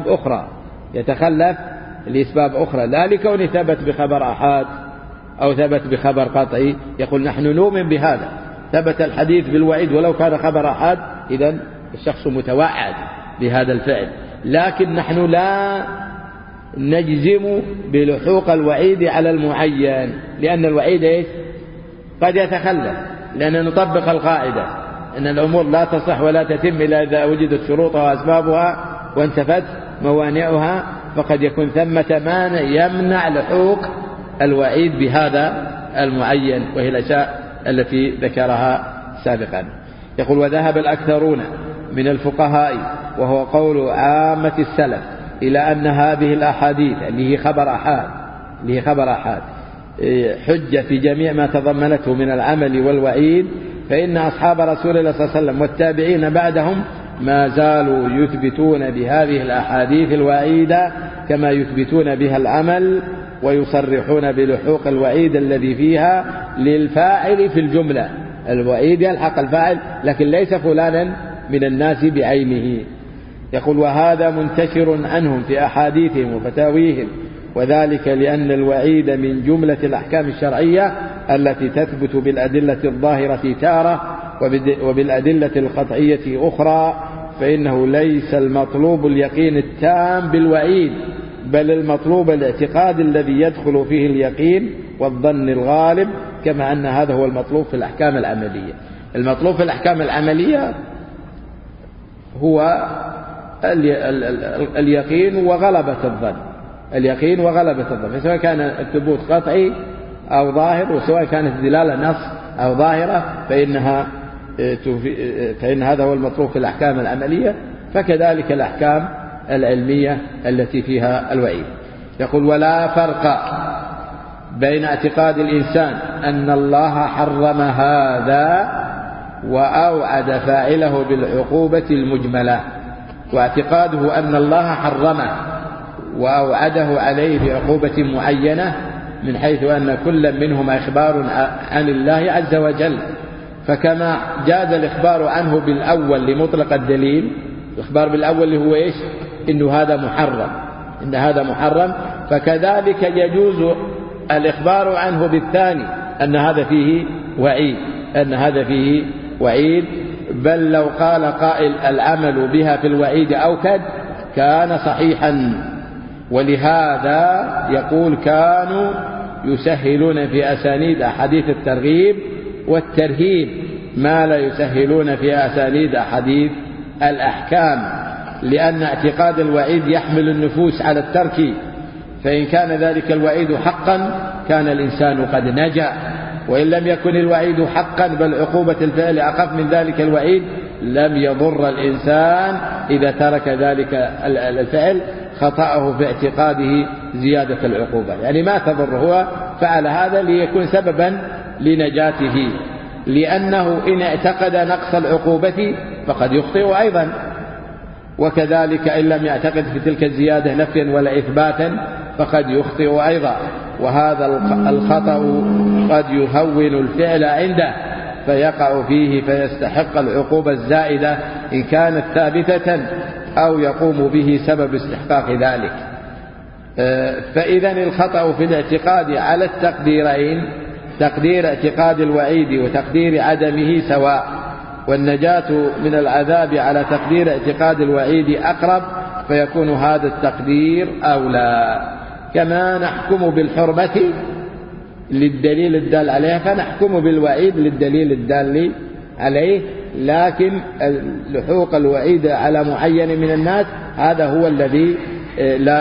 لأسباب أخرى لا لكون ثبت بخبر أحاد أو ثبت بخبر قطعي. يقول نحن نؤمن بهذا، ثبت الحديث بالوعيد ولو كان خبر أحاد، إذن الشخص متوعد بهذا الفعل، لكن نحن لا نجزم بلحوق الوعيد على المعين، لأن الوعيد قد يتخلف، لأن نطبق القاعدة أن الأمور لا تصح ولا تتم إلا إذا وجدت شروطها وأسبابها وانتفت موانعها، فقد يكون ثمة مانع يمنع لحوق الوعيد بهذا المعين، وهي الأشياء التي ذكرها سابقا. يقول وذهب الأكثرون من الفقهاء وهو قول عامة السلف إلى أن هذه الأحاديث اللي هي خبر أحاد حجة في جميع ما تضمنته من العمل والوعيد، فإن أصحاب رسول الله صلى الله عليه وسلم والتابعين بعدهم ما زالوا يثبتون بهذه الأحاديث الوعيدة كما يثبتون بها العمل، ويصرحون بلحوق الوعيد الذي فيها للفاعل في الجملة. الوعيد يلحق الفاعل لكن ليس فلانا من الناس بعينه. يقول وهذا منتشر عنهم في أحاديثهم وفتاويهم، وذلك لأن الوعيد من جملة الأحكام الشرعية التي تثبت بالأدلة الظاهرة تارة وبالأدلة القطعية أخرى، فإنه ليس المطلوب اليقين التام بالوعيد، بل المطلوب الاعتقاد الذي يدخل فيه اليقين والظن الغالب، كما أن هذا هو المطلوب في الأحكام العملية. المطلوب في الأحكام العملية هو اليقين وغلبة الظن، فسواء كان الثبوت قطعي أو ظاهر، وسواء كانت الدلالة نص أو ظاهرة، فإن هذا هو المطلوب في الأحكام العملية، فكذلك الأحكام العلمية التي فيها الوعيد. يقول ولا فرق بين اعتقاد الإنسان أن الله حرم هذا وأوعد فاعله بالعقوبة المجملة، واعتقاده أن الله حرمه وأوعده عليه بعقوبة معينة، من حيث أن كل منهما إخبار عن الله عز وجل. فكما جاز الإخبار عنه بالأول لمطلق الدليل، الإخبار بالأول اللي هو إنه هذا محرم، فكذلك يجوز الإخبار عنه بالثاني أن هذا فيه وعيد، بل لو قال قائل العمل بها في الوعيد أوكد كان صحيحا. ولهذا يقول كانوا يسهلون في أسانيد أحاديث الترغيب والترهيب ما لا يسهلون في أسانيد أحاديث الأحكام، لأن اعتقاد الوعيد يحمل النفوس على الترك، فإن كان ذلك الوعيد حقا كان الإنسان قد نجا، وإن لم يكن الوعيد حقا بل عقوبة الفعل أخف من ذلك الوعيد لم يضر الإنسان إذا ترك ذلك الفعل خطأه في اعتقاده زيادة العقوبة، يعني ما تضر، هو فعل هذا ليكون سببا لنجاته، لأنه إن اعتقد نقص العقوبة فقد يخطئ أيضا، وكذلك إن لم يعتقد في تلك الزيادة نفيا ولا إثباتا فقد يخطئ أيضا. وهذا الخطأ قد يهون الفعل عنده فيقع فيه فيستحق العقوبة الزائدة إن كانت ثابتة أو يقوم به سبب استحقاق ذلك. فإذا الخطأ في الاعتقاد على التقديرين، تقدير اعتقاد الوعيد وتقدير عدمه سواء، والنجاة من العذاب على تقدير اعتقاد الوعيد أقرب، فيكون هذا التقدير أولى. كما نحكم بالحرمة للدليل الدال عليها فنحكم بالوعيد للدليل الدال عليه، لكن لحوق الوعيد على معين من الناس هذا هو الذي لا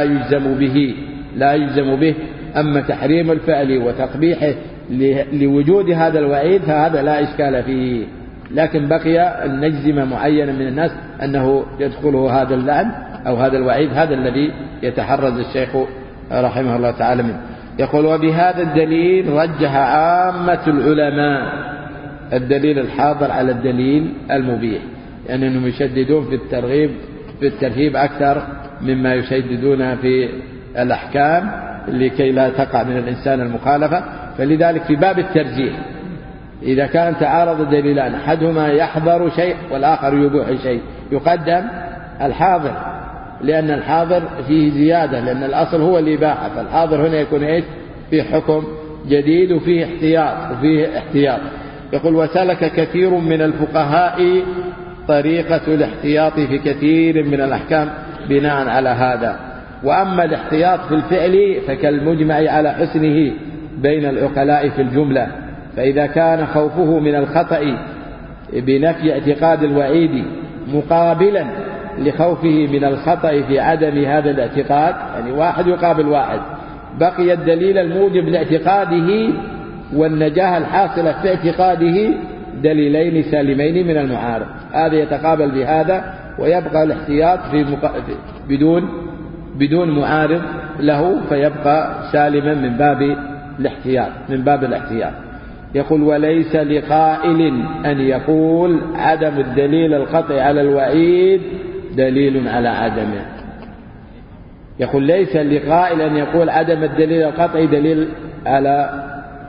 يجزم به. أما تحريم الفعل وتقبيحه لوجود هذا الوعيد فهذا لا إشكال فيه، لكن بقي أن نجزم معينا من الناس أنه يدخله هذا اللعن أو هذا الوعيد، هذا الذي يتحرز الشيخ رحمه الله تعالى منه. يقول وبهذا الدليل رجح عامة العلماء الدليل الحاضر على الدليل المبيح، يعني أنهم يشددون في الترهيب أكثر مما يشددون في الأحكام لكي لا تقع من الإنسان المخالفة. فلذلك في باب الترجيح إذا كان تعارض دليلان أحدهما يحضر شيء والآخر يبوح شيء يقدم الحاضر، لأن الحاضر فيه زيادة، لأن الأصل هو الإباحة، فالحاضر هنا يكون إيش؟ في حكم جديد وفيه احتياط. يقول وسلك كثير من الفقهاء طريقة الاحتياط في كثير من الأحكام بناء على هذا. وأما الاحتياط في الفعل فكالمجمع على حسنه بين العقلاء في الجملة، فإذا كان خوفه من الخطأ بنفي اعتقاد الوعيد مقابلا لخوفه من الخطأ في عدم هذا الاعتقاد، يعني واحد يقابل واحد، بقي الدليل الموجب لاعتقاده والنجاة الحاصلة في اعتقاده دليلين سالمين من المعارض، هذا يتقابل بهذا ويبقى الاحتياط بدون معارض له، فيبقى سالما من باب الاحتياط. يقول وليس لقائل أن يقول عدم الدليل القطعي على الوعيد دليل على عدمه. يقول ليس لقائل أن يقول عدم الدليل القطعي دليل على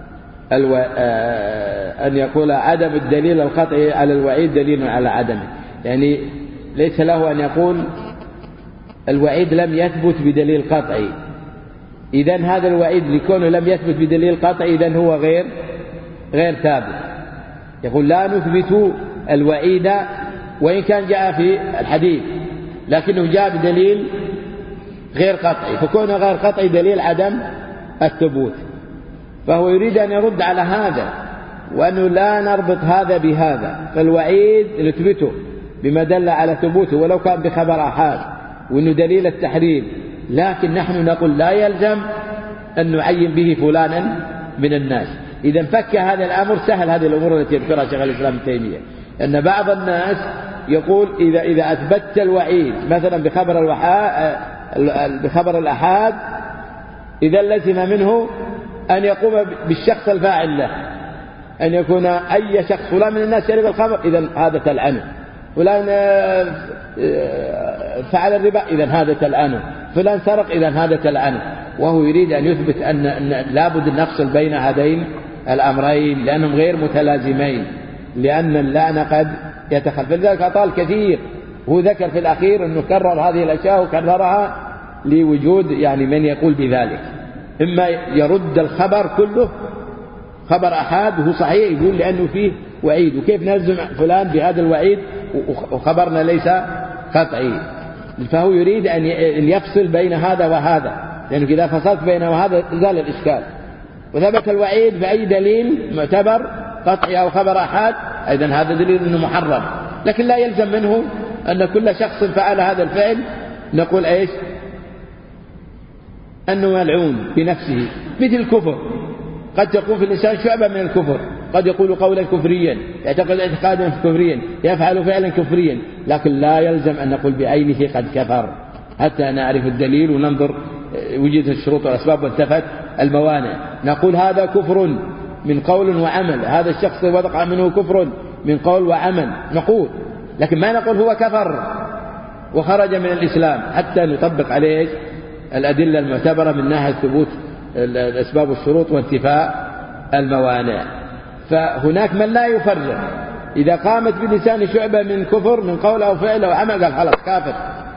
أن يقول عدم الدليل القطعي على الوعيد دليل على عدمه، يعني ليس له أن يقول الوعيد لم يثبت بدليل قطعي، إذن هذا الوعيد لكونه لم يثبت بدليل قطعي إذن هو غير ثابت. يقول لا نثبت الوعيد وإن كان جاء في الحديث لكنه جاء بدليل غير قطعي، فكونه غير قطعي دليل عدم الثبوت، فهو يريد أن يرد على هذا وأنه لا نربط هذا بهذا، فالوعيد نثبته بما دل على ثبوته ولو كان بخبر أحاد وأنه دليل التحريم، لكن نحن نقول لا يلزم أن نعين به فلانا من الناس. إذا فك هذا الأمر سهل هذه الأمور التي يذكرها شيخ الإسلام ابن تيمية، أن بعض الناس يقول إذا أثبتت الوعيد مثلا بخبر الأحاد إذا لزم منه أن يقوم بالشخص الفاعل له، أن يكون أي شخص فلان من الناس شرب الخمر إذا هذا تلعنه، فلان فعل الربا إذا هذا تلعنه، فلان سرق إذا هذا تلعنه، وهو يريد أن يثبت أن لابد أن نفصل بين هذين الأمرين لأنهم غير متلازمين، لأن اللعن قد يتخلف. لذلك أطال كثير، هو ذكر في الأخير أنه كرر هذه الأشياء وكررها لوجود يعني من يقول بذلك. إما يرد الخبر كله خبر أحاد وهو صحيح يقول لأنه فيه وعيد، وكيف نلزم فلان بهذا الوعيد وخبرنا ليس قطعي، فهو يريد أن يفصل بين هذا وهذا، لأنه إذا فصلت بين وهذا زال الإشكال. وثبت الوعيد بأي دليل معتبر قطعي أو خبر أحاد أيضا هذا دليل أنه محرم، لكن لا يلزم منه أن كل شخص فعل هذا الفعل نقول إيش أنه ملعون بنفسه. مثل الكفر، قد تكون في الإنسان شعبة من الكفر، قد يقول قولا كفريا، يعتقد اعتقادا كفريا، يفعل فعلا كفريا، لكن لا يلزم أن نقول بعينه قد كفر حتى نعرف الدليل وننظر وجدت الشروط والأسباب وانتفت الموانع. نقول هذا كفر من قول وعمل، هذا الشخص وقع منه كفر من قول وعمل نقول، لكن ما نقول هو كفر وخرج من الإسلام حتى نطبق عليه الأدلة المعتبرة من ناحية ثبوت الأسباب والشروط وانتفاء الموانع. فهناك من لا يفرق، إذا قامت بلسان شعبة من كفر من قول أو فعل أو عمل قال خلاص كافر،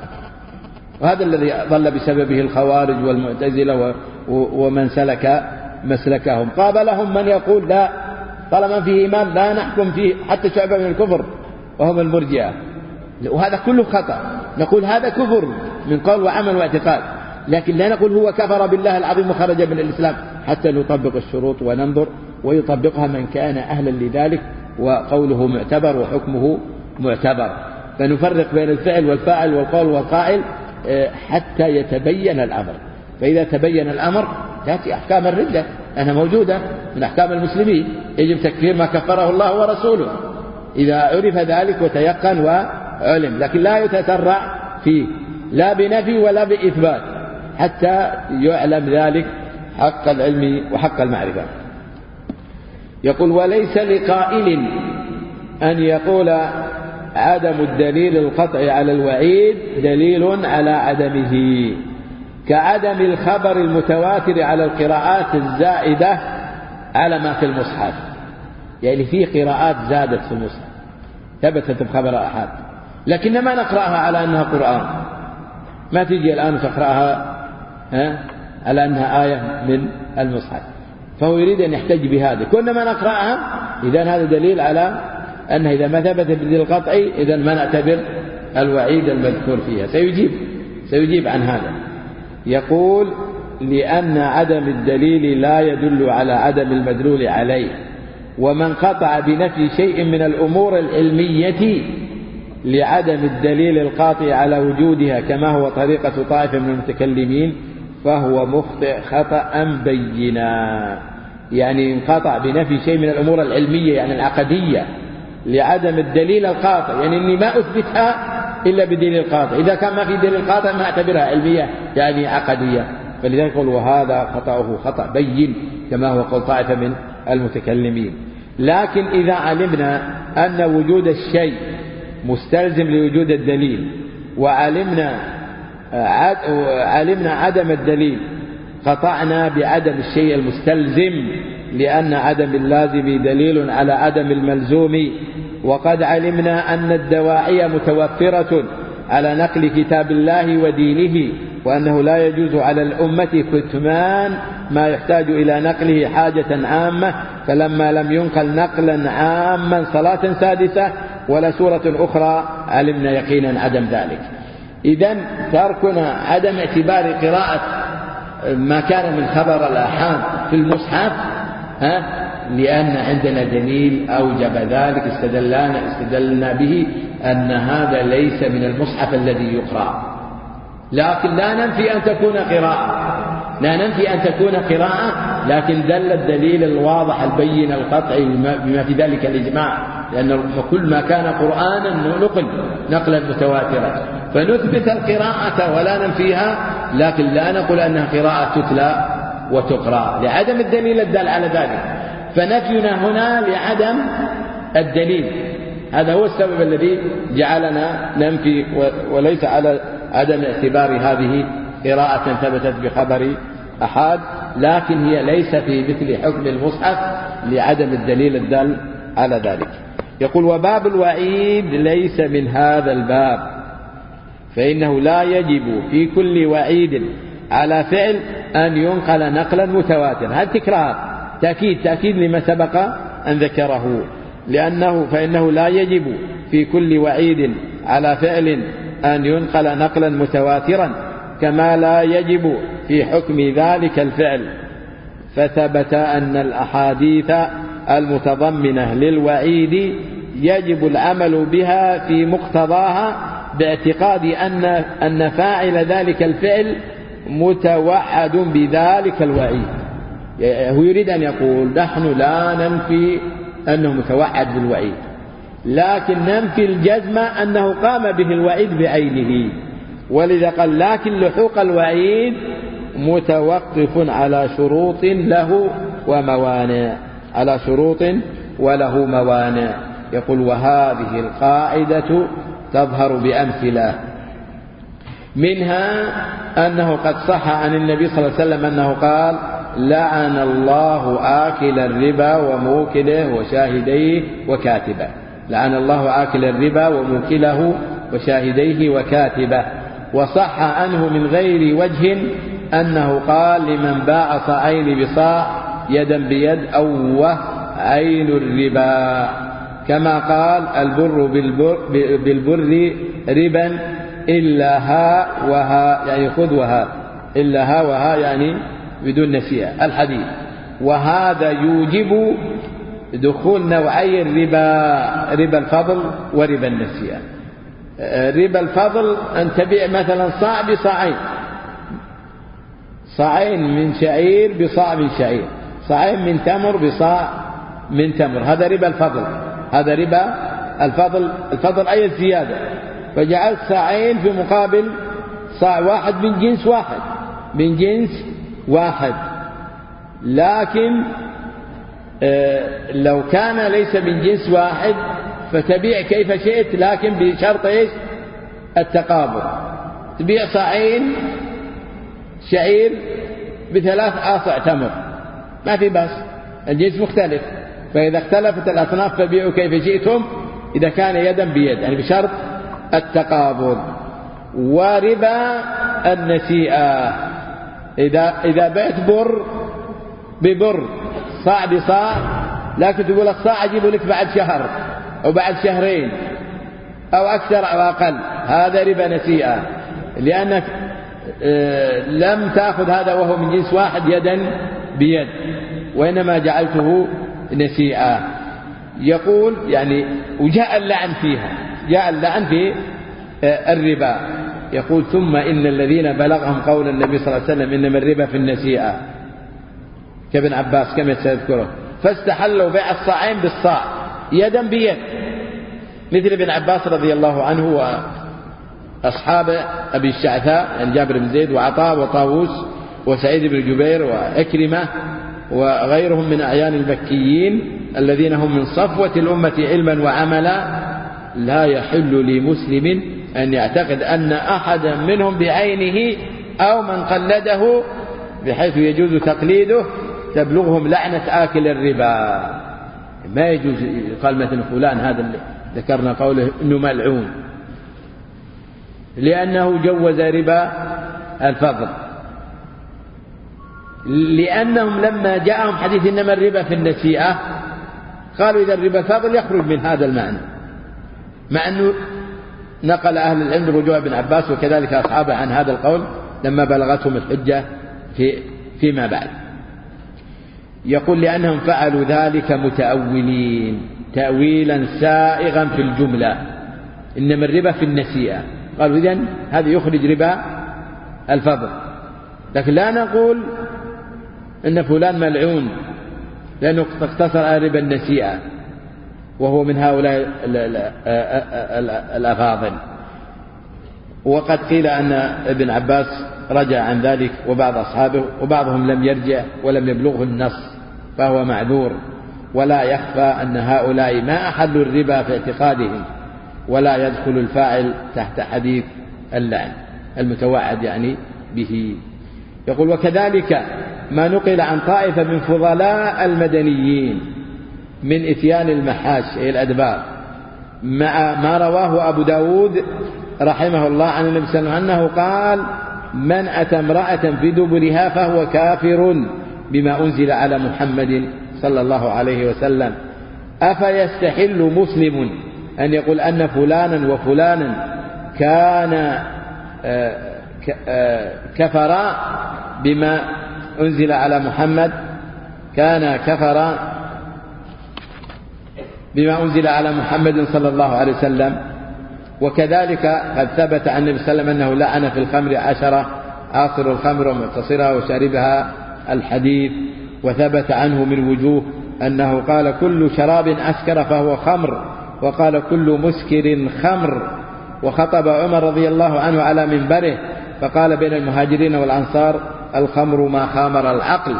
وهذا الذي ضل بسببه الخوارج والمعتزلة ومن سلك مسلكهم. قابلهم من يقول لا، طالما فيه إيمان لا نحكم فيه حتى شعبة من الكفر، وهم المرجئة، وهذا كله خطأ. نقول هذا كفر من قول وعمل واعتقاد، لكن لا نقول هو كفر بالله العظيم وخرج من الإسلام حتى نطبق الشروط وننظر ويطبقها من كان أهلا لذلك وقوله معتبر وحكمه معتبر. فنفرق بين الفعل والفاعل والقول والقائل حتى يتبين الأمر. فإذا تبين الأمر تأتي أحكام الردة أنها موجودة من أحكام المسلمين، يجب تكفير ما كفره الله ورسوله إذا عرف ذلك وتيقن وعلم، لكن لا يتسرع فيه لا بنفي ولا بإثبات حتى يعلم ذلك حق العلم وحق المعرفة. يقول وليس لقائل أن يقول عدم الدليل القطعي على الوعيد دليل على عدمه، كعدم الخبر المتواتر على القراءات الزائدة على ما في المصحف. يعني في قراءات زادت في المصحف ثبتت بخبر أحد، لكن ما نقرأها على أنها قرآن، ما تيجي الآن تقرأها على أنها آية من المصحف، فهو يريد أن يحتج بهذا. كنا ما نقرأها إذن هذا دليل على أنه إذا ما ثبت بالدليل القطعي إذن ما نعتبر الوعيد المذكور فيها. سيجيب عن هذا. يقول لأن عدم الدليل لا يدل على عدم المدلول عليه، ومن قطع بنفي شيء من الأمور العلمية لعدم الدليل القاطع على وجودها كما هو طريقة طائفة من المتكلمين فهو مخطئ خطأ بينا. يعني انقطع بنفي شيء من الأمور العلمية يعني العقدية لعدم الدليل القاطع، يعني أني ما أثبتها إلا بدليل قاطع، إذا كان ما في دليل قاطع ما أعتبرها علمية يعني عقدية. فلذلك يقول وهذا خطأه خطأ بين كما هو قول طائفة من المتكلمين. لكن إذا علمنا أن وجود الشيء مستلزم لوجود الدليل وعلمنا عدم الدليل قطعنا بعدم الشيء المستلزم، لأن عدم اللازم دليل على عدم الملزوم. وقد علمنا أن الدواعي متوفرة على نقل كتاب الله ودينه، وأنه لا يجوز على الأمة كتمان ما يحتاج إلى نقله حاجة عامة، فلما لم ينقل نقلا عاما صلاة سادسة ولا سورة أخرى علمنا يقينا عدم ذلك. إذن تركنا عدم اعتبار قراءة ما كان من خبر الآحاد في المصحف لأن عندنا دليل أوجب ذلك استدلنا به أن هذا ليس من المصحف الذي يقرأ. لكن لا ننفي أن تكون قراءة، لكن دل الدليل الواضح البين القطعي بما في ذلك الإجماع، لأن كل ما كان قرآنا نقلا متواترا، فنثبت القراءة ولا ننفيها، لكن لا نقول أنها قراءة تتلى وتقرأ لعدم الدليل الدال على ذلك. فنفينا هنا لعدم الدليل، هذا هو السبب الذي جعلنا ننفي، وليس على عدم اعتبار هذه قراءة ثبتت بخبر أحد، لكن هي ليس في مثل حكم المصحف لعدم الدليل الدال على ذلك. يقول وباب الوعيد ليس من هذا الباب، فإنه لا يجب في كل وعيد على فعل أن ينقل نقلا متواترا. هذا تكرار تأكيد لما سبق أن ذكره، فإنه لا يجب في كل وعيد على فعل أن ينقل نقلا متواترا، كما لا يجب في حكم ذلك الفعل. فثبت أن الأحاديث المتضمنة للوعيد يجب العمل بها في مقتضاها، باعتقاد أن فاعل ذلك الفعل متوعد بذلك الوعيد. هو يريد أن يقول نحن لا ننفي أنه متوعد بالوعيد، لكن ننفي الجزم أنه قام به الوعيد بعينه. ولذا قال لكن لحوق الوعيد متوقف على شروط له وموانع، على شروط وله موانع. يقول وهذه القاعدة تظهر بأمثلة، منها أنه قد صح عن النبي صلى الله عليه وسلم أنه قال لعن الله آكل الربا وموكله وشاهديه وكاتبه. لعن الله آكل الربا وموكله وشاهديه وكاتبه. وصح عنه من غير وجه أنه قال لمن باع صاعين بصاع يدا بيد أوه عين الربا، كما قال البر بالبر ربا إلا ها وها، يعني خذ وها، إلا ها وها يعني بدون نسيئة الحديث. وهذا يوجب دخول نوعي الربا، ربا الفضل وربا النسيئة. ربا الفضل أن تبيع مثلا صاع بصاعين، صاعين من شعير بصاع من شعير، صاعين من تمر بصاع من تمر، هذا ربا الفضل. هذا ربا الفضل. الفضل أي الزيادة، فجعلت صاعين في مقابل صاع واحد من جنس واحد، من جنس واحد. لكن لو كان ليس من جنس واحد فتبيع كيف شئت، لكن بشرط ايش؟ التقابل. تبيع صاعين شعير بثلاث آصع تمر، ما في بس، الجنس مختلف. فإذا اختلفت الأصناف فبيعوا كيف شئتم إذا كان يدا بيد، يعني بشرط التقابل. وربا النسيئة إذا بعت بر ببر صاع بصاع، لكن تقول الصاع أجيب لك بعد شهر أو بعد شهرين أو أكثر أو أقل، هذا ربا نسيئة، لأنك لم تأخذ هذا وهو من جنس واحد يدا بيد، وإنما جعلته نسيئة. يقول يعني وجاء اللعن فيها، جاء اللعن في الربا. يقول ثم إن الذين بلغهم قول النبي صلى الله عليه وسلم إنما الربا في النسيئة كابن عباس كما سيذكره، فاستحلوا بيع الصاعين بالصاع يدا بيد، مثل ابن عباس رضي الله عنه وأصحاب أبي الشعثاء يعني جابر بن زيد وعطاء وطاووس وسعيد بن جبير وأكرمة وغيرهم من أعيان المكيين الذين هم من صفوة الأمة علما وعملا. لا يحل لمسلم أن يعتقد أن أحدا منهم بعينه أو من قلده بحيث يجوز تقليده تبلغهم لعنة آكل الربا. ما يجوز قال مثل فلان هذا اللي ذكرنا قوله إنه ملعون، لأنه جوز ربا الفضل، لأنهم لما جاءهم حديث إنما الربا في النسيئة قالوا إذا الربا الفضل يخرج من هذا المعنى، مع أنه نقل أهل العلم رجوع ابن عباس وكذلك أصحابه عن هذا القول لما بلغتهم الحجة فيما بعد. يقول لأنهم فعلوا ذلك متأولين تأويلا سائغا في الجملة، إنما الربا في النسيئة، قالوا إذن هذا يخرج ربا الفضل. لكن لا نقول إن فلان ملعون لأنه اقتصر على ربا النسيئة وهو من هؤلاء الأفاضل. وقد قيل أن ابن عباس رجع عن ذلك وبعض أصحابه، وبعضهم لم يرجع ولم يبلغه النص فهو معذور. ولا يخفى أن هؤلاء ما أحلوا الربا في اعتقادهم، ولا يدخل الفاعل تحت حديث اللعن المتوعد يعني به. يقول وكذلك ما نقل عن طائفة من فضلاء المدنيين من إتيان المحاش أي الأدبار، مع ما رواه أبو داود رحمه الله عن النبي صلى الله عليه وسلم أنه قال: من أتى امرأة في دبرها فهو كافر بما أنزل على محمد صلى الله عليه وسلم. أفيستحل مسلم أن يقول أن فلانا وفلانا كان كفرا بما أنزل على محمد، كان كفرا بما أنزل على محمد صلى الله عليه وسلم؟ وكذلك قد ثبت عن النبي صلى الله عليه وسلم أنه لعن في الخمر 10: آصر الخمر ومعتصرها وشاربها الحديث. وثبت عنه من وجوه أنه قال: كل شراب أسكر فهو خمر، وقال: كل مسكر خمر. وخطب عمر رضي الله عنه على منبره فقال: بين المهاجرين والأنصار الخمر ما خامر العقل.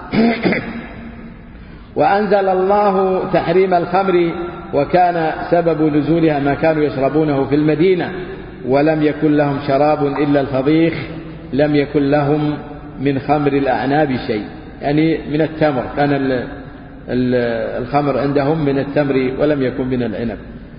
وأنزل الله تحريم الخمر، وكان سبب نزولها ما كانوا يشربونه في المدينة، ولم يكن لهم شراب إلا الفضيخ، لم يكن لهم من خمر الأعناب شيء، يعني من التمر، كان الخمر عندهم من التمر ولم يكن من العنب.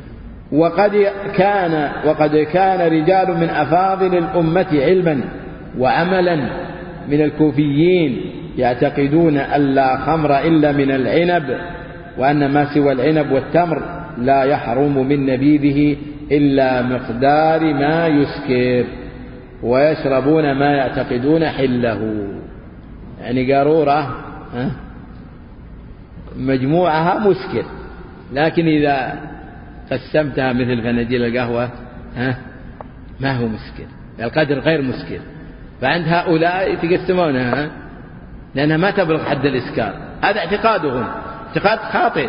وقد كان رجال من أفاضل الأمة علما وعملا من الكوفيين يعتقدون أن لا خمر إلا من العنب، وأن ما سوى العنب والتمر لا يحرم من نبيذه إلا مقدار ما يسكر، ويشربون ما يعتقدون حله، يعني قارورة مجموعها مسكر، لكن إذا قسمتها مثل فناجيل القهوة ما هو مسكر، القدر غير مسكر. فعند هؤلاء يتقسمونها لأنها ما تبلغ حد الإسكار. هذا اعتقادهم، اعتقاد خاطئ،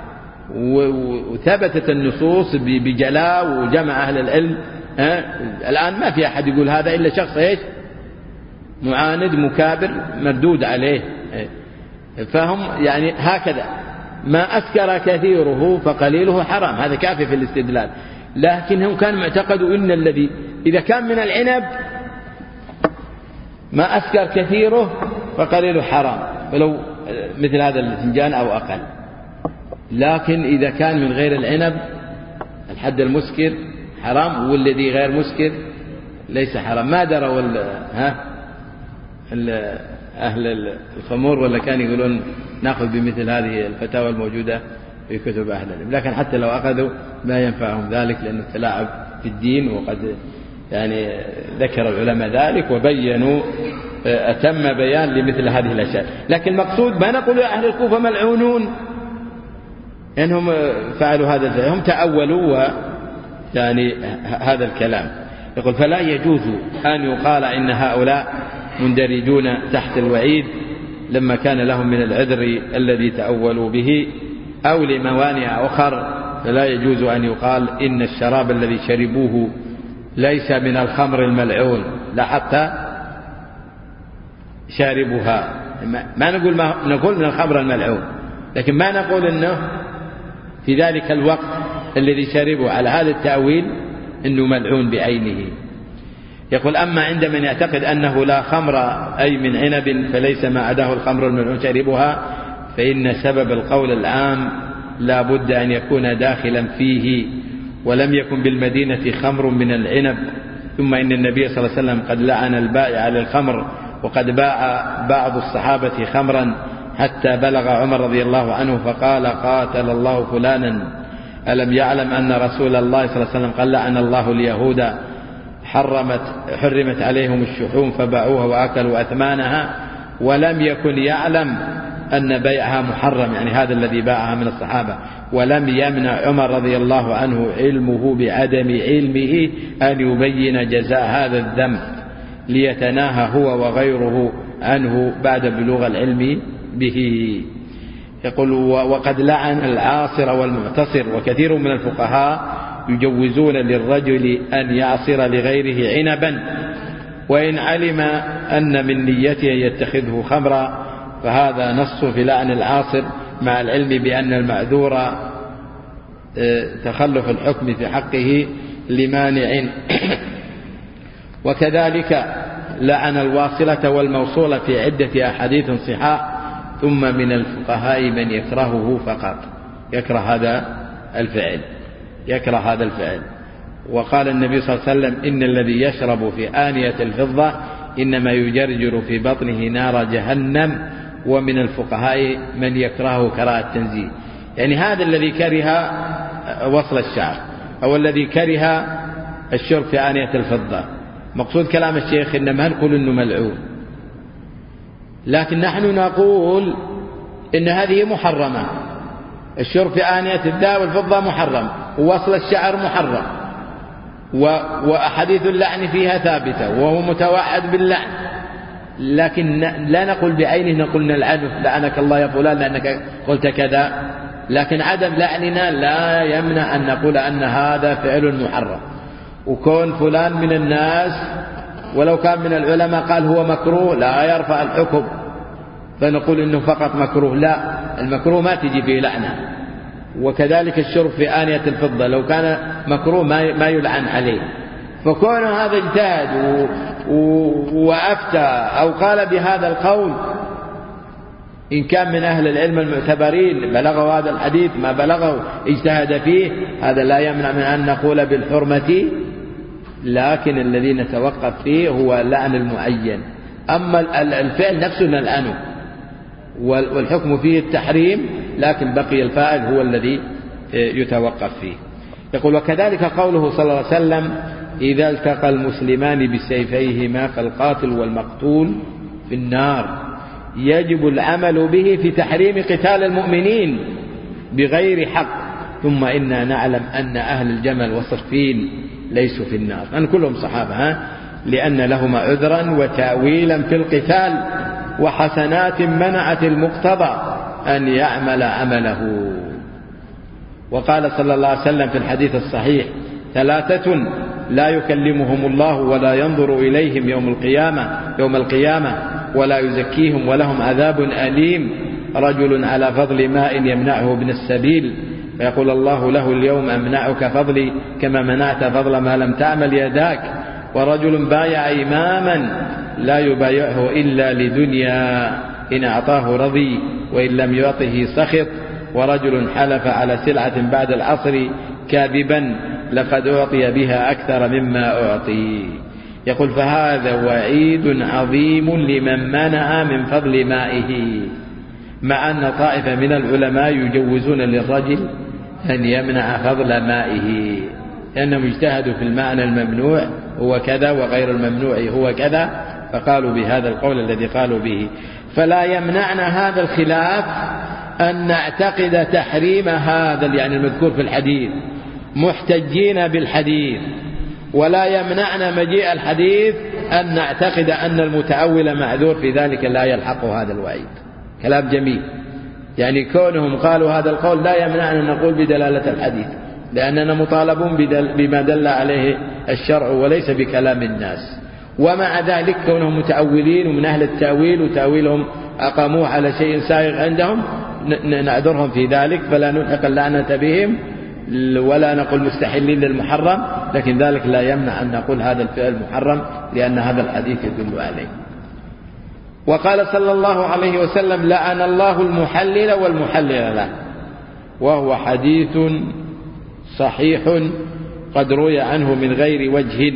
وثبتت النصوص بجلاء وجمع أهل العلم. الآن ما في أحد يقول هذا إلا شخص معاند مكابر مردود عليه. فهم يعني هكذا: ما أسكر كثيره فقليله حرام، هذا كافي في الاستدلال. لكنهم كانوا معتقدوا إن الذي إذا كان من العنب ما أسكر كثيره فقليله حرام، ولو مثل هذا الفنجان أو أقل. لكن إذا كان من غير العنب الحد المسكر حرام، والذي غير مسكر ليس حرام. ما دروا أهل الخمور ولا كان يقولون نأخذ بمثل هذه الفتاوى الموجودة في كتب أهل العلم، لكن حتى لو أخذوا ما ينفعهم ذلك، لأنه تلاعب في الدين. وقد يعني ذكر العلماء ذلك وبينوا أتم بيان لمثل هذه الأشياء. لكن المقصود ما نقول أهل الكوفة ملعونون أنهم فعلوا هذا الفعل، هم تأولوا يعني هذا الكلام. يقول: فلا يجوز أن يقال إن هؤلاء مندرجون تحت الوعيد لما كان لهم من العذر الذي تأولوا به أو لموانع أخر. فلا يجوز أن يقال إن الشراب الذي شربوه ليس من الخمر الملعون، لا حتى شاربها. ما نقول من الخمر الملعون، لكن ما نقول إنه في ذلك الوقت الذي شربه على هذا التأويل إنه ملعون بعينه. يقول: أما عند من يعتقد أنه لا خمر أي من عنب فليس ما عداه الخمر الملعون شاربها، فإن سبب القول العام لا بد أن يكون داخلا فيه، ولم يكن بالمدينة خمر من العنب. ثم إن النبي صلى الله عليه وسلم قد لعن البائع على الخمر، وقد باع بعض الصحابة خمرا حتى بلغ عمر رضي الله عنه فقال: قاتل الله فلانا، ألم يعلم أن رسول الله صلى الله عليه وسلم قال: لعن الله اليهود حرمت عليهم الشحوم فباعوها وأكلوا أثمانها، ولم يكن يعلم أن بيعها محرم، يعني هذا الذي باعها من الصحابة. ولم يمنع عمر رضي الله عنه علمه بعدم علمه أن يبين جزاء هذا الذنب ليتناهى هو وغيره عنه بعد بلوغ العلم به. يقول: وقد لعن العاصر والمعتصر، وكثير من الفقهاء يجوزون للرجل أن يعصر لغيره عنبا وإن علم أن من نيته يتخذه خمرا، فهذا نص في لعن العاصر مع العلم بأن المعذور تخلف الحكم في حقه لمانع. وكذلك لعن الواصلة والموصولة في عدة أحاديث صحاح. ثم من الفقهاء من يكرهه فقط، يكره هذا الفعل، وقال النبي صلى الله عليه وسلم إن الذي يشرب في آنية الفضة إنما يجرجر في بطنه نار جهنم. ومن الفقهاء من يكرهه كراهة التنزيه، يعني هذا الذي كره وصل الشعر أو الذي كره الشرب في آنية الفضة. مقصود كلام الشيخ إن ما نقول إنه ملعون، لكن نحن نقول إن هذه محرمة. الشرب في آنية الذهب والفضة محرم، ووصل الشعر محرم، وأحاديث اللعن فيها ثابتة، وهو متوعد باللعن. لكن لا نقول بعينه نقول نلعنه لعنك الله يا فلان لأنك قلت كذا، لكن عدم لعننا لا يمنع أن نقول أن هذا فعل محرم. وكون فلان من الناس ولو كان من العلماء قال هو مكروه لا يرفع الحكم فنقول إنه فقط مكروه، لا، المكروه ما تجي فيه لعنة. وكذلك الشرب في آنية الفضة لو كان مكروه ما يلعن عليه. فكون هذا اجتهد وأفتى أو قال بهذا القول إن كان من أهل العلم المعتبرين بلغوا هذا الحديث ما بلغوا اجتهد فيه، هذا لا يمنع من أن نقول بالحرمة، لكن الذي نتوقف فيه هو لعن المعين. أما الفعل نفسه نلعنه والحكم فيه التحريم، لكن بقي الفاعل هو الذي يتوقف فيه. يقول وكذلك قوله صلى الله عليه وسلم إذا التقى المسلمان بسيفيهما فالقاتل والمقتول في النار، يجب العمل به في تحريم قتال المؤمنين بغير حق. ثم إنا نعلم أن أهل الجمل والصفين ليسوا في النار، أن كلهم صحابة لأن لهما عذرا وتأويلا في القتال وحسنات منعت المقتضى أن يعمل عمله. وقال صلى الله عليه وسلم في الحديث الصحيح ثلاثة لا يكلمهم الله ولا ينظر إليهم يوم القيامة ولا يزكيهم ولهم عذاب أليم، رجل على فضل ماء يمنعه ابن السبيل فيقول الله له اليوم أمنعك فضلي كما منعت فضل ما لم تعمل يداك، ورجل بايع إماما لا يبايعه إلا لدنيا إن أعطاه رضي وإن لم يعطه سخط، ورجل حلف على سلعة بعد العصر كاذبا لقد أعطي بها أكثر مما أعطي. يقول فهذا وعيد عظيم لمن منع من فضل مائه، مع أن طائفة من العلماء يجوزون للرجل أن يمنع فضل مائه لأنهم اجتهدوا في المعنى الممنوع هو كذا وغير الممنوع هو كذا، فقالوا بهذا القول الذي قالوا به. فلا يمنعنا هذا الخلاف أن نعتقد تحريم هذا يعني المذكور في الحديث محتجين بالحديث، ولا يمنعنا مجيء الحديث أن نعتقد أن المتأول معذور في ذلك لا يلحق هذا الوعيد. كلام جميل، يعني كونهم قالوا هذا القول لا يمنعنا أن نقول بدلالة الحديث، لأننا مطالبون بما دل عليه الشرع وليس بكلام الناس. ومع ذلك كونهم متأولين ومن أهل التأويل وتأويلهم أقاموه على شيء سائغ عندهم نعذرهم في ذلك، فلا نلحق اللعنة بهم ولا نقول مستحلين للمحرم، لكن ذلك لا يمنع أن نقول هذا الفعل محرم لأن هذا الحديث يدل عليه. وقال صلى الله عليه وسلم لعن الله المحلل والمحلل له، وهو حديث صحيح قد روي عنه من غير وجه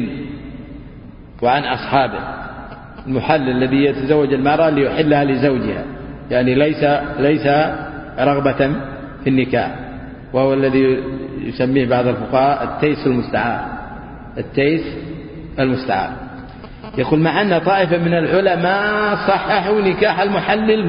وعن أصحابه. المحلل الذي يتزوج المرأة ليحلها لزوجها، يعني ليس رغبة في النكاح، وهو الذي يسميه بعض الفقهاء التيس المستعار. التيس المستعار. يقول مع أن طائفة من العلماء صححوا نكاح المحلل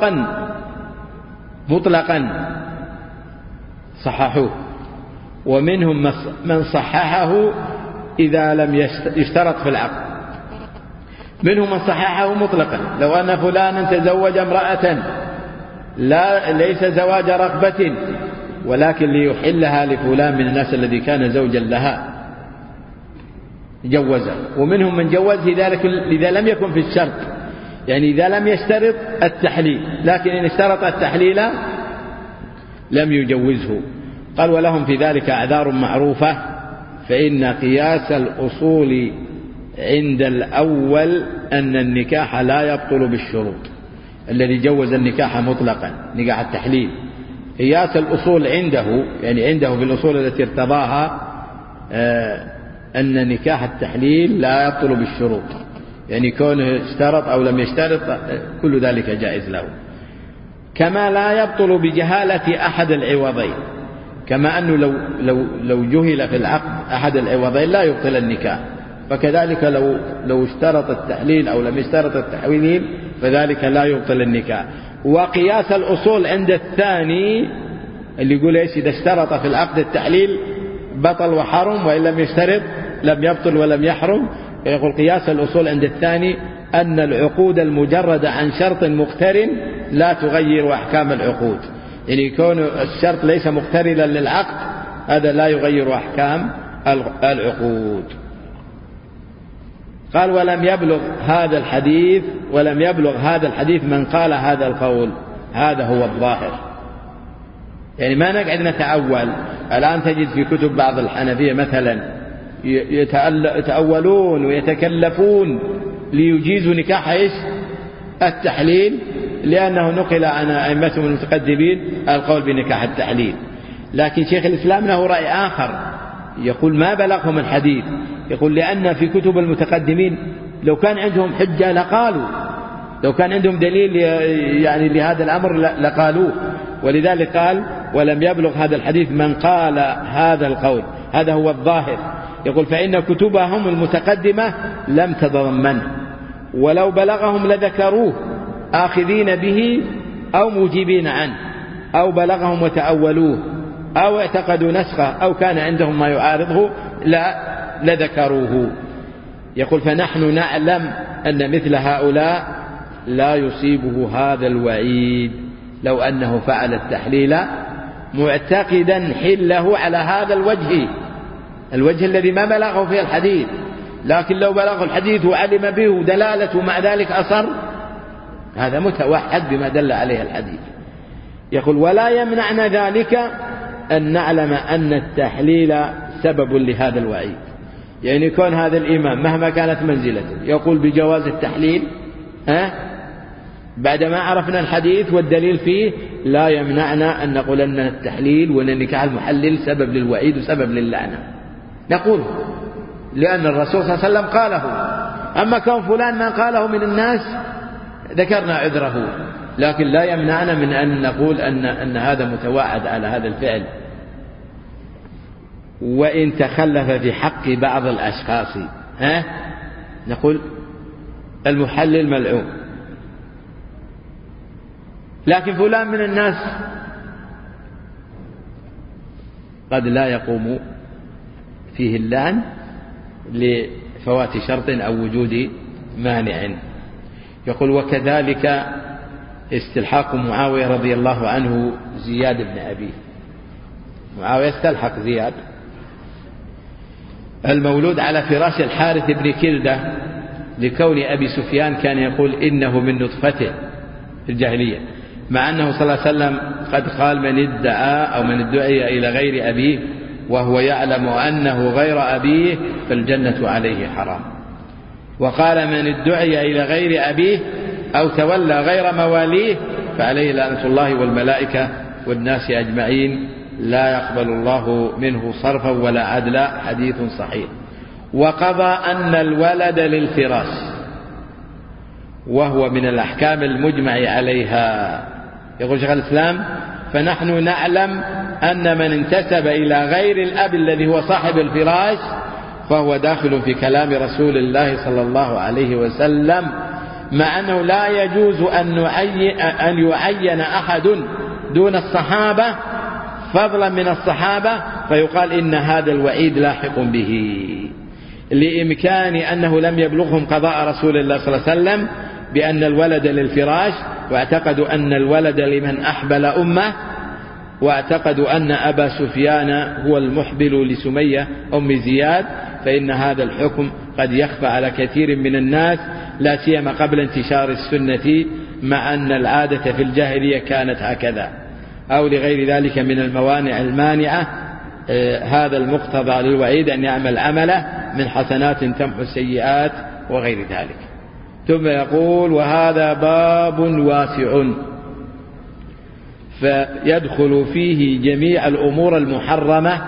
مطلقا صححوه، ومنهم من صححه إذا لم يشترط في العقد، منهم من صححه مطلقا. لو أن فلانا تزوج امرأة ليس زواج رغبة ولكن ليحلها لفلان من الناس الذي كان زوجا لها جوزه، ومنهم من جوز ذلك إذا لم يكن في الشرط، يعني إذا لم يشترط التحليل، لكن إن اشترط التحليل لم يجوزه. قال ولهم في ذلك أعذار معروفة، فإن قياس الأصول عند الأول أن النكاح لا يبطل بالشروط. الذي جوز النكاح مطلقا نكاح التحليل قياس الأصول عنده، يعني عنده في الأصول التي ارتضاها أن نكاح التحليل لا يبطل بالشروط، يعني كونه اشترط أو لم يشترط كل ذلك جائز له. كما لا يبطل بجهالة أحد العوضين، كما أنه لو جهل في العقد أحد العوضين لا يبطل النكاح، فكذلك لو اشترط التحليل أو لم يشترط التحويل فذلك لا يبطل النكاح. وقياس الأصول عند الثاني اللي يقول إيش إذا اشترط في العقد التحليل بطل وحرم، وإن لم يشترط لم يبطل ولم يحرم. يقول قياس الأصول عند الثاني أن العقود المجردة عن شرط مقترن لا تغير أحكام العقود، يعني يكون الشرط ليس مقترنا للعقد هذا لا يغير أحكام العقود. قال ولم يبلغ هذا الحديث من قال هذا القول، هذا هو الظاهر. يعني ما نقعد نتأول. الآن تجد في كتب بعض الحنفية مثلا يتأولون ويتكلفون ليجيزوا نكاح إيش التحليل، لأنه نقل عن أئمتهم المتقدمين القول بنكاح التحليل. لكن شيخ الإسلام له رأي آخر، يقول ما بلغهم الحديث، يقول لأن في كتب المتقدمين لو كان عندهم حجة لقالوا، لو كان عندهم دليل يعني لهذا الأمر لقالوه. ولذلك قال ولم يبلغ هذا الحديث من قال هذا القول، هذا هو الظاهر. يقول فإن كتبهم المتقدمة لم تتضمنه، ولو بلغهم لذكروه آخذين به أو موجبين عنه، أو بلغهم وتأولوه، أو اعتقدوا نسخه، أو كان عندهم ما يعارضه لذكروه. يقول فنحن نعلم أن مثل هؤلاء لا يصيبه هذا الوعيد لو أنه فعل التحليل معتقدا حله على هذا الوجه الذي ما بلغه فيه الحديث. لكن لو بلغه الحديث وعلم به دلالته مع ذلك أصر، هذا متوحد بما دل عليه الحديث. يقول ولا يمنعنا ذلك أن نعلم أن التحليل سبب لهذا الوعيد، يعني يكون هذا الإمام مهما كانت منزلته يقول بجواز التحليل بعدما عرفنا الحديث والدليل فيه، لا يمنعنا أن نقول أن التحليل وأن النكاح المحلل سبب للوعيد وسبب للعنة، نقول لأن الرسول صلى الله عليه وسلم قاله. أما كون فلان ما قاله من الناس ذكرنا عذره، لكن لا يمنعنا من أن نقول أن هذا متوعد على هذا الفعل. وإن تخلف في حق بعض الأشخاص نقول المحلل ملعون، لكن فلان من الناس قد لا يقوم فيه اللعن لفوات شرط أو وجود مانع. يقول وكذلك استلحاق معاوية رضي الله عنه زياد بن أبيه، معاوية استلحق زياد المولود على فراش الحارث بن كلدة، لكون أبي سفيان كان يقول إنه من نطفته في الجاهلية، مع أنه صلى الله عليه وسلم قد قال من ادعى أو من ادعي إلى غير أبيه وهو يعلم أنه غير أبيه فالجنة عليه حرام. وقال من ادعي إلى غير أبيه أو تولى غير مواليه فعليه لعنة الله والملائكة والناس أجمعين لا يقبل الله منه صرفا ولا عدلا، حديث صحيح. وقضى أن الولد للفراش وهو من الأحكام المجمع عليها. يقول شيخ الإسلام فنحن نعلم أن من انتسب إلى غير الأب الذي هو صاحب الفراش فهو داخل في كلام رسول الله صلى الله عليه وسلم، مع أنه لا يجوز أن يعين أحد دون الصحابة فضلا من الصحابة فيقال إن هذا الوعيد لاحق به، لإمكان أنه لم يبلغهم قضاء رسول الله صلى الله عليه وسلم بأن الولد للفراش، واعتقدوا أن الولد لمن أحبل أمه، واعتقدوا أن أبا سفيان هو المحبل لسمية أم زياد، فإن هذا الحكم قد يخفى على كثير من الناس لا سيما قبل انتشار السنة، مع أن العادة في الجاهلية كانت هكذا، أو لغير ذلك من الموانع المانعة. هذا المقتضى للوعيد أن يعمل عمله من حسنات تمحو السيئات وغير ذلك. ثم يقول وهذا باب واسع فيدخل فيه جميع الأمور المحرمة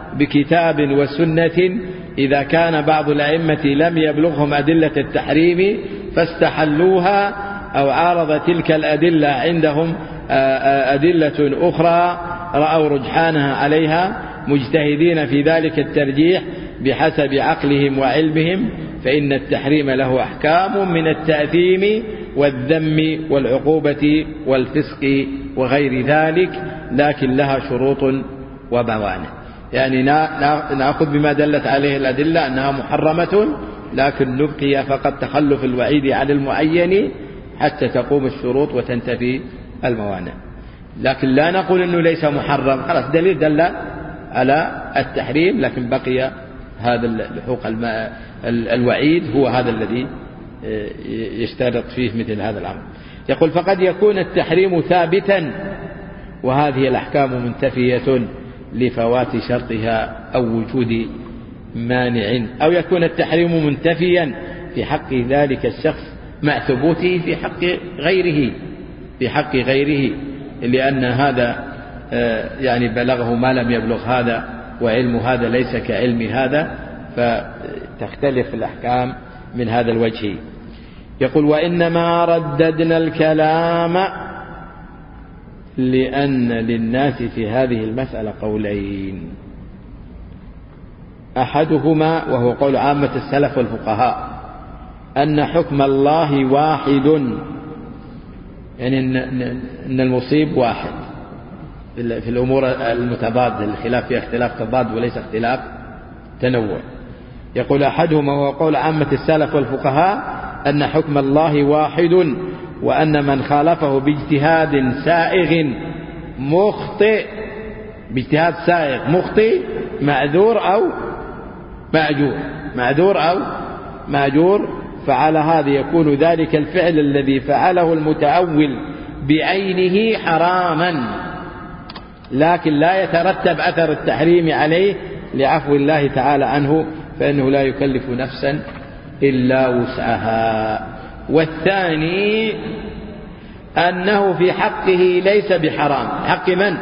بكتاب وسنة إذا كان بعض الأئمة لم يبلغهم أدلة التحريم فاستحلوها، أو عارض تلك الأدلة عندهم أدلة أخرى رأوا رجحانها عليها مجتهدين في ذلك الترجيح بحسب عقلهم وعلمهم، فإن التحريم له أحكام من التأثيم والذم والعقوبة والفسق وغير ذلك، لكن لها شروط وموانع. يعني نأخذ بما دلت عليه الأدلة أنها محرمة، لكن نبقي فقط تخلف الوعيد عن المعين حتى تقوم الشروط وتنتفي الموانع. لكن لا نقول أنه ليس محرم، خلاص دليل دل على التحريم، لكن بقي هذا الحقوق الوعيد هو هذا الذي يشترط فيه مثل هذا الأمر. يقول فقد يكون التحريم ثابتا وهذه الأحكام منتفية لفوات شرطها أو وجود مانع، أو يكون التحريم منتفيا في حق ذلك الشخص مع ثبوته في حق غيره لأن هذا يعني بلغه ما لم يبلغ هذا، وعلم هذا ليس كعلم هذا، فتختلف الأحكام من هذا الوجه. يقول وإنما رددنا الكلام لأن للناس في هذه المسألة قولين، أحدهما وهو قول عامة السلف والفقهاء أن حكم الله واحد، يعني أن المصيب واحد في الأمور المتضادة، الخلاف فيها اختلاف تضاد وليس اختلاف تنوع. يقول أحدهما وهو قول عامة السلف والفقهاء أن حكم الله واحد، وأن من خالفه باجتهاد سائغ مخطئ، باجتهاد سائغ مخطئ معذور أو مأجور، فعلى هذا يكون ذلك الفعل الذي فعله المتأول بعينه حراما، لكن لا يترتب أثر التحريم عليه لعفو الله تعالى عنه، فإنه لا يكلف نفسا إلا وسعها. والثاني أنه في حقه ليس بحرام، حق من؟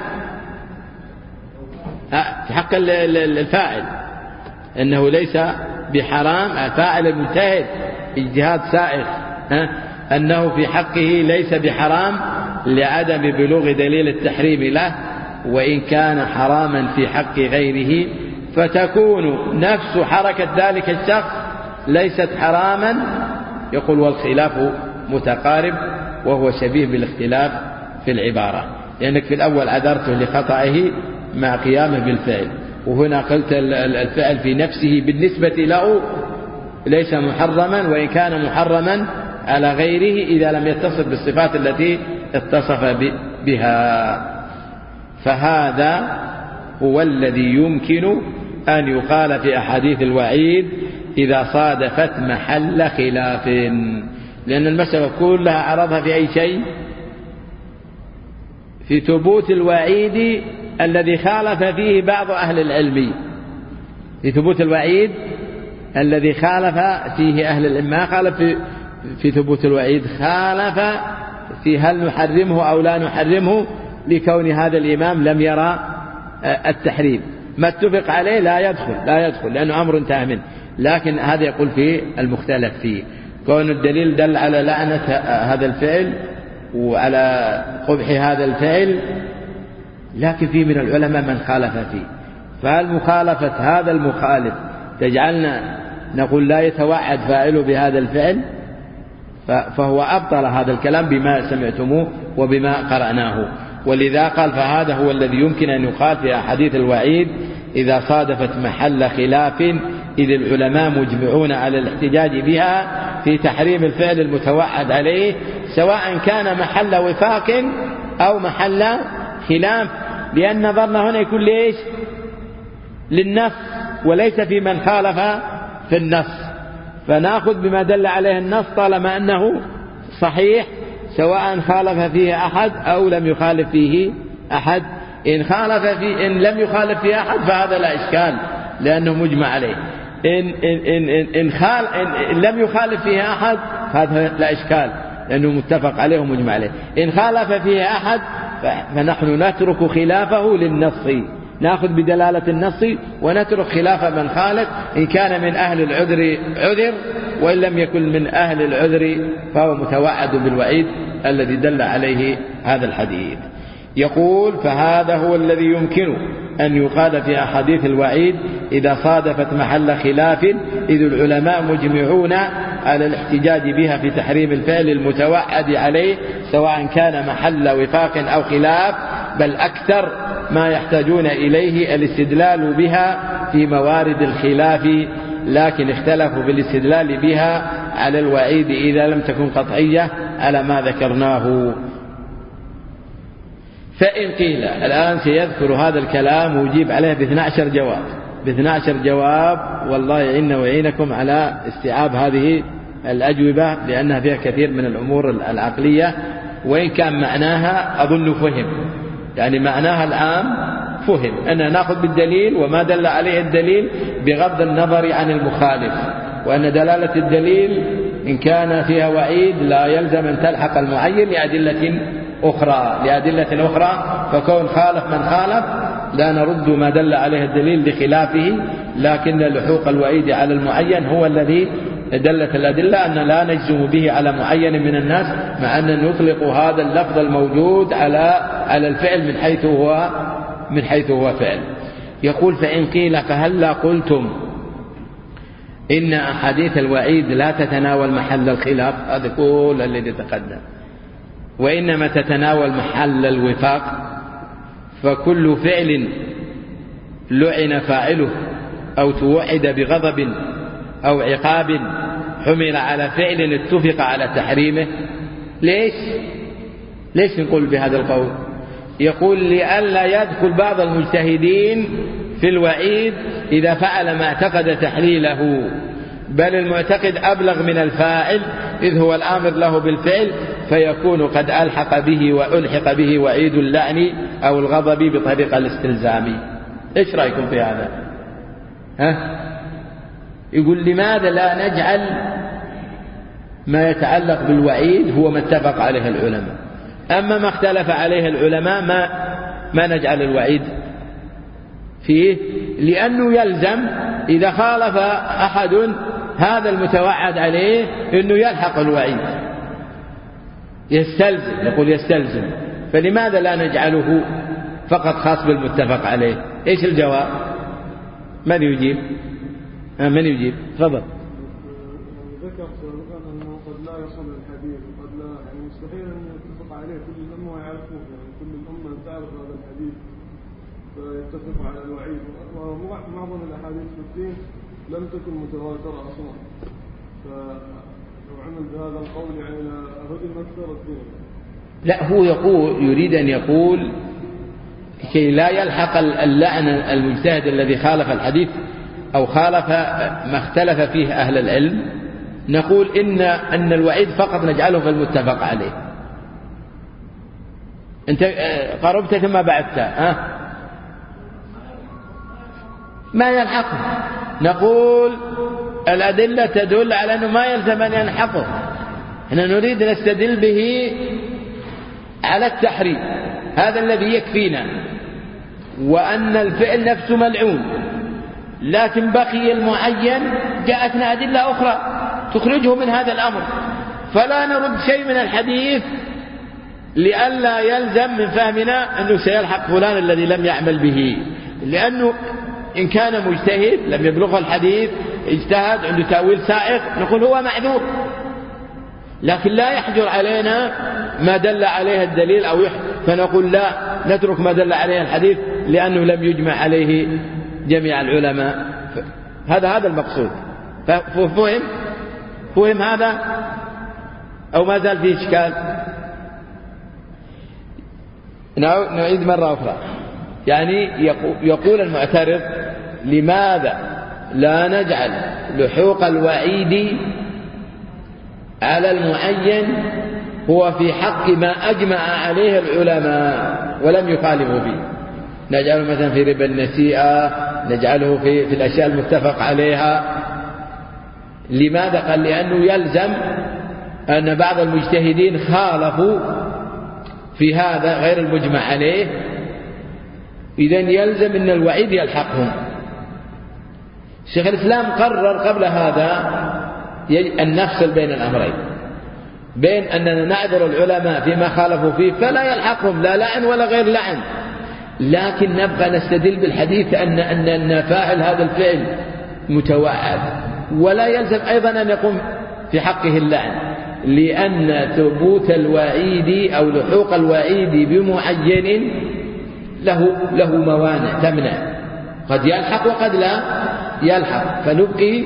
في حق الفاعل، أنه ليس بحرام، فاعل المجتهد اجتهاد سائغ، أنه في حقه ليس بحرام لعدم بلوغ دليل التحريم له، وإن كان حراما في حق غيره، فتكون نفس حركة ذلك الشخص ليست حراما. يقول والخلاف متقارب، وهو شبيه بالاختلاف في العبارة، لأنك في الأول عذرته لخطئه مع قيامه بالفعل، وهنا قلت الفعل في نفسه بالنسبة له ليس محرما، وإن كان محرما على غيره إذا لم يتصف بالصفات التي اتصف بها. فهذا هو الذي يمكن أن يقال في أحاديث الوعيد إذا صادفت محل خلاف، لأن المسألة كلها عرضها في أي شيء؟ في ثبوت الوعيد الذي خالف فيه بعض أهل العلم، في ثبوت الوعيد الذي خالف فيه أهل العلم، ما خالف في ثبوت الوعيد، خالف في هل نحرمه أو لا نحرمه، لكون هذا الإمام لم يرى التحريم، ما اتفق عليه لا يدخل لأنه أمر انتهى منه. لكن هذا يقول فيه المختلف فيه، كون الدليل دل على لعنة هذا الفعل وعلى قبح هذا الفعل، لكن فيه من العلماء من خالف فيه، فهل مخالفة هذا المخالف تجعلنا نقول لا يتوعد فاعله بهذا الفعل؟ فهو أبطل هذا الكلام بما سمعتموه وبما قرأناه، ولذا قال فهذا هو الذي يمكن أن يقال في أحاديث الوعيد إذا صادفت محل خلاف، إذ العلماء مجمعون على الاحتجاج بها في تحريم الفعل المتوعد عليه، سواء كان محل وفاق أو محل خلاف، لأن نظرنا هنا يكون ليش؟ للنص وليس في من خالف في النص، فنأخذ بما دل عليه النص طالما أنه صحيح، سواء خالف فيه أحد أو لم يخالف فيه أحد. إن لم يخالف فيه أحد فهذا لا إشكال لأنه مجمع عليه، إن لم يخالف فيه أحد فهذا لا إشكال لأنه متفق عليه ومجمع عليه. إن خالف فيه أحد فنحن نترك خلافه للنص نأخذ بدلالة النص ونترك خلاف من خالف، إن كان من أهل العذر عذر، وإن لم يكن من أهل العذر فهو متوعد بالوعيد الذي دل عليه هذا الحديث. يقول: فهذا هو الذي يمكن أن يقال في أحاديث الوعيد إذا صادفت محل خلاف، إذ العلماء مجمعون على الاحتجاج بها في تحريم الفعل المتوعد عليه، سواء كان محل وفاق أو خلاف، بل أكثر ما يحتاجون إليه الاستدلال بها في موارد الخلاف، لكن اختلفوا في الاستدلال بها على الوعيد إذا لم تكن قطعية على ما ذكرناه. فإن قيل، الآن سيذكر هذا الكلام ويجيب عليه ب12 جواب، والله يعيننا ويعينكم على استيعاب هذه الأجوبة، لأنها فيها كثير من الأمور العقلية، وإن كان معناها أظن فهم، يعني معناها الآن فهم، أن نأخذ بالدليل وما دل عليه الدليل بغض النظر عن المخالف، وأن دلالة الدليل إن كان فيها وعيد لا يلزم أن تلحق المعين لأدلة أخرى، فكون خالف من خالف لا نرد ما دل عليه الدليل لخلافه، لكن لحوق الوعيد على المعين هو الذي دلت الأدلة أن لا نجزم به على معين من الناس، مع أن نطلق هذا اللفظ الموجود على الفعل من حيث هو فعل. يقول: فإن قيل فهلا قلتم إن أحاديث الوعيد لا تتناول محل الخلاف، هذا كل الذي تقدم، وإنما تتناول محل الوفاق، فكل فعل لعن فاعله أو توعد بغضب أو عقاب حمل على فعل اتفق على تحريمه. ليش نقول بهذا القول؟ يقول: لئلا يدخل بعض المجتهدين في الوعيد إذا فعل ما اعتقد تحليله، بل المعتقد أبلغ من الفاعل إذ هو الآمر له بالفعل، فيكون قد ألحق به وعيد اللعن أو الغضب بطريقة الاستلزام. إيش رأيكم في هذا؟ يقول: لماذا لا نجعل ما يتعلق بالوعيد هو ما اتفق عليه العلماء، أما ما اختلف عليه العلماء ما نجعل الوعيد فيه، لأنه يلزم إذا خالف أحد هذا المتوعد عليه أنه يلحق الوعيد، يستلزم، فلماذا لا نجعله فقط خاص بالمتفق عليه؟ إيش الجواب؟ من يجيب؟ تفضل. ذكر سابقا أنه قد لا يصل الحديث، وقد لا، يعني مستحيل أن يتفق عليه كل الأمة ويعرفوه، يعني كل الأمة تعرف هذا الحديث فيتفق على الوعيد، ومعظم الأحاديث في الدين لم تكن متواترة أصلا، فلو عمل بهذا القول يعني هدم أكثر الدين. لا، هو يريد أن يقول كي لا يلحق اللعن المجتهد الذي خالف الحديث أو خالف ما اختلف فيه أهل العلم، نقول أن الوعيد فقط نجعله في المتفق عليه. أنت قربت ثم بعدت ما يلحقه، نقول الأدلة تدل على أنه ما يلزم أن يلحقه، احنا نريد نستدل به على التحريم، هذا الذي يكفينا، وأن الفعل نفسه ملعون، لكن بقي المعين جاءتنا أدلة أخرى تخرجه من هذا الأمر، فلا نرد شيء من الحديث لئلا يلزم من فهمنا أنه سيلحق فلان الذي لم يعمل به، لأنه إن كان مجتهد لم يبلغ الحديث، اجتهد عنده تأويل سائغ، نقول هو معذور، لكن لا يحجر علينا ما دل عليه الدليل فنقول لا، نترك ما دل عليه الحديث لأنه لم يجمع عليه جميع العلماء. هذا المقصود. فهم هذا أو ما زال فيه إشكال؟ نعيد مرة أخرى. يعني يقول المعترض: لماذا لا نجعل لحوق الوعيد على المعين هو في حق ما أجمع عليه العلماء ولم يخالفوا فيه؟ نجعله مثلا في ربا النسيئة، نجعله في الأشياء المتفق عليها. لماذا؟ قال: لأنه يلزم أن بعض المجتهدين خالفوا في هذا غير المجمع عليه، إذن يلزم أن الوعيد يلحقهم. شيخ الإسلام قرر قبل هذا أن نفصل بين الأمرين، بين أننا نعذر العلماء فيما خالفوا فيه فلا يلحقهم لا لعن ولا غير لعن، لكن نبقى نستدل بالحديث أن فاعل هذا الفعل متوعد، ولا يلزم أيضا أن يقوم في حقه اللعن، لأن ثبوت الوعيد أو لحوق الوعيد بمعين له موانع تمنع، قد يلحق وقد لا يلحق، فنبقي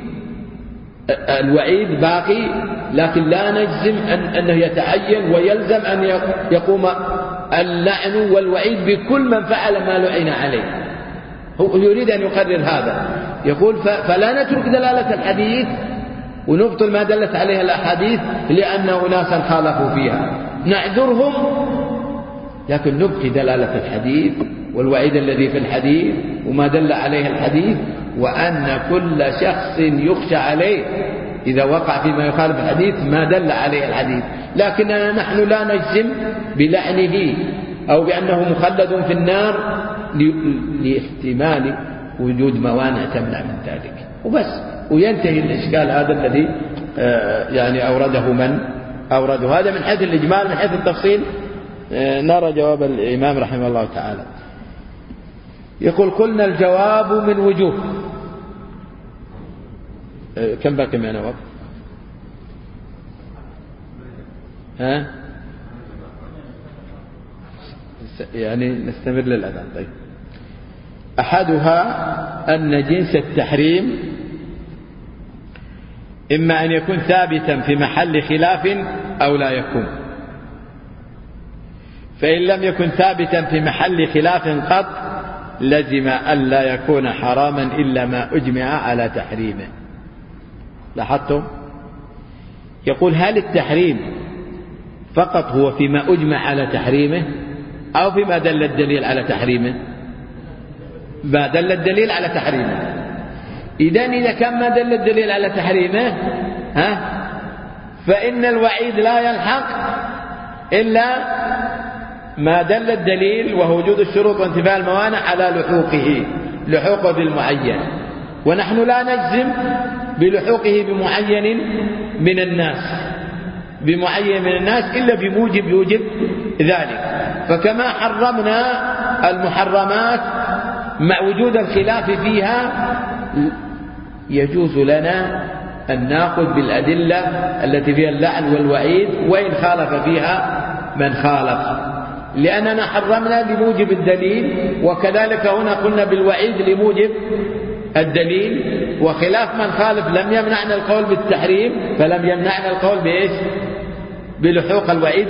الوعيد باقي، لكن لا نجزم أنه يتعين ويلزم أن يقوم اللعن والوعيد بكل من فعل ما لعن عليه. هو يريد أن يقرر هذا، يقول فلا نترك دلالة الحديث ونبطل ما دلت عليها الأحاديث لأن أناسا خالفوا فيها، نعذرهم لكن نبقي دلالة الحديث والوعيد الذي في الحديث وما دل عليه الحديث، وأن كل شخص يخشى عليه إذا وقع فيما يخالف الحديث ما دل عليه الحديث، لكننا نحن لا نجزم بلعنه أو بأنه مخلد في النار لاحتمال وجود موانع تمنع من ذلك وبس، وينتهي الإشكال هذا الذي يعني أورده من أورده. هذا من حيث الإجمال. من حيث التفصيل نرى جواب الإمام رحمه الله تعالى. يقول قلنا الجواب من وجوه. كم باقي معنا وقت؟ يعني نستمر للأذان. طيب، أحدها أن جنس التحريم إما أن يكون ثابتا في محل خلاف أو لا يكون، فإن لم يكن ثابتا في محل خلاف قط لزم ألا يكون حراما إلا ما أجمع على تحريمه. لاحظتم؟ يقول هل التحريم فقط هو فيما أجمع على تحريمه أو فيما دل الدليل على تحريمه؟ ما دل الدليل على تحريمه. إذا كان ما دل الدليل على تحريمه فإن الوعيد لا يلحق إلا ما دل الدليل وهو وجود الشروط وانتفاء الموانع على لحوقه بالمعين، ونحن لا نجزم بلحوقه بمعين من الناس إلا بموجب يوجب ذلك. فكما حرمنا المحرمات مع وجود الخلاف فيها يجوز لنا أن نأخذ بالأدلة التي فيها اللعن والوعيد وإن خالف فيها من خالف، لأننا حرمنا لموجب الدليل، وكذلك هنا قلنا بالوعيد لموجب الدليل، وخلاف من خالف لم يمنعنا القول بالتحريم فلم يمنعنا القول بإيش؟ بلحوق الوعيد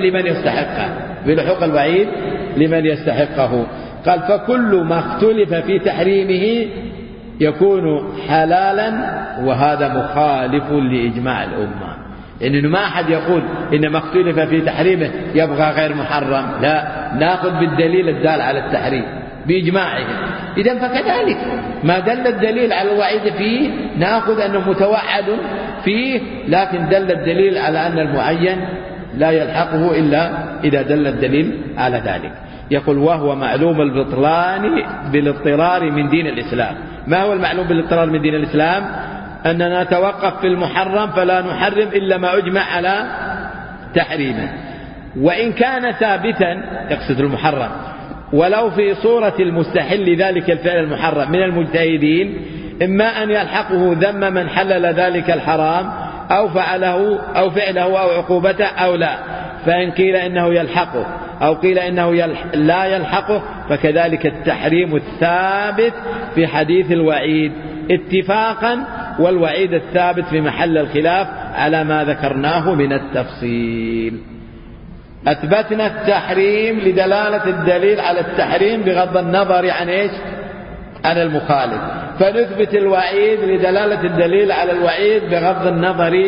لمن يستحقه. قال فكل ما اختلف في تحريمه يكون حلالا، وهذا مخالف لإجماع الأمة. إنه ما أحد يقول إن ما اختلف في تحريمه يبغى غير محرم، لا، نأخذ بالدليل الدال على التحريم بإجماعه. إذن فكذلك ما دل الدليل على الوعيد فيه نأخذ أنه متوعد فيه، لكن دل الدليل على أن المعين لا يلحقه إلا إذا دل الدليل على ذلك. يقول وهو معلوم البطلان بالاضطرار من دين الإسلام. ما هو المعلوم بالاضطرار من دين الإسلام؟ أننا نتوقف في المحرم فلا نحرم إلا ما أجمع على تحريمه، وإن كان ثابتا يقصد المحرم ولو في صورة المستحل ذلك الفعل المحرم من المجتهدين، إما أن يلحقه ذم من حلل ذلك الحرام أو فعله أو عقوبته أو لا، فإن قيل إنه يلحقه أو قيل إنه لا يلحقه فكذلك التحريم الثابت في حديث الوعيد اتفاقا، والوعيد الثابت في محل الخلاف على ما ذكرناه من التفصيل. أثبتنا التحريم لدلالة الدليل على التحريم بغض النظر عن إيش؟ عن المخالف، فنثبت الوعيد لدلالة الدليل على الوعيد بغض النظر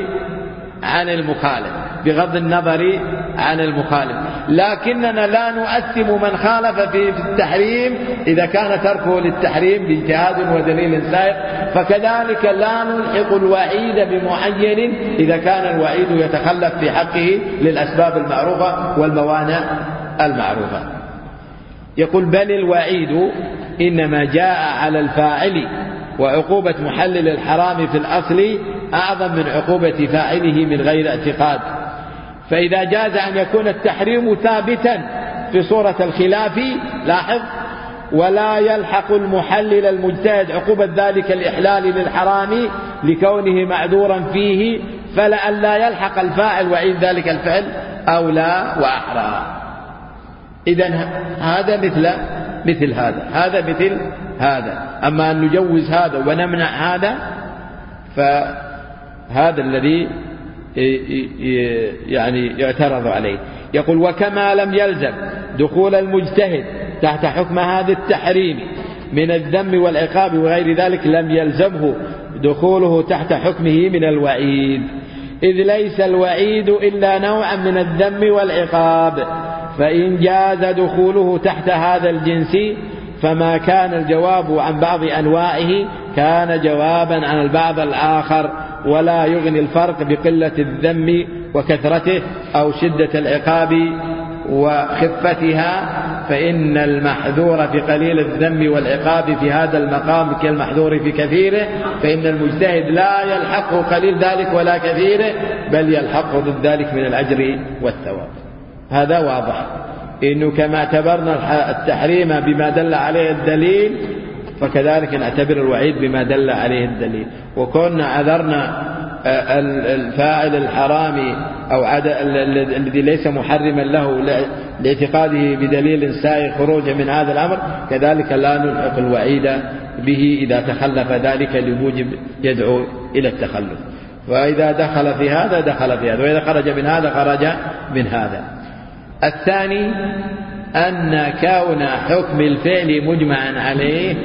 عن المخالف، لكننا لا نؤثم من خالف في التحريم إذا كان تركه للتحريم باجتهاد ودليل سائق، فكذلك لا نلحق الوعيد بمعين إذا كان الوعيد يتخلف في حقه للأسباب المعروفة والموانع المعروفة. يقول بل الوعيد إنما جاء على الفاعل، وعقوبة محلل الحرام في الأصل أعظم من عقوبة فاعله من غير اعتقاد. فإذا جاز أن يكون التحريم ثابتا في صورة الخلاف، لاحظ، ولا يلحق المحلل المجتهد عقوبة ذلك الإحلال للحرام لكونه معذورا فيه، فلأن لا يلحق الفاعل وعيد ذلك الفعل أولى وأحرى. إذن هذا مثل هذا مثل هذا. أما أن نجوز هذا ونمنع هذا فهذا الذي يعني يعترض عليه. يقول وكما لم يلزم دخول المجتهد تحت حكم هذا التحريم من الذم والعقاب وغير ذلك، لم يلزمه دخوله تحت حكمه من الوعيد، إذ ليس الوعيد إلا نوعا من الذم والعقاب. فإن جاز دخوله تحت هذا الجنس فما كان الجواب عن بعض أنواعه كان جوابا عن البعض الآخر، ولا يغني الفرق بقلة الذم وكثرته أو شدة العقاب وخفتها، فإن المحذور في قليل الذم والعقاب في هذا المقام كالمحذور في كثيره، فإن المجتهد لا يلحقه قليل ذلك ولا كثيره، بل يلحقه ضد ذلك من الأجر والثواب. هذا واضح. إنه كما اعتبرنا التحريم بما دل عليه الدليل، فكذلك نعتبر الوعيد بما دل عليه الدليل. وكنا عذرنا الفاعل الحرام أو الذي ليس محرما له لاعتقاده بدليل سائغ خروجه من هذا الأمر، كذلك لا نلحق الوعيد به إذا تخلف ذلك لموجب يدعو إلى التخلف. وإذا دخل في هذا دخل في هذا، وإذا خرج من هذا خرج من هذا. الثاني أن كون حكم الفعل مجمعا عليه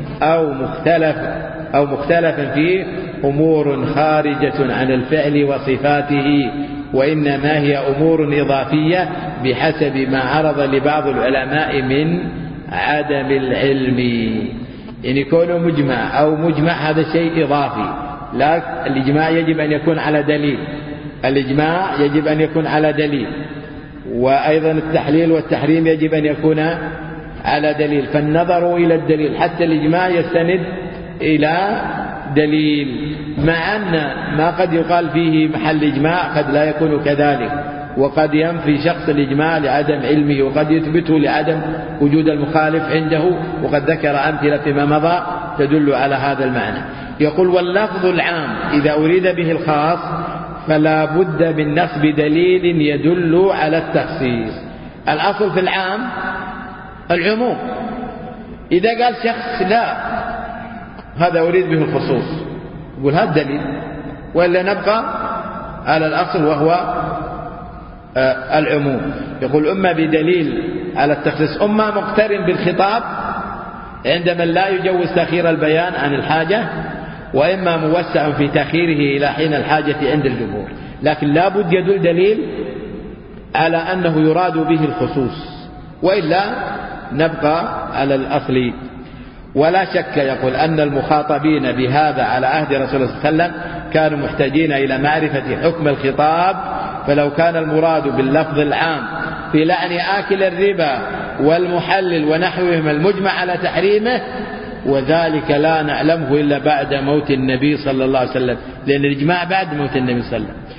أو مختلفا فيه أمور خارجة عن الفعل وصفاته، وإنما هي أمور إضافية بحسب ما عرض لبعض العلماء من عدم العلم. يعني كونه مجمع أو مجمع هذا شيء إضافي، لا الإجماع يجب أن يكون على دليل، الإجماع يجب أن يكون على دليل، وأيضا التحليل والتحريم يجب أن يكون على دليل. فالنظر إلى الدليل حتى الإجماع يستند إلى دليل، مع أن ما قد يقال فيه محل إجماع قد لا يكون كذلك، وقد ينفي شخص الإجماع لعدم علمه، وقد يثبته لعدم وجود المخالف عنده، وقد ذكر أمثلة فيما مضى تدل على هذا المعنى. يقول واللفظ العام إذا أريد به الخاص فلا بد من نصب دليل يدل على التخصيص. الأصل في العام العموم، إذا قال شخص لا هذا أريد به الخصوص يقول هذا دليل، وإلا نبقى على الأصل وهو العموم. يقول إما بدليل على التخصيص، إما مقترن بالخطاب عند من لا يجوز تأخير البيان عن الحاجة، وإما موسع في تأخيره إلى حين الحاجة عند الجمهور. لكن لا بد يدل دليل على أنه يراد به الخصوص، وإلا نبقى على الأصل. ولا شك يقول أن المخاطبين بهذا على عهد رسول الله صلى الله عليه وسلم كانوا محتاجين إلى معرفة حكم الخطاب، فلو كان المراد باللفظ العام في لعن آكل الربا والمحلل ونحوهم المجمع على تحريمه، وذلك لا نعلمه إلا بعد موت النبي صلى الله عليه وسلم، لأن الإجماع بعد موت النبي صلى الله عليه وسلم،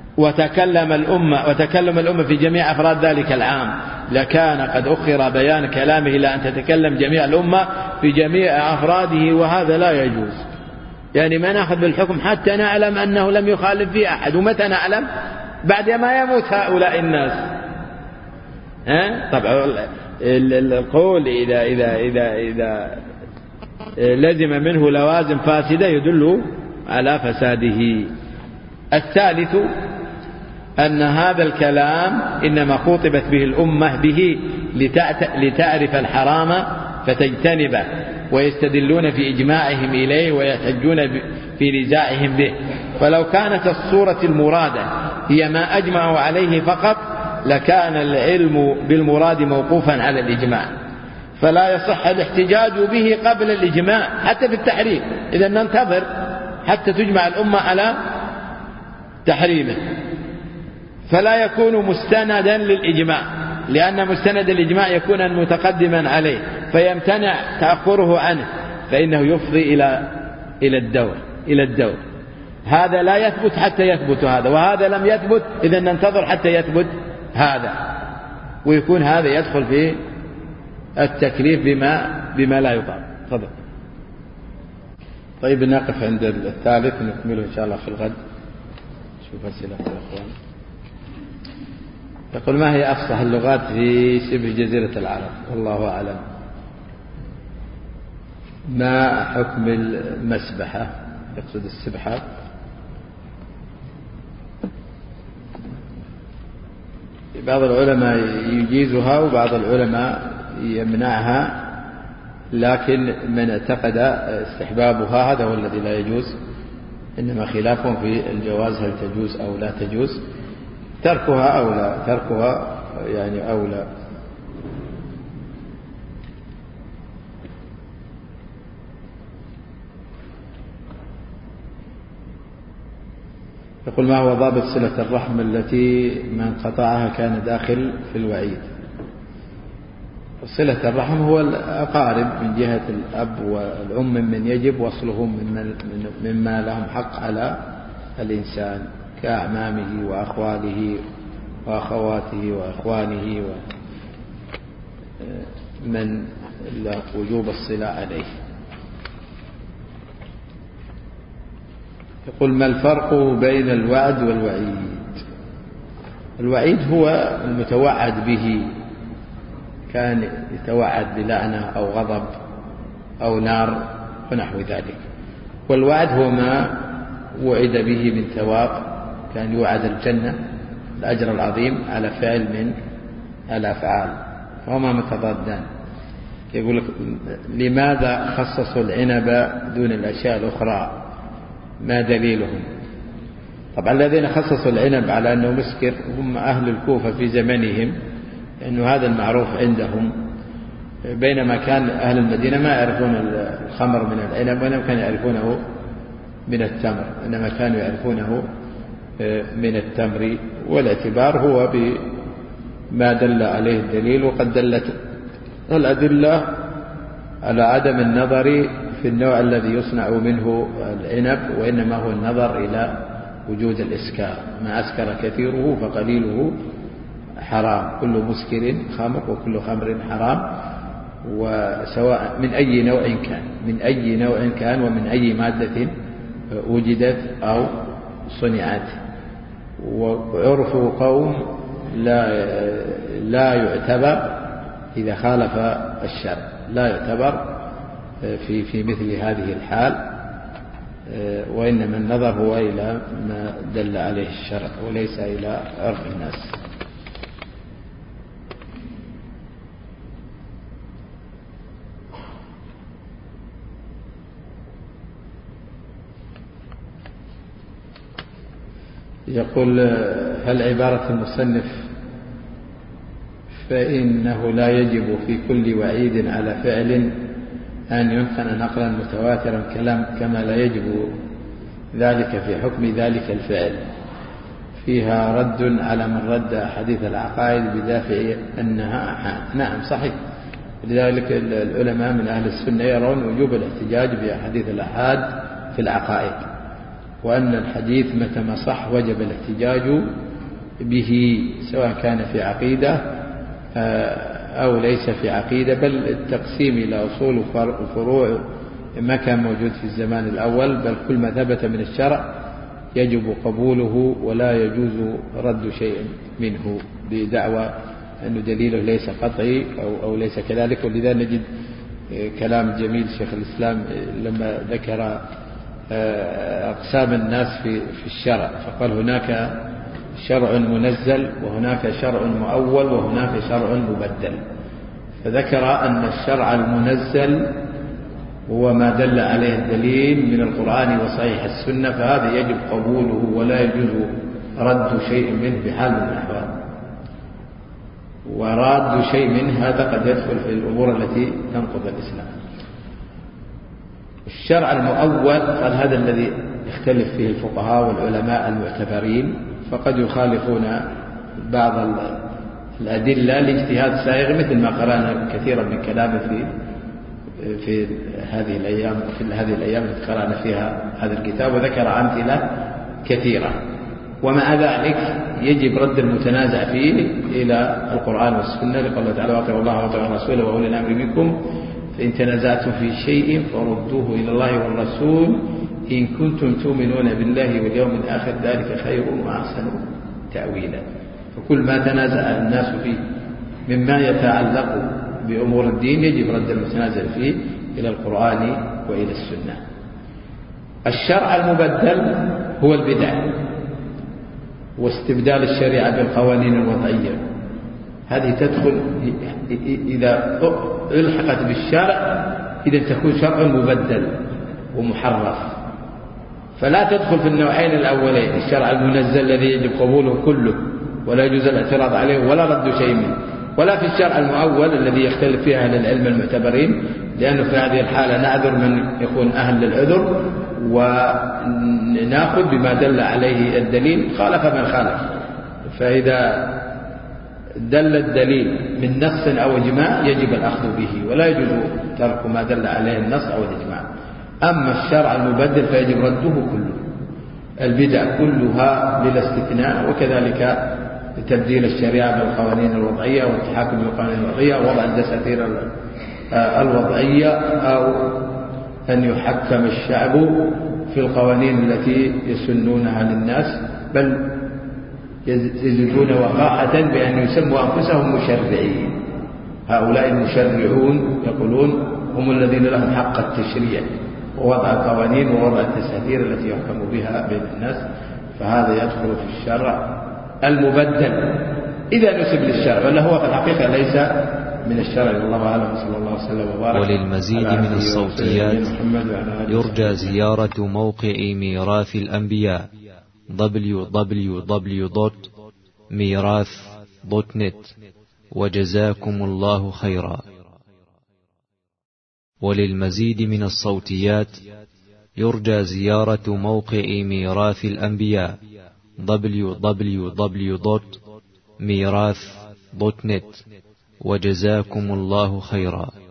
وتكلم الأمة في جميع أفراد ذلك العام، لكان قد أخر بيان كلامه إلى أن تتكلم جميع الأمة في جميع أفراده، وهذا لا يجوز. يعني ما نأخذ بالحكم حتى نعلم أنه لم يخالف فيه أحد. ومتى نعلم؟ بعد ما يموت هؤلاء الناس. طبعا القول إذا لزم منه لوازم فاسدة يدل على فساده. الثالث أن هذا الكلام إنما خطبت به الأمة به لتعرف الحرام فتجتنبه، ويستدلون في إجماعهم إليه ويحتجون في نزاعهم به. فلو كانت الصورة المرادة هي ما أجمعوا عليه فقط لكان العلم بالمراد موقوفا على الإجماع، فلا يصح الاحتجاج به قبل الإجماع حتى في التحريم. إذا ننتظر حتى تجمع الأمة على تحريمه، فلا يكون مستندا للإجماع، لأن مستند الإجماع يكون متقدما عليه فيمتنع تأخره عنه، فإنه يفضي إلى الدور. هذا لا يثبت حتى يثبت هذا، وهذا لم يثبت، إذا ننتظر حتى يثبت هذا، ويكون هذا يدخل في التكليف بما لا يطاق. تفضل. طيب نقف عند الثالث، نكمله إن شاء الله في الغد. شوف أسئلة الأخوان. يقول: ما هي أفصح اللغات في شبه جزيرة العرب؟ والله أعلم. ما حكم المسبحة؟ يقصد السبحة. بعض العلماء يجيزها وبعض العلماء يمنعها، لكن من اعتقد استحبابها هذا هو الذي لا يجوز، إنما خلافهم في الجواز، هل تجوز أو لا تجوز، تركها أو لا، تركها يعني أولى. يقول: ما هو ضابط صلة الرحم التي من قطعها كان داخل في الوعيد؟ صلة الرحم هو الأقارب من جهة الأب والأم من يجب وصلهم مما لهم حق على الإنسان كأعمامه وأخواله وأخواته وأخوانه ومن له وجوب الصلة عليه. يقول: ما الفرق بين الوعد والوعيد؟ الوعيد هو المتوعد به، كان يتوعد بلعنة أو غضب أو نار ونحو ذلك، والوعد هو ما وعد به من ثواب، كان يوعد الجنة الأجر العظيم على فعل من الأفعال، فهما متضادان. يقول: لماذا خصصوا العنب دون الأشياء الأخرى؟ ما دليلهم؟ طبعا الذين خصصوا العنب على أنه مسكر هم أهل الكوفة في زمنهم، لأنه هذا المعروف عندهم، بينما كان أهل المدينة ما يعرفون الخمر من العنب، وإنما كانوا يعرفونه من التمر، إنما كانوا يعرفونه من التمر، والاعتبار هو بما دل عليه الدليل، وقد دلت الأدلة على عدم النظر في النوع الذي يصنع منه العنب، وإنما هو النظر إلى وجود الإسكار، ما أسكر كثيره فقليله حرام، كل مسكر خمر وكل خمر حرام، وسواء من أي نوع كان ومن أي مادة وجدت أو صنعت. وعرف قوم لا يعتبر إذا خالف الشرع، لا يعتبر في مثل هذه الحال، وإنما النظر هو إلى ما دل عليه الشرع وليس إلى عرف الناس. يقول: هل عبارة المصنف فإنه لا يجب في كل وعيد على فعل أن ينقل نقلا متواترا كما لا يجب ذلك في حكم ذلك الفعل، فيها رد على من رد حديث العقائد بدافع أنها أحاد؟ نعم صحيح، لذلك العلماء من أهل السنة يرون وجوب الاحتجاج بحديث الأحاد في العقائد، وأن الحديث متى ما صح وجب الاحتجاج به، سواء كان في عقيدة أو ليس في عقيدة، بل التقسيم إلى أصول وفروع ما كان موجود في الزمان الأول، بل كل ما ثبت من الشرع يجب قبوله ولا يجوز رد شيء منه بدعوى أن دليله ليس قطعي أو ليس كذلك. ولذا نجد كلام جميل شيخ الإسلام لما ذكر أقسام الناس في الشرع، فقال: هناك شرع منزل، وهناك شرع مؤول، وهناك شرع مبدل. فذكر أن الشرع المنزل هو ما دل عليه الدليل من القرآن وصحيح السنة، فهذا يجب قبوله ولا يجوز رد شيء منه بحال من الأحوال، وراد شيء منه هذا قد يدخل في الأمور التي تنقض الإسلام. الشرع المؤول قال هذا الذي يختلف فيه الفقهاء والعلماء المعتبرين، فقد يخالفون بعض الأدلة لاجتهاد سائغ، مثل ما قرأنا كثيرا من كلامه في هذه الأيام التي قرأنا فيها هذا الكتاب، وذكر أمثلة كثيرة. ومع ذلك يجب رد المتنازع فيه إلى القرآن والسنة، لقال الله تعالى: وأطيعوا الله وأطيعوا الرسول وأولي الأمر منكم فإن تنازعتم في شيء فردوه إلى الله والرسول إن كنتم تؤمنون بالله واليوم الآخر ذلك خير وأحسن تأويلا. فكل ما تنازع الناس فيه مما يتعلق بأمور الدين يجب رد المتنازع فيه إلى القرآن وإلى السنة. الشرع المبدل هو البدع واستبدال الشريعة بالقوانين الوضعية. هذه تدخل إذا الحقت بالشرع إذا تكون شرع مبدل ومحرف، فلا تدخل في النوعين الأولين: الشرع المنزل الذي يجب قبوله كله ولا يجوز الاعتراض عليه ولا رد شيء منه، ولا في الشرع المؤول الذي يختلف فيه أهل العلم المعتبرين، لأنه في هذه الحالة نعذر من يكون أهل للعذر ونأخذ بما دل عليه الدليل، خالف من خالف. فإذا دل الدليل من نص أو إجماع يجب الأخذ به، ولا يجوز ترك ما دل عليه النص أو الإجماع. أما الشرع المبدل فيجب رده كله، البدع كلها بلا استثناء، وكذلك تبديل الشريعة بالقوانين الوضعية والتحاكم بالقوانين الوضعية ووضع الدساتير الوضعية، أو أن يحكم الشعب في القوانين التي يسنونها للناس، بل يزيدون وقاحة بأن يسموا أنفسهم مشرعين. هؤلاء المشرعون يقولون هم الذين لهم حق التشريع ووضع القوانين ووضع الدساتير التي يحكم بها بين الناس، فهذا يدخل في الشرع المبدل إذا نسب للشرع، ولا هو في الحقيقة ليس من الشرع. الله أعلم، صلى الله عليه وسلم وبارك. وللمزيد من الصوتيات يرجى زيارة موقع ميراث الأنبياء www.mirath.net. وجزاكم الله خيرا. وللمزيد من الصوتيات يرجى زيارة موقع ميراث الأنبياء www.mirath.net. وجزاكم الله خيرا.